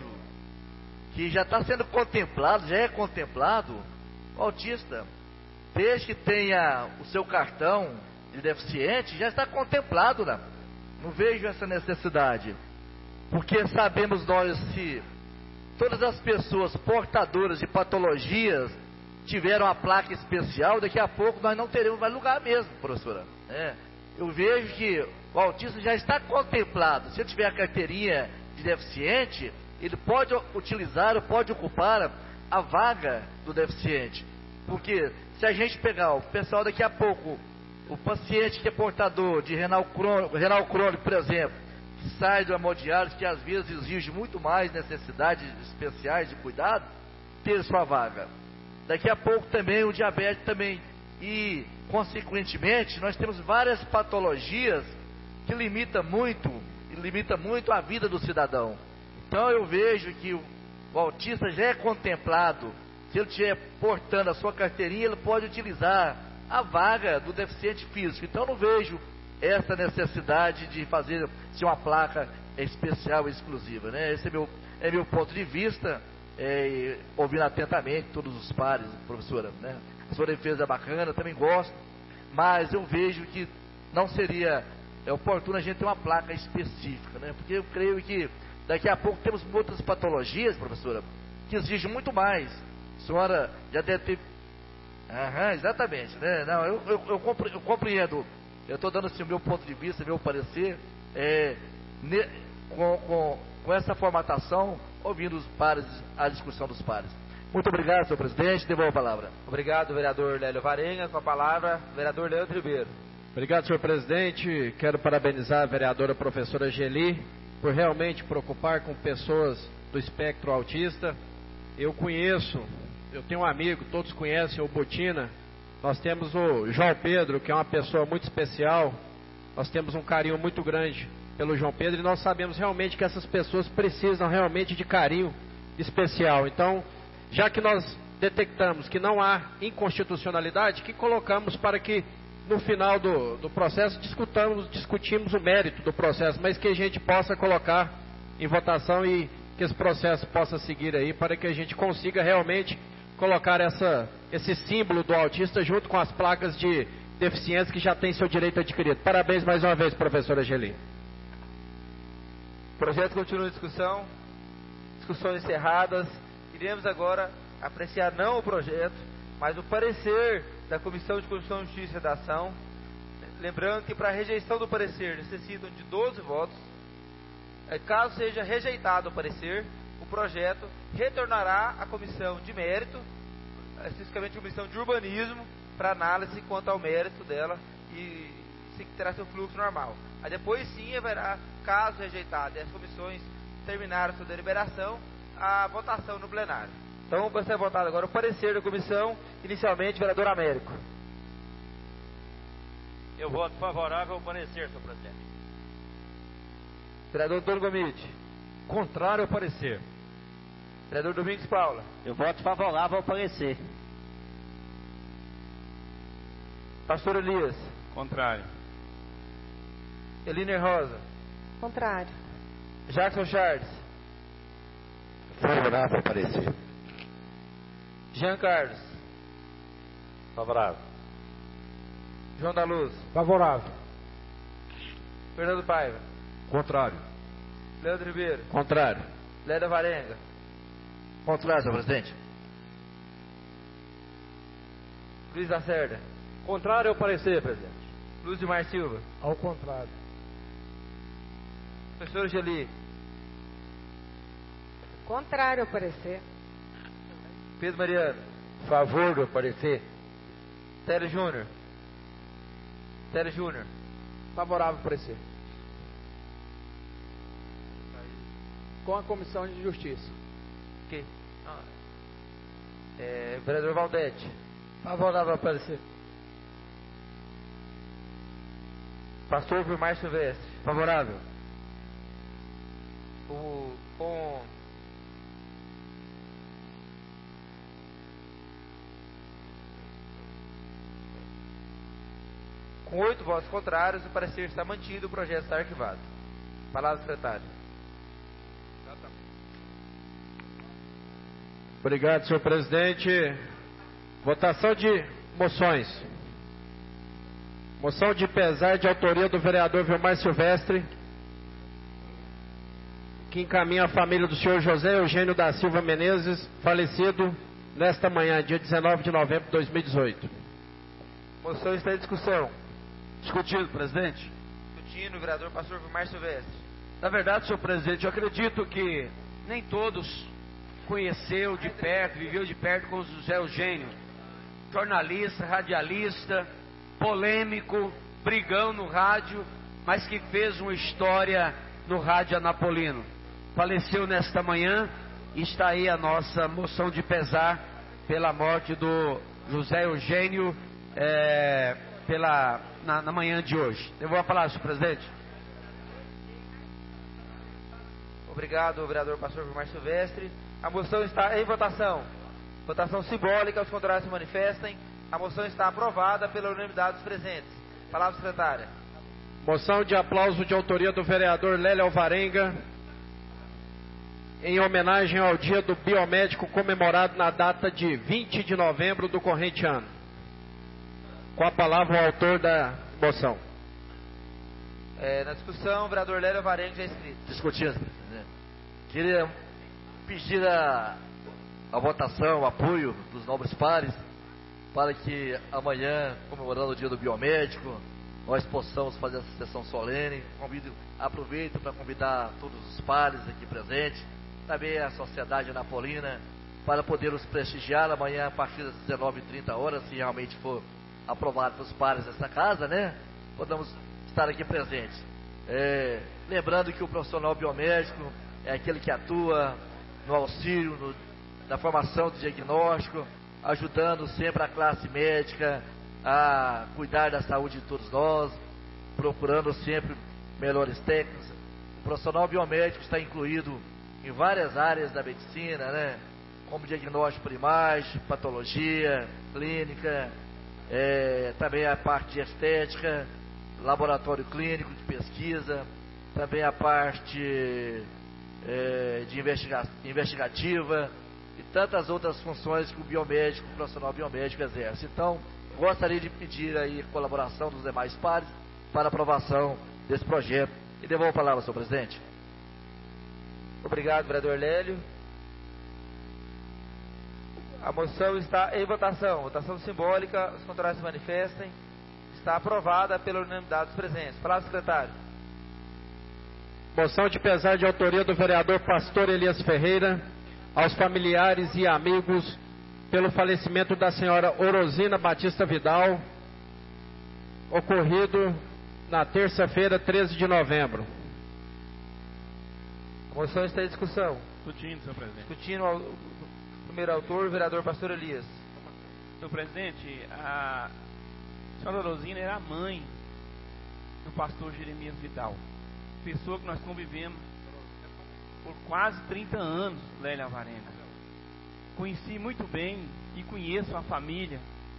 que já está sendo contemplado, já é contemplado, o autista, desde que tenha o seu cartão de deficiente, já está contemplado, né? Não vejo essa necessidade. Porque sabemos nós, se todas as pessoas portadoras de patologias tiveram a placa especial, daqui a pouco nós não teremos mais lugar mesmo, professora. É, eu vejo que o autista já está contemplado. Se ele tiver a carteirinha de deficiente, ele pode utilizar, pode ocupar a vaga do deficiente. Porque se a gente pegar o pessoal daqui a pouco, o paciente que é portador de renal crônico, renal crônico, por exemplo, que sai do hemodiálise, que às vezes exige muito mais necessidades especiais de cuidado, ter sua vaga. Daqui a pouco também o diabetes também. E, consequentemente, nós temos várias patologias que limitam muito, limita muito a vida do cidadão. Então eu vejo que o, o autista já é contemplado. Se ele estiver portando a sua carteirinha, ele pode utilizar a vaga do deficiente físico. Então eu não vejo essa necessidade de fazer se uma placa especial e exclusiva, né? Esse é meu, é meu ponto de vista. É, ouvindo atentamente todos os pares, professora, né? A sua defesa é bacana, também gosto, mas eu vejo que não seria é, oportuno a gente ter uma placa específica, né? Porque eu creio que daqui a pouco temos outras patologias, professora, que exigem muito mais. A senhora já deve ter... Aham, exatamente, né? Não, eu, eu, eu, compre, eu compreendo, eu estou dando assim, o meu ponto de vista, meu parecer, é, ne, com, com, com essa formatação, ouvindo os pares, a discussão dos pares. Muito obrigado, senhor presidente. Devolvo a palavra. Obrigado, vereador Lélio Varenga. Com a palavra, vereador Leandro Ribeiro. Obrigado, senhor presidente. Quero parabenizar a vereadora professora Geli por realmente preocupar com pessoas do espectro autista. Eu conheço, eu tenho um amigo, todos conhecem o Botina. Nós temos o João Pedro, que é uma pessoa muito especial. Nós temos um carinho muito grande pelo João Pedro, e nós sabemos realmente que essas pessoas precisam realmente de carinho especial. Então, já que nós detectamos que não há inconstitucionalidade, que colocamos para que no final do, do processo, discutamos, discutimos o mérito do processo, mas que a gente possa colocar em votação e que esse processo possa seguir aí, para que a gente consiga realmente colocar essa, esse símbolo do autista junto com as placas de deficiência que já tem seu direito adquirido. Parabéns mais uma vez, professora Angeli. O projeto continua em discussão, discussões encerradas. Iremos agora apreciar não o projeto, mas o parecer da Comissão de Constituição, Justiça e Redação. Lembrando que para a rejeição do parecer necessitam de doze votos. Caso seja rejeitado o parecer, o projeto retornará à Comissão de Mérito, especificamente a Comissão de Urbanismo, para análise quanto ao mérito dela e se terá seu fluxo normal. Aí depois sim haverá, caso rejeitado e as comissões terminarem sua deliberação, a votação no plenário. Então vai ser votado agora o parecer da comissão, inicialmente, vereador Américo. Eu voto favorável ao parecer, senhor presidente. Vereador Antônio Gomide. Contrário ao parecer. Vereador Domingos Paula. Eu voto favorável ao parecer. Pastor Elias. Contrário. Eliner Rosa. Contrário. Jackson Charles. Favorável ao parecer. Jean Carlos. Favorável. João da Luz. Favorável. Fernando Paiva. Contrário. Leandro Ribeiro. Contrário. Léda Varenga. Contrário, senhor presidente. Luiz Lacerda. Contrário ao parecer, presidente. Lúcio Mar Silva. Ao contrário. Professor Angeli. Contrário ao parecer. Pedro Mariano. Favor do parecer. Télio Júnior. Télio Júnior. Favorável ao parecer. Com a Comissão de Justiça. Ok. Ah. É, vereador Valdete. Favorável ao parecer. Pastor Vilmar Silvestre. Favorável. O, com Com oito votos contrários, o parecer está mantido, o projeto está arquivado. Palavra do secretário. Obrigado, senhor presidente. Votação de moções. Moção de pesar de autoria do vereador Vilmar Silvestre, que encaminha a família do senhor José Eugênio da Silva Menezes, falecido nesta manhã, dia dezenove de novembro de dois mil e dezoito. Moção está em discussão. Discutido, presidente. Discutindo, o vereador pastor Vilmar Silvestre. Na verdade, senhor presidente, eu acredito que nem todos conheceu de perto, viveu de perto com o José Eugênio. Jornalista, radialista, polêmico, brigão no rádio, mas que fez uma história no rádio anapolino. Faleceu nesta manhã e está aí a nossa moção de pesar pela morte do José Eugênio é, pela, na, na manhã de hoje. Devolvo a palavra, senhor presidente. Obrigado, vereador pastor Vilmar Silvestre. A moção está em votação. Votação simbólica, os contrários se manifestem. A moção está aprovada pela unanimidade dos presentes. Palavra secretária. Moção de aplauso de autoria do vereador Lélio Alvarenga, em homenagem ao dia do biomédico comemorado na data de vinte de novembro do corrente ano. Com a palavra o autor da moção. É, na discussão, o vereador Lélio Alvarenga já inscrito. Discutindo, presidente. Queria pedir a, a votação, o apoio dos nobres pares, para que amanhã, comemorando o dia do biomédico, nós possamos fazer essa sessão solene. Convido, aproveito para convidar todos os pares aqui presentes, também a sociedade anapolina, para poder os prestigiar amanhã a partir das dezenove e trinta horas, se realmente for aprovado pelos pares dessa casa, né? Podemos estar aqui presentes. É, lembrando que o profissional biomédico é aquele que atua no auxílio, no, na formação do diagnóstico, ajudando sempre a classe médica a cuidar da saúde de todos nós, procurando sempre melhores técnicos. O profissional biomédico está incluído em várias áreas da medicina, né? Como diagnóstico por imagem, patologia, clínica, é, também a parte de estética, laboratório clínico de pesquisa, também a parte é, de investiga investigativa e tantas outras funções que o biomédico, o profissional biomédico exerce. Então, gostaria de pedir aí a colaboração dos demais pares para aprovação desse projeto. E devolvo a palavra, senhor presidente. Obrigado, vereador Lélio. A moção está em votação. Votação simbólica. Os contrários se manifestem. Está aprovada pela unanimidade dos presentes. Palavra, secretário. Moção de pesar de autoria do vereador Pastor Elias Ferreira aos familiares e amigos pelo falecimento da senhora Orosina Batista Vidal, ocorrido na terça-feira, treze de novembro. A moção está em discussão. Discutindo, senhor presidente. Discutindo o primeiro autor, o vereador Pastor Elias. Senhor presidente, a senhora Orosina era a mãe do pastor Jeremias Vidal, pessoa que nós convivemos por quase trinta anos, Lélia Alvarenga. Conheci muito bem e conheço a família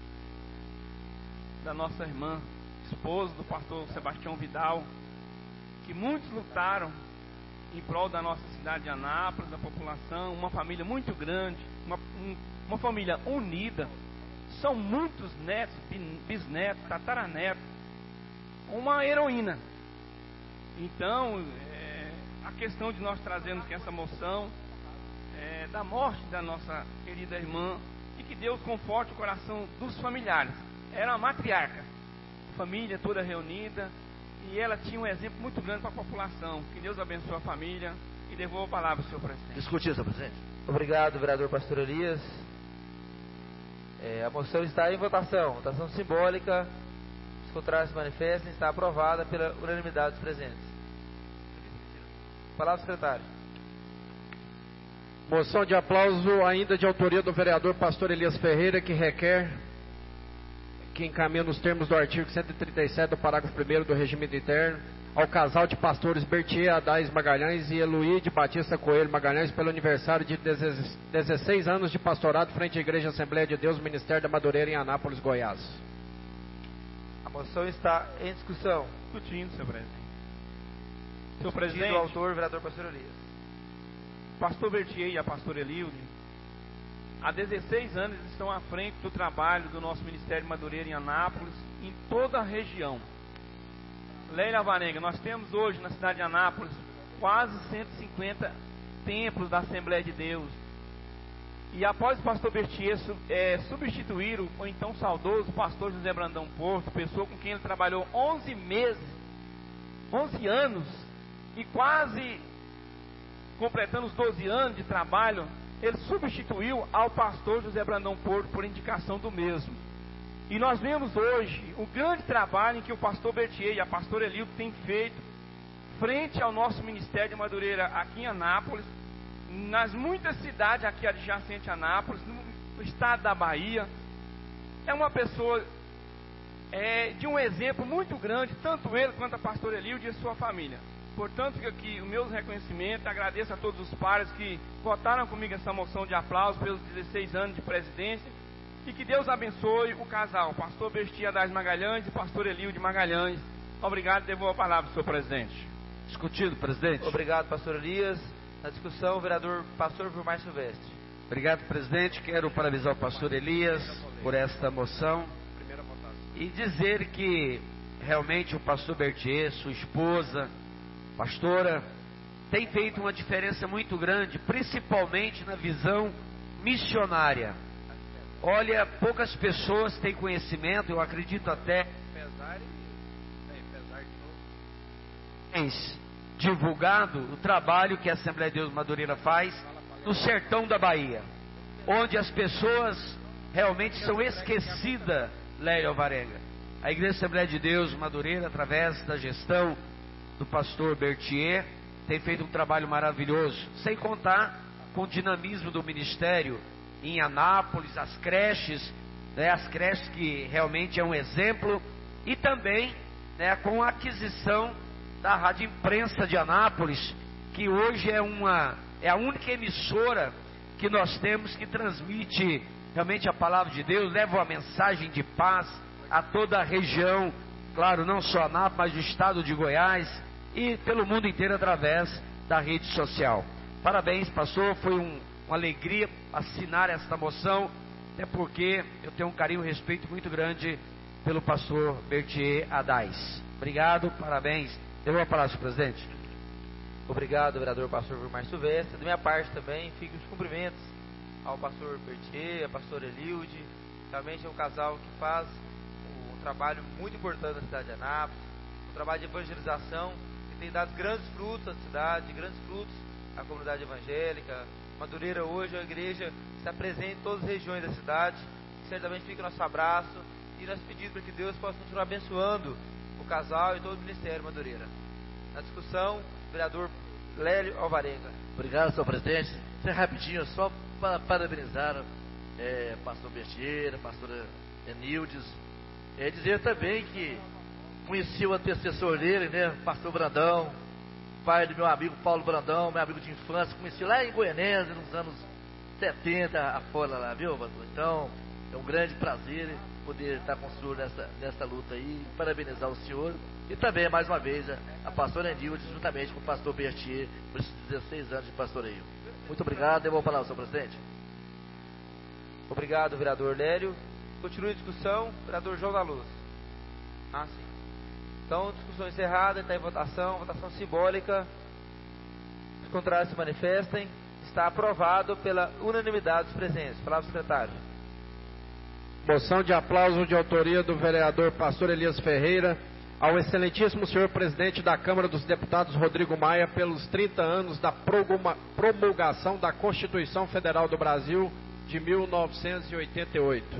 da nossa irmã, esposa do pastor Sebastião Vidal, que muitos lutaram em prol da nossa cidade de Anápolis, da população, uma família muito grande, uma, um, uma família unida. São muitos netos, bisnetos, tataranetos, uma heroína. Então, é, a questão de nós trazermos essa moção é, da morte da nossa querida irmã, e que Deus conforte o coração dos familiares. Era uma matriarca, família toda reunida, e ela tinha um exemplo muito grande para a população. Que Deus abençoe a família, e devolvo a palavra ao senhor presidente. Discutir, senhor presidente. Obrigado, vereador Pastor Elias. É, a moção está em votação. Votação simbólica. Os contrários se manifestem. Está aprovada pela unanimidade dos presentes. Palavra, secretário. Moção de aplauso ainda de autoria do vereador Pastor Elias Ferreira, que requer que encaminha nos termos do artigo cento e trinta e sete do parágrafo primeiro do regimento interno ao casal de pastores Bertier Adais Magalhães e Eluíde Batista Coelho Magalhães pelo aniversário de dezesseis anos de pastorado frente à Igreja Assembleia de Deus, Ministério da Madureira, em Anápolis, Goiás. A moção está em discussão. Discutindo, senhor presidente. Senhor Discutindo presidente, o autor, vereador Pastor Elias. o pastor Bertier e a pastora Elilde, há dezesseis anos estão à frente do trabalho do nosso Ministério de Madureira em Anápolis, em toda a região. Lélia Alvarenga, nós temos hoje na cidade de Anápolis quase cento e cinquenta templos da Assembleia de Deus. E após o pastor Bertier é, substituir o, o então saudoso pastor José Brandão Porto, pessoa com quem ele trabalhou onze meses, onze anos, e quase completando os doze anos de trabalho, ele substituiu ao pastor José Brandão Porto por indicação do mesmo. E nós vemos hoje o grande trabalho em que o pastor Bertier e a pastora Elildo têm feito frente ao nosso Ministério de Madureira aqui em Anápolis, nas muitas cidades aqui adjacentes a Anápolis, no estado da Bahia. É uma pessoa é, de um exemplo muito grande, tanto ele quanto a pastora Elilde e a sua família. Portanto, fica aqui o meu reconhecimento, agradeço a todos os pares que votaram comigo essa moção de aplauso pelos dezesseis anos de presidência, e que Deus abençoe o casal, pastor Bertier Adais Magalhães e pastor Elilde Magalhães. Obrigado, devolvo a palavra, senhor presidente. Discutido, presidente. Obrigado, pastor Elias. Na discussão, o vereador pastor Vilmar Silvestre. Obrigado, presidente. Quero parabenizar o pastor Elias por esta moção e dizer que realmente o pastor Bertier, sua esposa, pastora, tem feito uma diferença muito grande, principalmente na visão missionária. Olha, poucas pessoas têm conhecimento, eu acredito até divulgado o trabalho que a Assembleia de Deus Madureira faz no sertão da Bahia, onde as pessoas realmente são esquecidas, Lélia Alvarenga. A Igreja Assembleia de Deus Madureira, através da gestão do pastor Bertier, tem feito um trabalho maravilhoso, sem contar com o dinamismo do ministério em Anápolis, as creches, né, as creches que realmente é um exemplo, e também, né, com a aquisição da Rádio Imprensa de Anápolis, que hoje é uma é a única emissora que nós temos, que transmite realmente a palavra de Deus, leva uma mensagem de paz a toda a região, claro, não só a Anápolis, mas do estado de Goiás e pelo mundo inteiro através da rede social. Parabéns, pastor, foi um, uma alegria assinar esta moção, até porque eu tenho um carinho e um respeito muito grande pelo pastor Bertier Adais. Obrigado, parabéns. Eu vou falar, senhor presidente. Obrigado, vereador pastor Vilmar Silvestre. Da minha parte também, fico os cumprimentos ao pastor Bertier, à pastora Elilde. Realmente é um casal que faz um trabalho muito importante na cidade de Anápolis, um trabalho de evangelização que tem dado grandes frutos à cidade, grandes frutos à comunidade evangélica. Madureira hoje é uma igreja que está presente em todas as regiões da cidade. Certamente fica o nosso abraço e nosso pedido para que Deus possa continuar abençoando o casal e todo o Ministério Madureira. Na discussão, vereador Lélio Alvarenga. Obrigado, senhor presidente. Ser rapidinho, só para parabenizar é, pastor Bertier, pastora Enildes. É dizer também que conheci o antecessor dele, né, pastor Brandão, pai do meu amigo Paulo Brandão, meu amigo de infância, conheci lá em Goianésia, nos anos setenta, afora lá, viu, pastor? Então, é um grande prazer poder estar com o senhor nessa, nessa luta aí, parabenizar o senhor e também, mais uma vez, a, a pastora Enilde, juntamente com o pastor Bertier, por esses dezesseis anos de pastoreio. Muito obrigado, eu vou falar, senhor presidente. Obrigado, vereador Lélio. Continua a discussão, vereador João da Luz. Ah, sim. Então, discussão encerrada, está em votação, votação simbólica. Os contrários se manifestem. Está aprovado pela unanimidade dos presentes. Palavra secretário. Moção de aplauso de autoria do vereador pastor Elias Ferreira ao excelentíssimo senhor presidente da Câmara dos Deputados Rodrigo Maia pelos trinta anos da promulgação da Constituição Federal do Brasil de mil novecentos e oitenta e oito.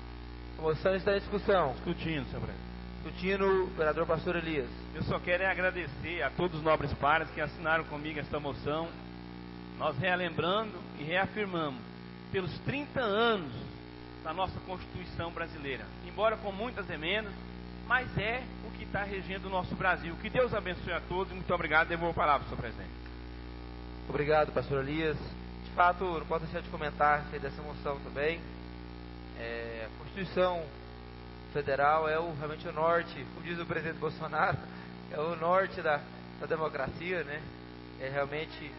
A moção está em discussão. Discutindo, senhor presidente. Discutindo, o vereador pastor Elias. Eu só quero agradecer a todos os nobres pares que assinaram comigo esta moção. Nós relembrando e reafirmamos pelos trinta anos da nossa Constituição brasileira, embora com muitas emendas, mas é o que está regendo o nosso Brasil. Que Deus abençoe a todos e muito obrigado. Devolvo a palavra, senhor presidente. Obrigado, pastor Elias. De fato, não posso deixar de comentar dessa moção também. É, a Constituição Federal é o, realmente o norte, como diz o presidente Bolsonaro, é o norte da, da democracia, né? É realmente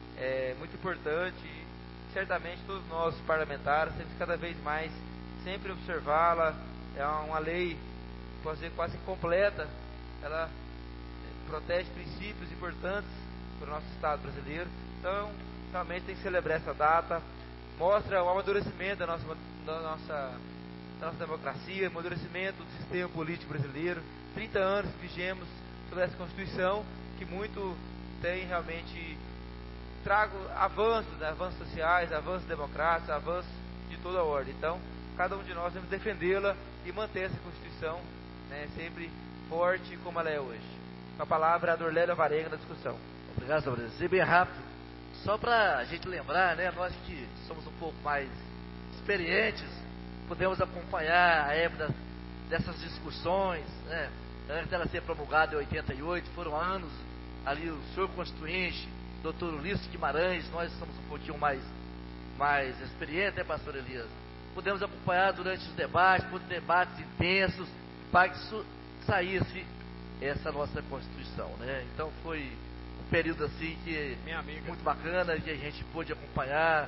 é, muito importante e certamente todos nós parlamentares temos que cada vez mais sempre observá-la. É uma lei, posso dizer, quase completa. Ela protege princípios importantes para o nosso Estado brasileiro. Então, realmente tem que celebrar essa data. Mostra o amadurecimento da nossa, da nossa, da nossa democracia, o amadurecimento do sistema político brasileiro. trinta anos que vigemos sobre essa Constituição, que muito tem realmente trago avanços, né, avanços sociais, avanços democráticos, avanços de toda a ordem. Então, cada um de nós devemos defendê-la e manter essa Constituição, né, sempre forte como ela é hoje. Com a palavra, a vereador Lélio Alvarenga na discussão. Obrigado, senhor presidente. Bem rápido. Só para a gente lembrar, né, nós que somos um pouco mais experientes, podemos acompanhar a época dessas discussões, né, antes dela ser promulgada em oitenta e oito, foram anos ali o senhor constituinte, doutor Ulisses Guimarães, nós somos um pouquinho mais, mais experientes, né, pastor Elias? Pudemos acompanhar durante os debates, por debates intensos, para que saísse essa nossa Constituição, né? Então foi um período assim que muito bacana, que a gente pôde acompanhar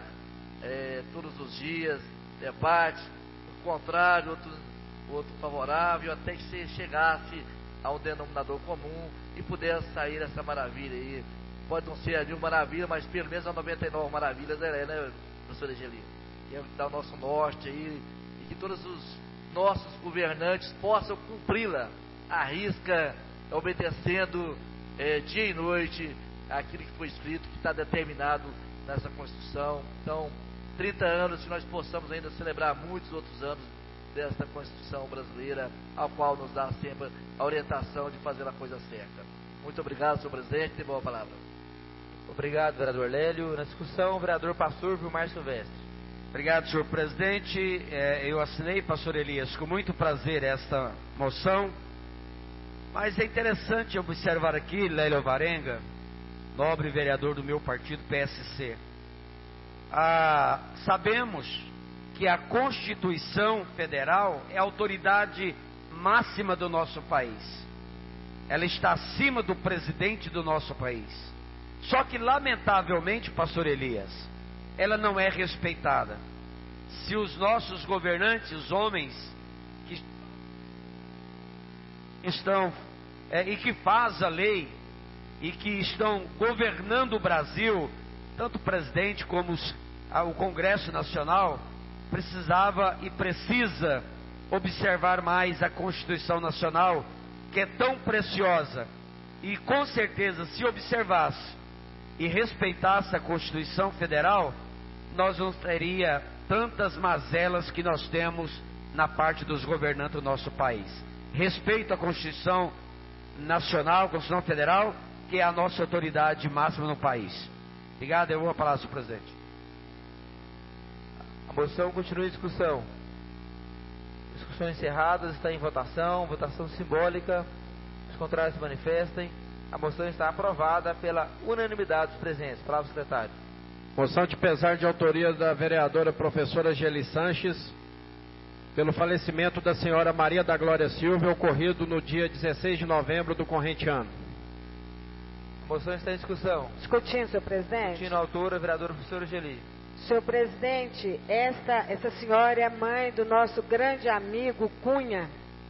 é, todos os dias, debate, o contrário, outro, outro favorável, até que se chegasse a um denominador comum e pudesse sair essa maravilha aí. Pode não ser a mil maravilhas, mas pelo menos a noventa e nove maravilhas é, né, professor Egeli? Que é o que dá o nosso norte aí, e que todos os nossos governantes possam cumpri-la, à risca, obedecendo é, dia e noite aquilo que foi escrito, que está determinado nessa Constituição. Então, trinta anos, que nós possamos ainda celebrar muitos outros anos desta Constituição brasileira, ao qual nos dá sempre a orientação de fazer a coisa certa. Muito obrigado, senhor presidente, e boa palavra. Obrigado, vereador Lélio. Na discussão, o vereador pastor Vilmar Silvestre. Obrigado, senhor presidente. É, eu assinei, pastor Elias, com muito prazer esta moção, mas é interessante observar aqui, Lélio Alvarenga, nobre vereador do meu partido, P S C. ah, sabemos que a Constituição Federal é a autoridade máxima do nosso país. Ela está acima do presidente do nosso país. Só que, lamentavelmente, pastor Elias, ela não é respeitada. Se os nossos governantes, os homens que estão é, e que fazem a lei e que estão governando o Brasil, tanto o presidente como os, a, o Congresso Nacional, precisava e precisa observar mais a Constituição Nacional, que é tão preciosa, e com certeza, se observasse e respeitasse a Constituição Federal, nós não teria tantas mazelas que nós temos na parte dos governantes do nosso país. Respeito à Constituição Nacional, Constituição Federal, que é a nossa autoridade máxima no país. Obrigado, eu vou falar, senhor presidente. A moção continua em discussão. Discussão encerrada, está em votação, votação simbólica. Os contrários se manifestem. A moção está aprovada pela unanimidade dos presentes. Palavra, secretário. Moção de pesar de autoria da vereadora professora Geli Sanches, pelo falecimento da senhora Maria da Glória Silva, ocorrido no dia dezesseis de novembro do corrente ano. A moção está em discussão. Discutindo, senhor presidente. Discutindo a autora, a vereadora professora Geli. Senhor presidente, esta, essa senhora é mãe do nosso grande amigo Cunha,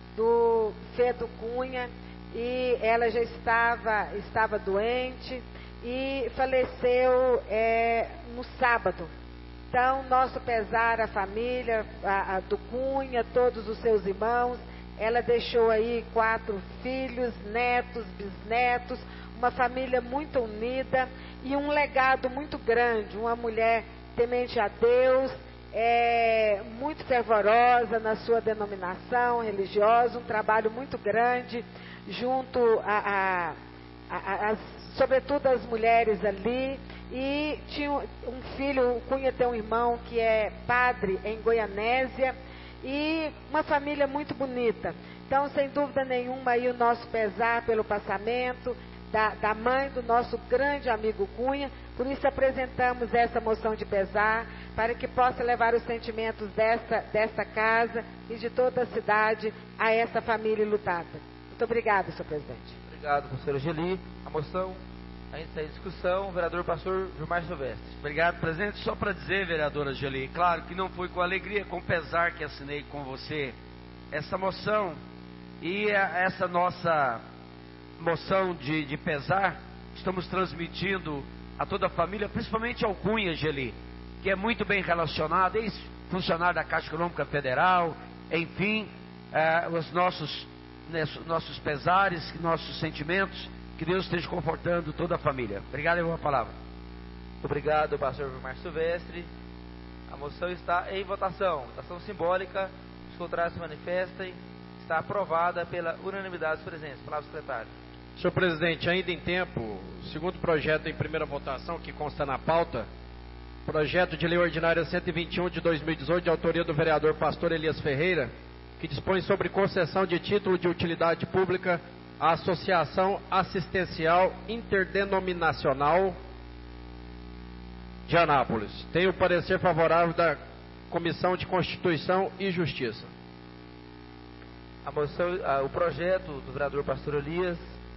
do Fedo Cunha, e ela já estava, estava doente e faleceu é, no sábado. Então, nosso pesar à família a, a do Cunha, todos os seus irmãos. Ela deixou aí quatro filhos, netos, bisnetos, uma família muito unida e um legado muito grande, uma mulher temente a Deus, é, muito fervorosa na sua denominação religiosa, um trabalho muito grande junto a, a, a, a sobretudo as mulheres ali, e tinha um filho, o Cunha tem um irmão que é padre em Goianésia, e uma família muito bonita. Então, sem dúvida nenhuma, aí o nosso pesar pelo passamento da, da mãe do nosso grande amigo Cunha. Por isso apresentamos essa moção de pesar, para que possa levar os sentimentos desta, desta casa e de toda a cidade a essa família lutada. Muito obrigada, senhor presidente. Obrigado, professora Geli. A moção ainda está em discussão. O vereador pastor Gilmar Silvestre. Obrigado, presidente. Só para dizer, vereadora Geli, claro que não foi com alegria, com pesar que assinei com você essa moção, e essa nossa moção de, de pesar, estamos transmitindo a toda a família, principalmente ao Cunha, Geli, que é muito bem relacionado, ex-funcionário da Caixa Econômica Federal, enfim, eh, os nossos, né, nossos pesares, nossos sentimentos, que Deus esteja confortando toda a família. Obrigado, eu vou a palavra. Obrigado, pastor Gilmar Silvestre. A moção está em votação, votação simbólica, os contrários se manifestem, está aprovada pela unanimidade dos presentes. Palavra, secretário. Senhor presidente, ainda em tempo, segundo projeto em primeira votação que consta na pauta, projeto de lei ordinária cento e vinte e um de dois mil e dezoito, de autoria do vereador pastor Elias Ferreira, que dispõe sobre concessão de título de utilidade pública à Associação Assistencial Interdenominacional de Anápolis. Tem o parecer favorável da Comissão de Constituição e Justiça. A moção, a, o projeto do vereador pastor Elias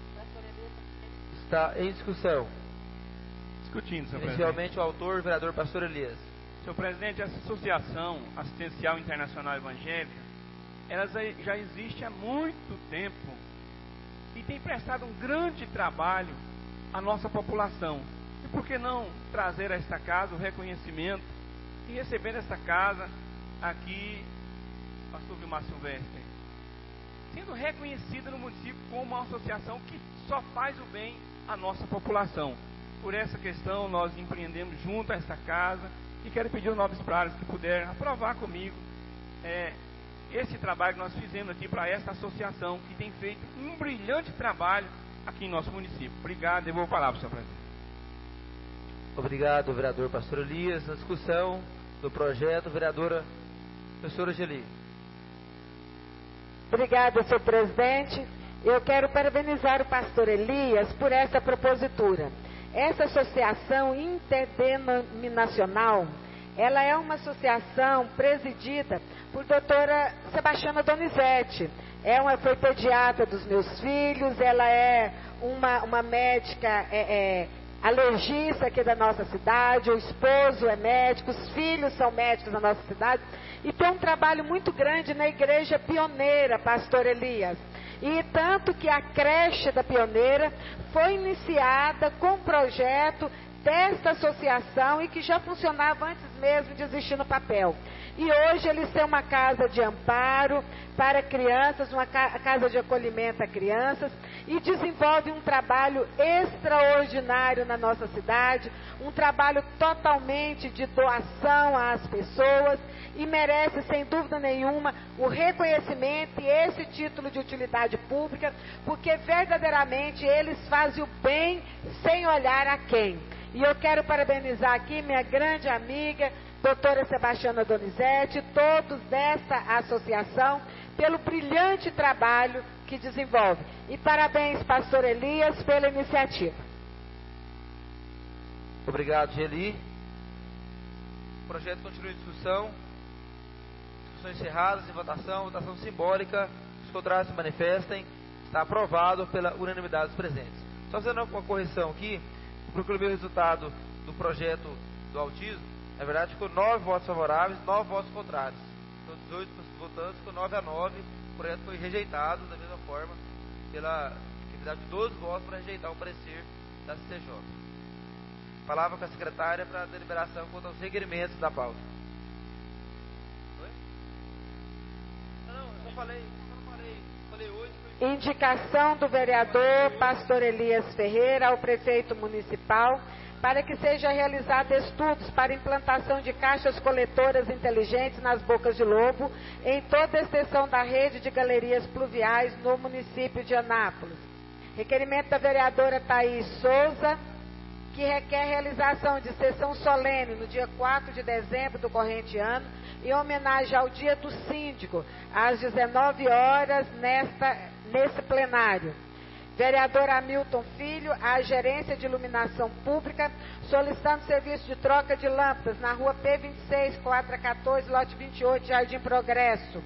está em discussão. Discutindo, senhor Inicialmente presidente. o autor, o vereador pastor Elias. Senhor presidente, essa Associação Assistencial Internacional Evangélica, ela já existe há muito tempo e tem prestado um grande trabalho à nossa população. E por que não trazer a esta casa o reconhecimento e receber esta casa aqui, pastor Vilmar Silvestre, sendo reconhecida no município como uma associação que só faz o bem à nossa população. Por essa questão, nós empreendemos junto a esta casa e quero pedir aos nobres prares que puderem aprovar comigo é, esse trabalho que nós fizemos aqui para esta associação, que tem feito um brilhante trabalho aqui em nosso município. Obrigado, devolvo a palavra, senhor presidente. Obrigado, vereador pastor Elias. Na discussão do projeto, vereadora professora Geli. Obrigada, senhor presidente. Eu quero parabenizar o pastor Elias por essa propositura. essa associação interdenominacional, ela é uma associação presidida por doutora Sebastiana Donizete. É uma, foi pediatra dos meus filhos, ela é uma, uma médica é, é, alergista aqui da nossa cidade, o esposo é médico, os filhos são médicos da nossa cidade, e tem um trabalho muito grande na Igreja Pioneira, Pastor Elias. E tanto que a creche da Pioneira foi iniciada com um projeto desta associação e que já funcionava antes mesmo de existir no papel. E hoje eles têm uma casa de amparo para crianças, uma ca casa de acolhimento a crianças, e desenvolvem um trabalho extraordinário na nossa cidade, um trabalho totalmente de doação às pessoas, e merece, sem dúvida nenhuma, o reconhecimento e esse título de utilidade pública, porque verdadeiramente eles fazem o bem sem olhar a quem. E eu quero parabenizar aqui minha grande amiga, doutora Sebastiana Donizete, todos desta associação, pelo brilhante trabalho que desenvolve. E parabéns, pastor Elias, pela iniciativa. Obrigado, Geli. O projeto continua em discussão. Discussões encerradas, em votação, votação simbólica. Os contrários se manifestem. Está aprovado pela unanimidade dos presentes. Só fazendo uma correção aqui, procurei o resultado do projeto do autismo. Na verdade, ficou nove votos favoráveis, nove votos contrários. Então, dezoito votantes, ficou nove a nove. O projeto foi rejeitado da mesma forma, pela atividade de doze votos para rejeitar o parecer da C C J. Palavra com a secretária para a deliberação quanto aos requerimentos da pauta. Oi? Não, eu só falei, eu não falei, falei hoje. Foi... Indicação do vereador Pastor Elias Ferreira ao prefeito municipal para que seja realizado estudos para implantação de caixas coletoras inteligentes nas bocas de lobo em toda a extensão da rede de galerias pluviais no município de Anápolis. Requerimento da vereadora Thaís Souza, que requer realização de sessão solene no dia quatro de dezembro do corrente ano, em homenagem ao dia do síndico, às dezenove horas, nesta, nesse plenário. Vereador Hamilton Filho, à Gerência de Iluminação Pública, solicitando serviço de troca de lâmpadas na rua P vinte e seis, quadra quatorze, lote vinte e oito, Jardim Progresso.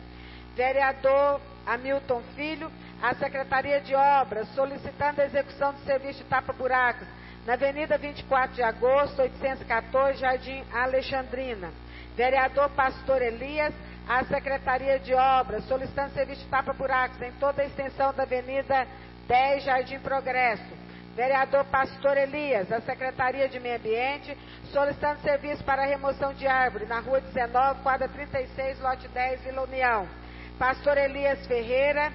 Vereador Hamilton Filho, à Secretaria de Obras, solicitando a execução de serviço de tapa-buracos na Avenida vinte e quatro de agosto, oitocentos e quatorze, Jardim Alexandrina. Vereador Pastor Elias, à Secretaria de Obras, solicitando serviço de tapa-buracos em toda a extensão da Avenida dez, Jardim Progresso. Vereador Pastor Elias, à Secretaria de Meio Ambiente, solicitando serviço para remoção de árvore na Rua dezenove, quadra trinta e seis, lote dez, Vila União. Pastor Elias Ferreira,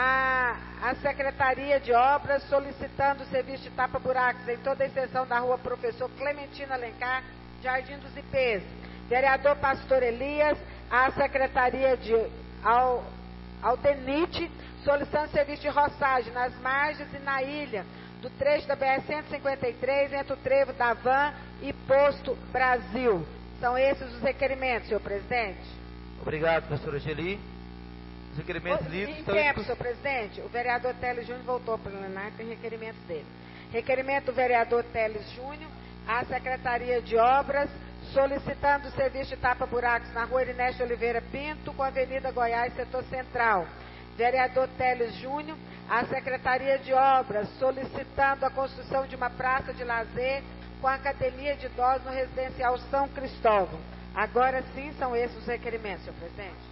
à, à Secretaria de Obras, solicitando serviço de tapa-buracos em toda a extensão da Rua Professor Clementino Alencar, Jardim dos Ipês. Vereador Pastor Elias, à Secretaria de ao, ao DENIT, solicitando serviço de roçagem nas margens e na ilha do trecho da B R cento e cinquenta e três, entre o trevo da Van e Posto Brasil. São esses os requerimentos, senhor presidente. Obrigado, professora Geli. Os requerimentos lidos em estão... tempo, senhor presidente, o vereador Teles Júnior voltou para o plenário, tem requerimentos dele. Requerimento do vereador Teles Júnior à Secretaria de Obras, solicitando o serviço de tapa-buracos na Rua Erineste Oliveira Pinto, com a Avenida Goiás, setor central. Vereador Teles Júnior, à Secretaria de Obras, solicitando a construção de uma praça de lazer com a Academia de Idosos no Residencial São Cristóvão. Agora sim são esses os requerimentos, senhor presidente.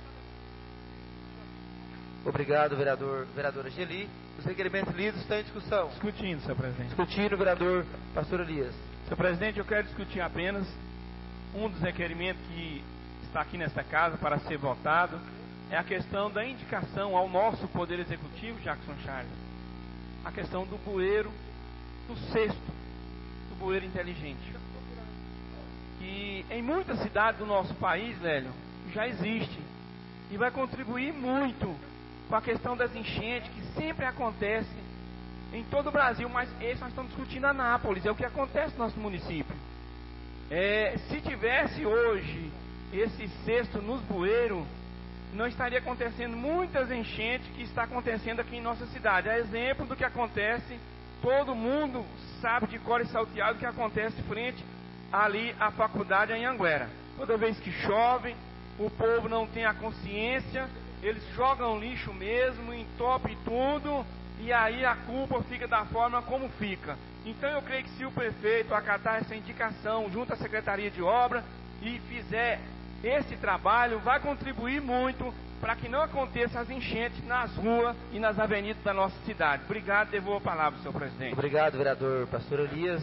Obrigado, vereador, vereadora Geli. Os requerimentos lidos estão em discussão. Discutindo, senhor presidente. Discutindo, vereador Pastor Elias. Senhor presidente, eu quero discutir apenas um dos requerimentos que está aqui nesta casa para ser votado. É a questão da indicação ao nosso Poder Executivo, Jackson Charles, a questão do bueiro, do cesto, do bueiro inteligente. Que em muitas cidades do nosso país, velho, já existe. E vai contribuir muito com a questão das enchentes, que sempre acontece em todo o Brasil, mas esse nós estamos discutindo em Anápolis, é o que acontece no nosso município. É, se tivesse hoje esse cesto nos bueiros, não estaria acontecendo muitas enchentes que está acontecendo aqui em nossa cidade. É exemplo do que acontece Todo mundo sabe de cor e salteado o que acontece frente ali à faculdade em Anhanguera. Toda vez que chove, o povo não tem a consciência, eles jogam lixo mesmo, entopem tudo, e aí a culpa fica da forma como fica. Então eu creio que se o prefeito acatar essa indicação junto à Secretaria de Obra e fizer esse trabalho, vai contribuir muito para que não aconteçam as enchentes nas ruas e nas avenidas da nossa cidade. Obrigado, devolvo a palavra, senhor presidente. Obrigado, vereador Pastor Elias.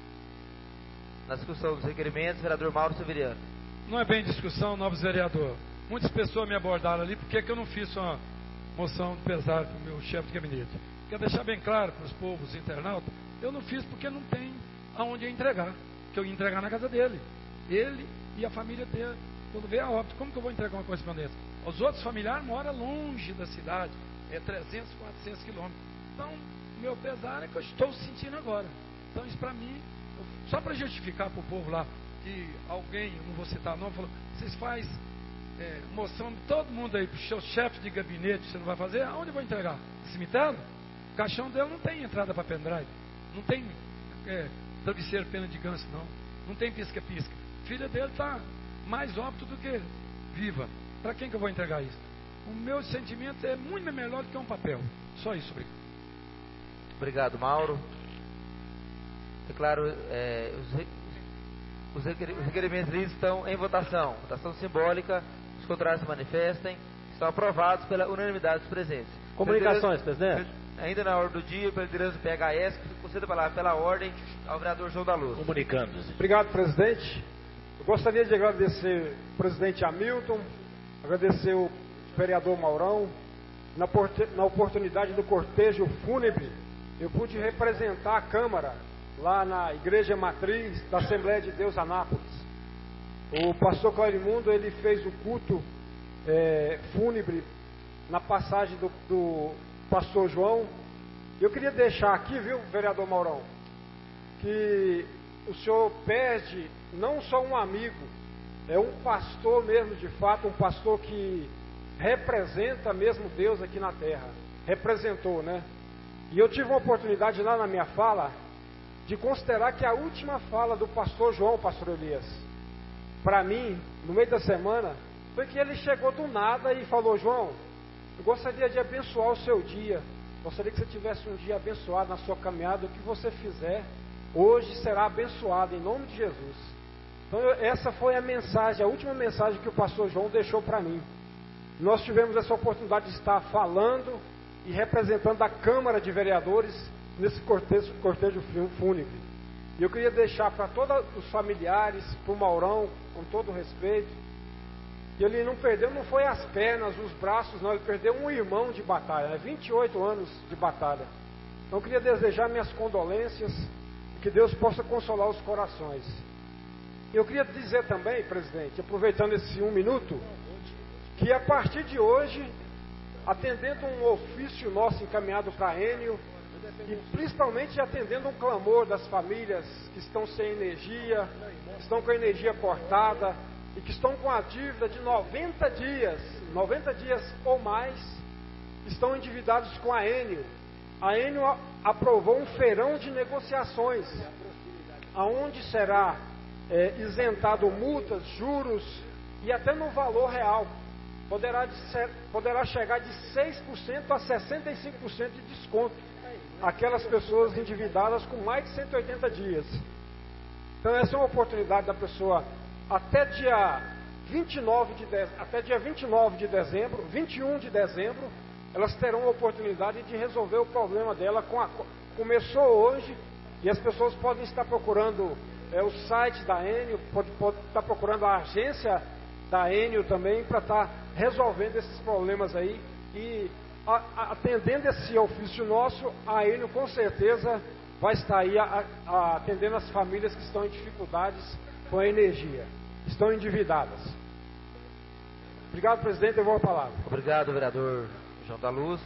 Na discussão dos requerimentos, vereador Mauro Severiano. Não é bem discussão, novos vereador. Muitas pessoas me abordaram ali, por que eu não fiz uma moção de pesar para o meu chefe de gabinete? Quero deixar bem claro para os povos internautas, eu não fiz porque não tem aonde eu entregar, que eu ia entregar na casa dele. Ele e a família dele, quando veio a óbito, como que eu vou entregar uma correspondência? Os outros familiares moram longe da cidade, é trezentos, quatrocentos quilômetros. Então, meu pesar é que eu estou sentindo agora. Então, isso para mim, só para justificar para o povo lá, que alguém, não vou citar nome, falou, vocês fazem é, moção de todo mundo aí, para os seus chefes de gabinete, você não vai fazer? Aonde eu vou entregar? No cemitério? O caixão dele não tem entrada para pendrive, não tem é, travesseiro pena de ganso, não. Não tem pisca-pisca. A filha dele está mais óbito do que viva. Para quem que eu vou entregar isso? O meu sentimento é muito melhor do que um papel. Só isso, obrigado. Obrigado, Mauro. Declaro é, os, os requerimentos lidos estão em votação. Votação simbólica. Os contrários se manifestem. Estão aprovados pela unanimidade dos presentes. Comunicações, presidente. Ainda na ordem do dia, pela liderança do P H S, conceda a palavra pela ordem ao vereador João da Luz. Comunicando-se. Obrigado, presidente. Eu gostaria de agradecer o presidente Hamilton, agradecer o vereador Maurão. Na, porte, na oportunidade do cortejo fúnebre, eu pude representar a Câmara lá na Igreja Matriz da Assembleia de Deus Anápolis. O pastor Clarimundo, ele fez o culto é, fúnebre na passagem do, do pastor João. Eu queria deixar aqui, viu, vereador Maurão, que o senhor perde não só um amigo, é um pastor mesmo, de fato, um pastor que representa mesmo Deus aqui na terra. Representou, né? E eu tive uma oportunidade lá na minha fala de considerar que a última fala do pastor João, pastor Elias, para mim, no meio da semana, foi que ele chegou do nada e falou: João, eu gostaria de abençoar o seu dia. Gostaria que você tivesse um dia abençoado na sua caminhada. O que você fizer hoje será abençoado em nome de Jesus. Então eu, essa foi a mensagem, a última mensagem que o pastor João deixou para mim. Nós tivemos essa oportunidade de estar falando e representando a Câmara de Vereadores nesse cortejo, cortejo fúnebre. E eu queria deixar para todos os familiares, para o Maurão, com todo o respeito, que ele não perdeu, não foi as pernas, os braços, não, ele perdeu um irmão de batalha, né? vinte e oito anos de batalha. Então eu queria desejar minhas condolências e que Deus possa consolar os corações. Eu queria dizer também, presidente, aproveitando esse um minuto, que a partir de hoje, atendendo um ofício nosso encaminhado para a Enio, e principalmente atendendo um clamor das famílias que estão sem energia, que estão com a energia cortada e que estão com a dívida de noventa dias, noventa dias ou mais, estão endividados com a Enio. A Enio aprovou um feirão de negociações, aonde será é, isentado multas, juros e até no valor real. Poderá, de ser, poderá chegar de seis por cento a sessenta e cinco por cento de desconto aquelas pessoas endividadas com mais de cento e oitenta dias. Então essa é uma oportunidade da pessoa até dia vinte e nove de, de, até dia vinte e nove de dezembro, vinte e um de dezembro, elas terão a oportunidade de resolver o problema dela. Com a, começou hoje e as pessoas podem estar procurando é, o site da Enio, pode, pode estar procurando a agência da Enio também para estar resolvendo esses problemas aí. E a, a, atendendo esse ofício nosso, a Enio com certeza vai estar aí a, a, atendendo as famílias que estão em dificuldades com a energia, estão endividadas. Obrigado, presidente, eu vou a palavra. Obrigado, vereador João da Luz.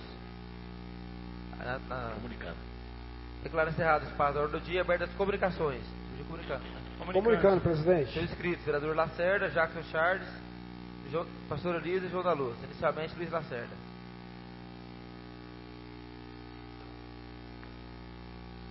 Na, na... Comunicando. Declaro encerrado o espaço da ordem do dia, aberto as comunicações. Comunicando. Comunicando, Comunicando presidente. Seus inscritos, vereador Lacerda, Jackson Charles, João, pastor Elisa e João da Luz. Inicialmente, Luiz Lacerda.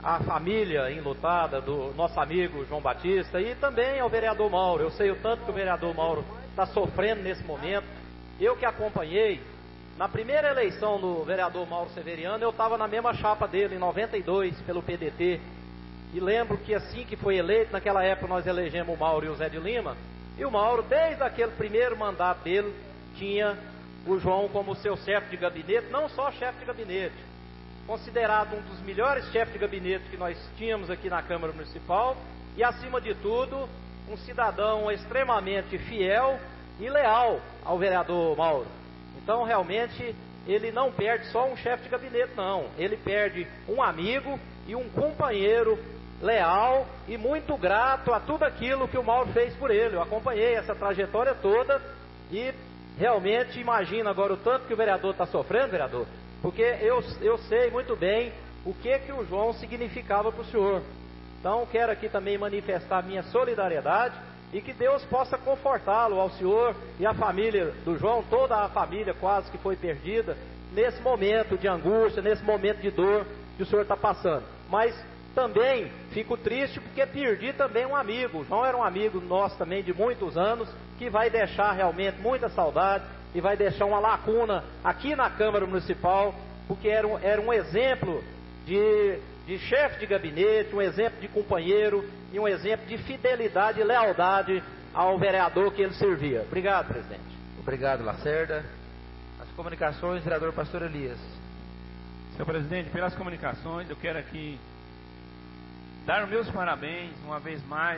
à família enlutada do nosso amigo João Batista e também ao vereador Mauro. Eu sei o tanto que o vereador Mauro está sofrendo nesse momento. Eu que acompanhei, na primeira eleição do vereador Mauro Severiano, eu estava na mesma chapa dele, em noventa e dois, pelo P D T. E lembro que assim que foi eleito, naquela época nós elegemos o Mauro e o Zé de Lima, e o Mauro, desde aquele primeiro mandato dele, tinha o João como seu chefe de gabinete, não só chefe de gabinete, considerado um dos melhores chefes de gabinete que nós tínhamos aqui na Câmara Municipal, e acima de tudo, um cidadão extremamente fiel e leal ao vereador Mauro. Então, realmente, ele não perde só um chefe de gabinete, não. Ele perde um amigo e um companheiro leal e muito grato a tudo aquilo que o Mauro fez por ele. Eu acompanhei essa trajetória toda e realmente imagino agora o tanto que o vereador está sofrendo, vereador, porque eu, eu sei muito bem o que, que o João significava para o senhor. Então, quero aqui também manifestar minha solidariedade e que Deus possa confortá-lo, ao senhor e à família do João, toda a família quase que foi perdida, nesse momento de angústia, nesse momento de dor que o senhor está passando. Mas também fico triste porque perdi também um amigo. O João era um amigo nosso também de muitos anos, que vai deixar realmente muita saudade e vai deixar uma lacuna aqui na Câmara Municipal, porque era um, era um exemplo de, de chefe de gabinete, um exemplo de companheiro e um exemplo de fidelidade e lealdade ao vereador que ele servia. Obrigado, presidente. Obrigado, Lacerda. As comunicações, vereador Pastor Elias. Senhor presidente, pelas comunicações, eu quero aqui dar os meus parabéns, uma vez mais,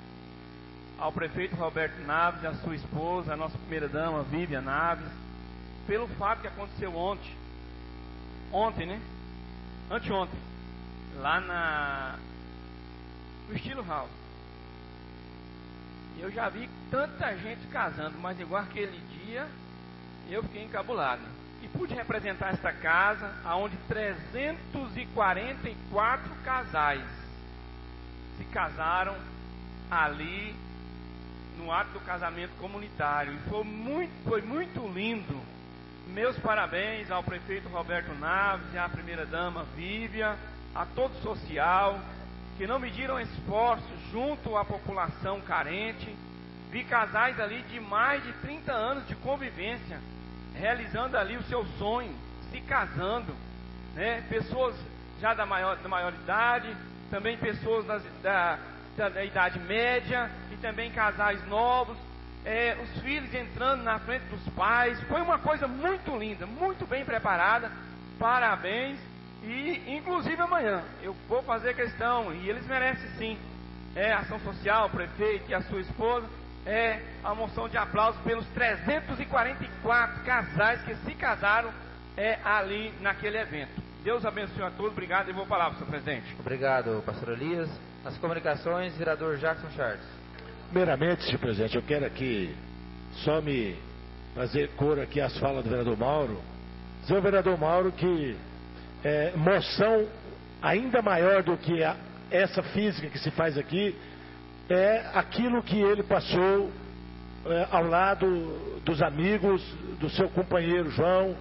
ao prefeito Roberto Naves e à sua esposa, a nossa primeira-dama, Vivian Naves, pelo fato que aconteceu ontem, ontem, né? Anteontem, lá na, no Estilo House. E eu já vi tanta gente casando, mas igual aquele dia, eu fiquei encabulado. E pude representar esta casa, onde trezentos e quarenta e quatro casais se casaram ali no ato do casamento comunitário. E foi muito, foi muito lindo. Meus parabéns ao prefeito Roberto Naves e à primeira-dama Vívia, a todo o social, que não mediram esforços junto à população carente. Vi casais ali de mais de trinta anos de convivência, realizando ali o seu sonho, se casando, né? Pessoas já da maior, da maior idade, também pessoas das, da, da, da idade média, e também casais novos, é, os filhos entrando na frente dos pais. Foi uma coisa muito linda, muito bem preparada. Parabéns. E inclusive amanhã eu vou fazer questão, e eles merecem sim, é, ação social, o prefeito e a sua esposa, é a moção de aplauso pelos trezentos e quarenta e quatro casais que se casaram é, ali naquele evento. Deus abençoe a todos. Obrigado e vou falar, senhor presidente. Obrigado, pastor Elias. Nas comunicações, vereador Jackson Charles. Primeiramente, senhor presidente, eu quero aqui só me fazer coro aqui às falas do vereador Mauro. Dizer ao vereador Mauro que é, moção ainda maior do que a, essa física que se faz aqui é aquilo que ele passou é, ao lado dos amigos, do seu companheiro João,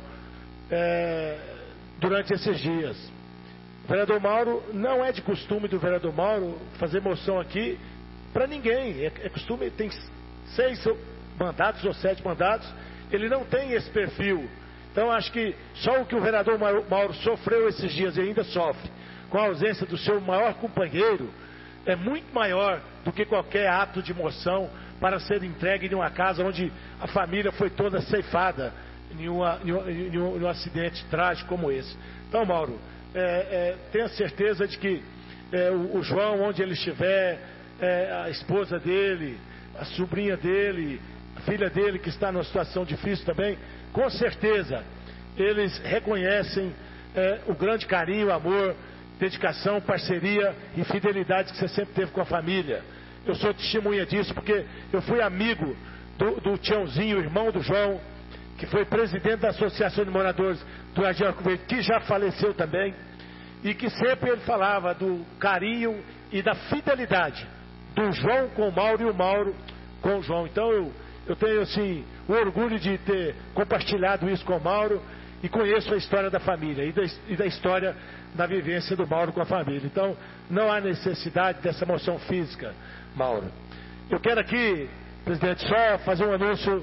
é, durante esses dias. O vereador Mauro, não é de costume do vereador Mauro fazer moção aqui para ninguém. É, é costume, tem seis mandatos ou sete mandatos, ele não tem esse perfil. Então acho que só o que o vereador Mauro sofreu esses dias e ainda sofre, com a ausência do seu maior companheiro, é muito maior do que qualquer ato de moção para ser entregue em uma casa onde a família foi toda ceifada em, uma, em, um, em, um, em um acidente trágico como esse. Então, Mauro, é, é, tenha certeza de que é, o, o João, onde ele estiver, é, a esposa dele, a sobrinha dele, a filha dele que está numa situação difícil também, com certeza eles reconhecem é, o grande carinho, amor, dedicação, parceria e fidelidade que você sempre teve com a família. Eu sou testemunha disso porque eu fui amigo do, do Tiãozinho, irmão do João, que foi presidente da Associação de Moradores do Jardim Arco Verde, que já faleceu também, e que sempre ele falava do carinho e da fidelidade do João com o Mauro e o Mauro com o João. Então eu, eu tenho assim o orgulho de ter compartilhado isso com o Mauro e conheço a história da família e da, e da história da vivência do Mauro com a família. Então, não há necessidade dessa moção física, Mauro. Eu quero aqui, presidente, só fazer um anúncio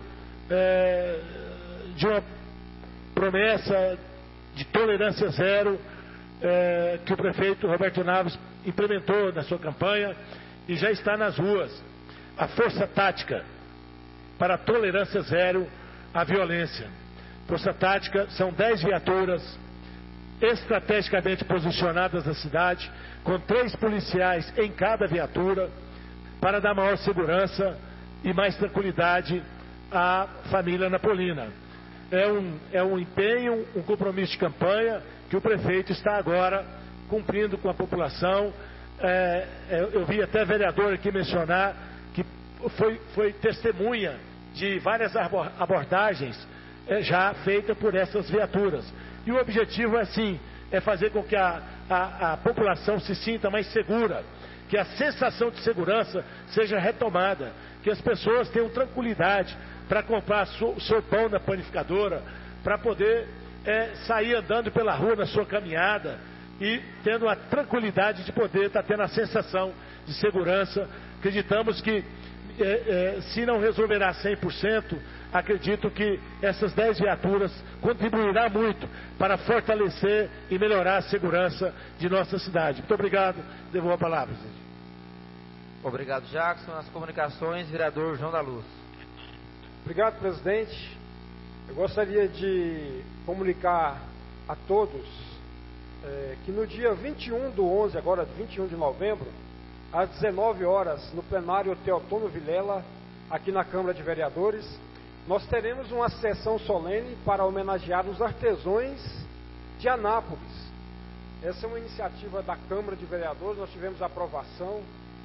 é, de uma promessa de tolerância zero é, que o prefeito Roberto Naves implementou na sua campanha e já está nas ruas. A força tática para a tolerância zero à violência. Força tática são dez viaturas estrategicamente posicionadas na cidade, com três policiais em cada viatura, para dar maior segurança e mais tranquilidade à família napolina. É um, é um empenho, um compromisso de campanha que o prefeito está agora cumprindo com a população. É, eu vi até vereador aqui mencionar que foi, foi testemunha de várias abordagens é, já feitas por essas viaturas. E o objetivo é sim, é fazer com que a, a, a população se sinta mais segura, que a sensação de segurança seja retomada, que as pessoas tenham tranquilidade para comprar o seu pão na panificadora, para poder é, sair andando pela rua na sua caminhada e tendo a tranquilidade de poder estar tendo a sensação de segurança. Acreditamos que é, é, se não resolverá cem por cento, acredito que essas dez viaturas contribuirá muito para fortalecer e melhorar a segurança de nossa cidade. Muito obrigado. Devolvo a palavra, presidente. Obrigado, Jackson. As comunicações, vereador João da Luz. Obrigado, presidente. Eu gostaria de comunicar a todos é, que no dia vinte e um do onze, agora vinte e um de novembro, às dezenove horas, no plenário Teotônio Vilela, aqui na Câmara de Vereadores, nós teremos uma sessão solene para homenagear os artesãos de Anápolis. Essa é uma iniciativa da Câmara de Vereadores, nós tivemos aprovação,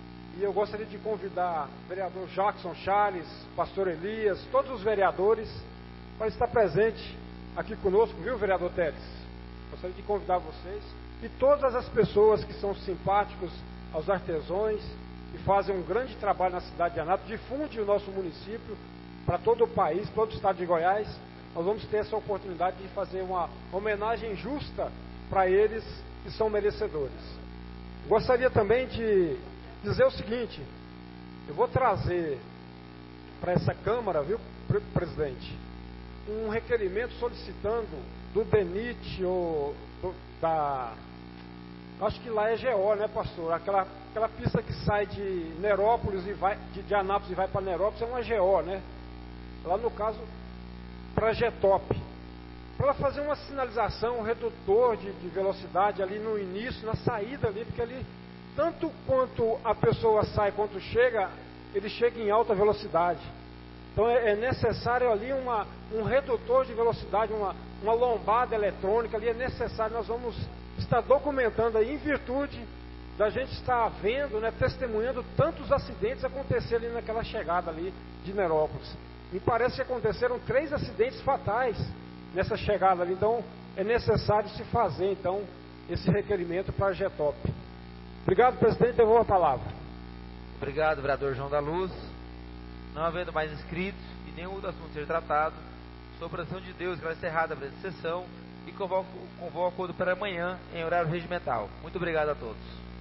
e eu gostaria de convidar o vereador Jackson Charles, pastor Elias, todos os vereadores, para estar presente aqui conosco, viu, vereador Teles? Gostaria de convidar vocês e todas as pessoas que são simpáticos aos artesãos, que fazem um grande trabalho na cidade de Anápolis, difunde o nosso município para todo o país, todo o estado de Goiás. Nós vamos ter essa oportunidade de fazer uma homenagem justa para eles que são merecedores. Gostaria também de dizer o seguinte: eu vou trazer para essa Câmara, viu, presidente, um requerimento solicitando do D E N I T ou do, da... acho que lá é G O, né, pastor? Aquela, aquela pista que sai de Nerópolis e vai, de, de Anápolis e vai para Nerópolis é uma G O, né? Lá no caso, para Getop. Para fazer uma sinalização, um redutor de, de velocidade ali no início, na saída ali, porque ali, tanto quanto a pessoa sai quanto chega, ele chega em alta velocidade. Então é, é necessário ali uma, um redutor de velocidade, uma, uma lombada eletrônica ali, é necessário. Nós vamos estar documentando aí, em virtude da gente estar vendo, né, testemunhando tantos acidentes acontecerem ali naquela chegada ali de Nerópolis. Me parece que aconteceram três acidentes fatais nessa chegada ali. Então é necessário se fazer então esse requerimento para a Getop. Obrigado, presidente. Eu vou a palavra. Obrigado, vereador João da Luz. Não havendo mais inscritos e nenhum outro assunto ser tratado, sob a ação de Deus, que vai encerrada a presente sessão e convoco, convoco para amanhã em horário regimental. Muito obrigado a todos.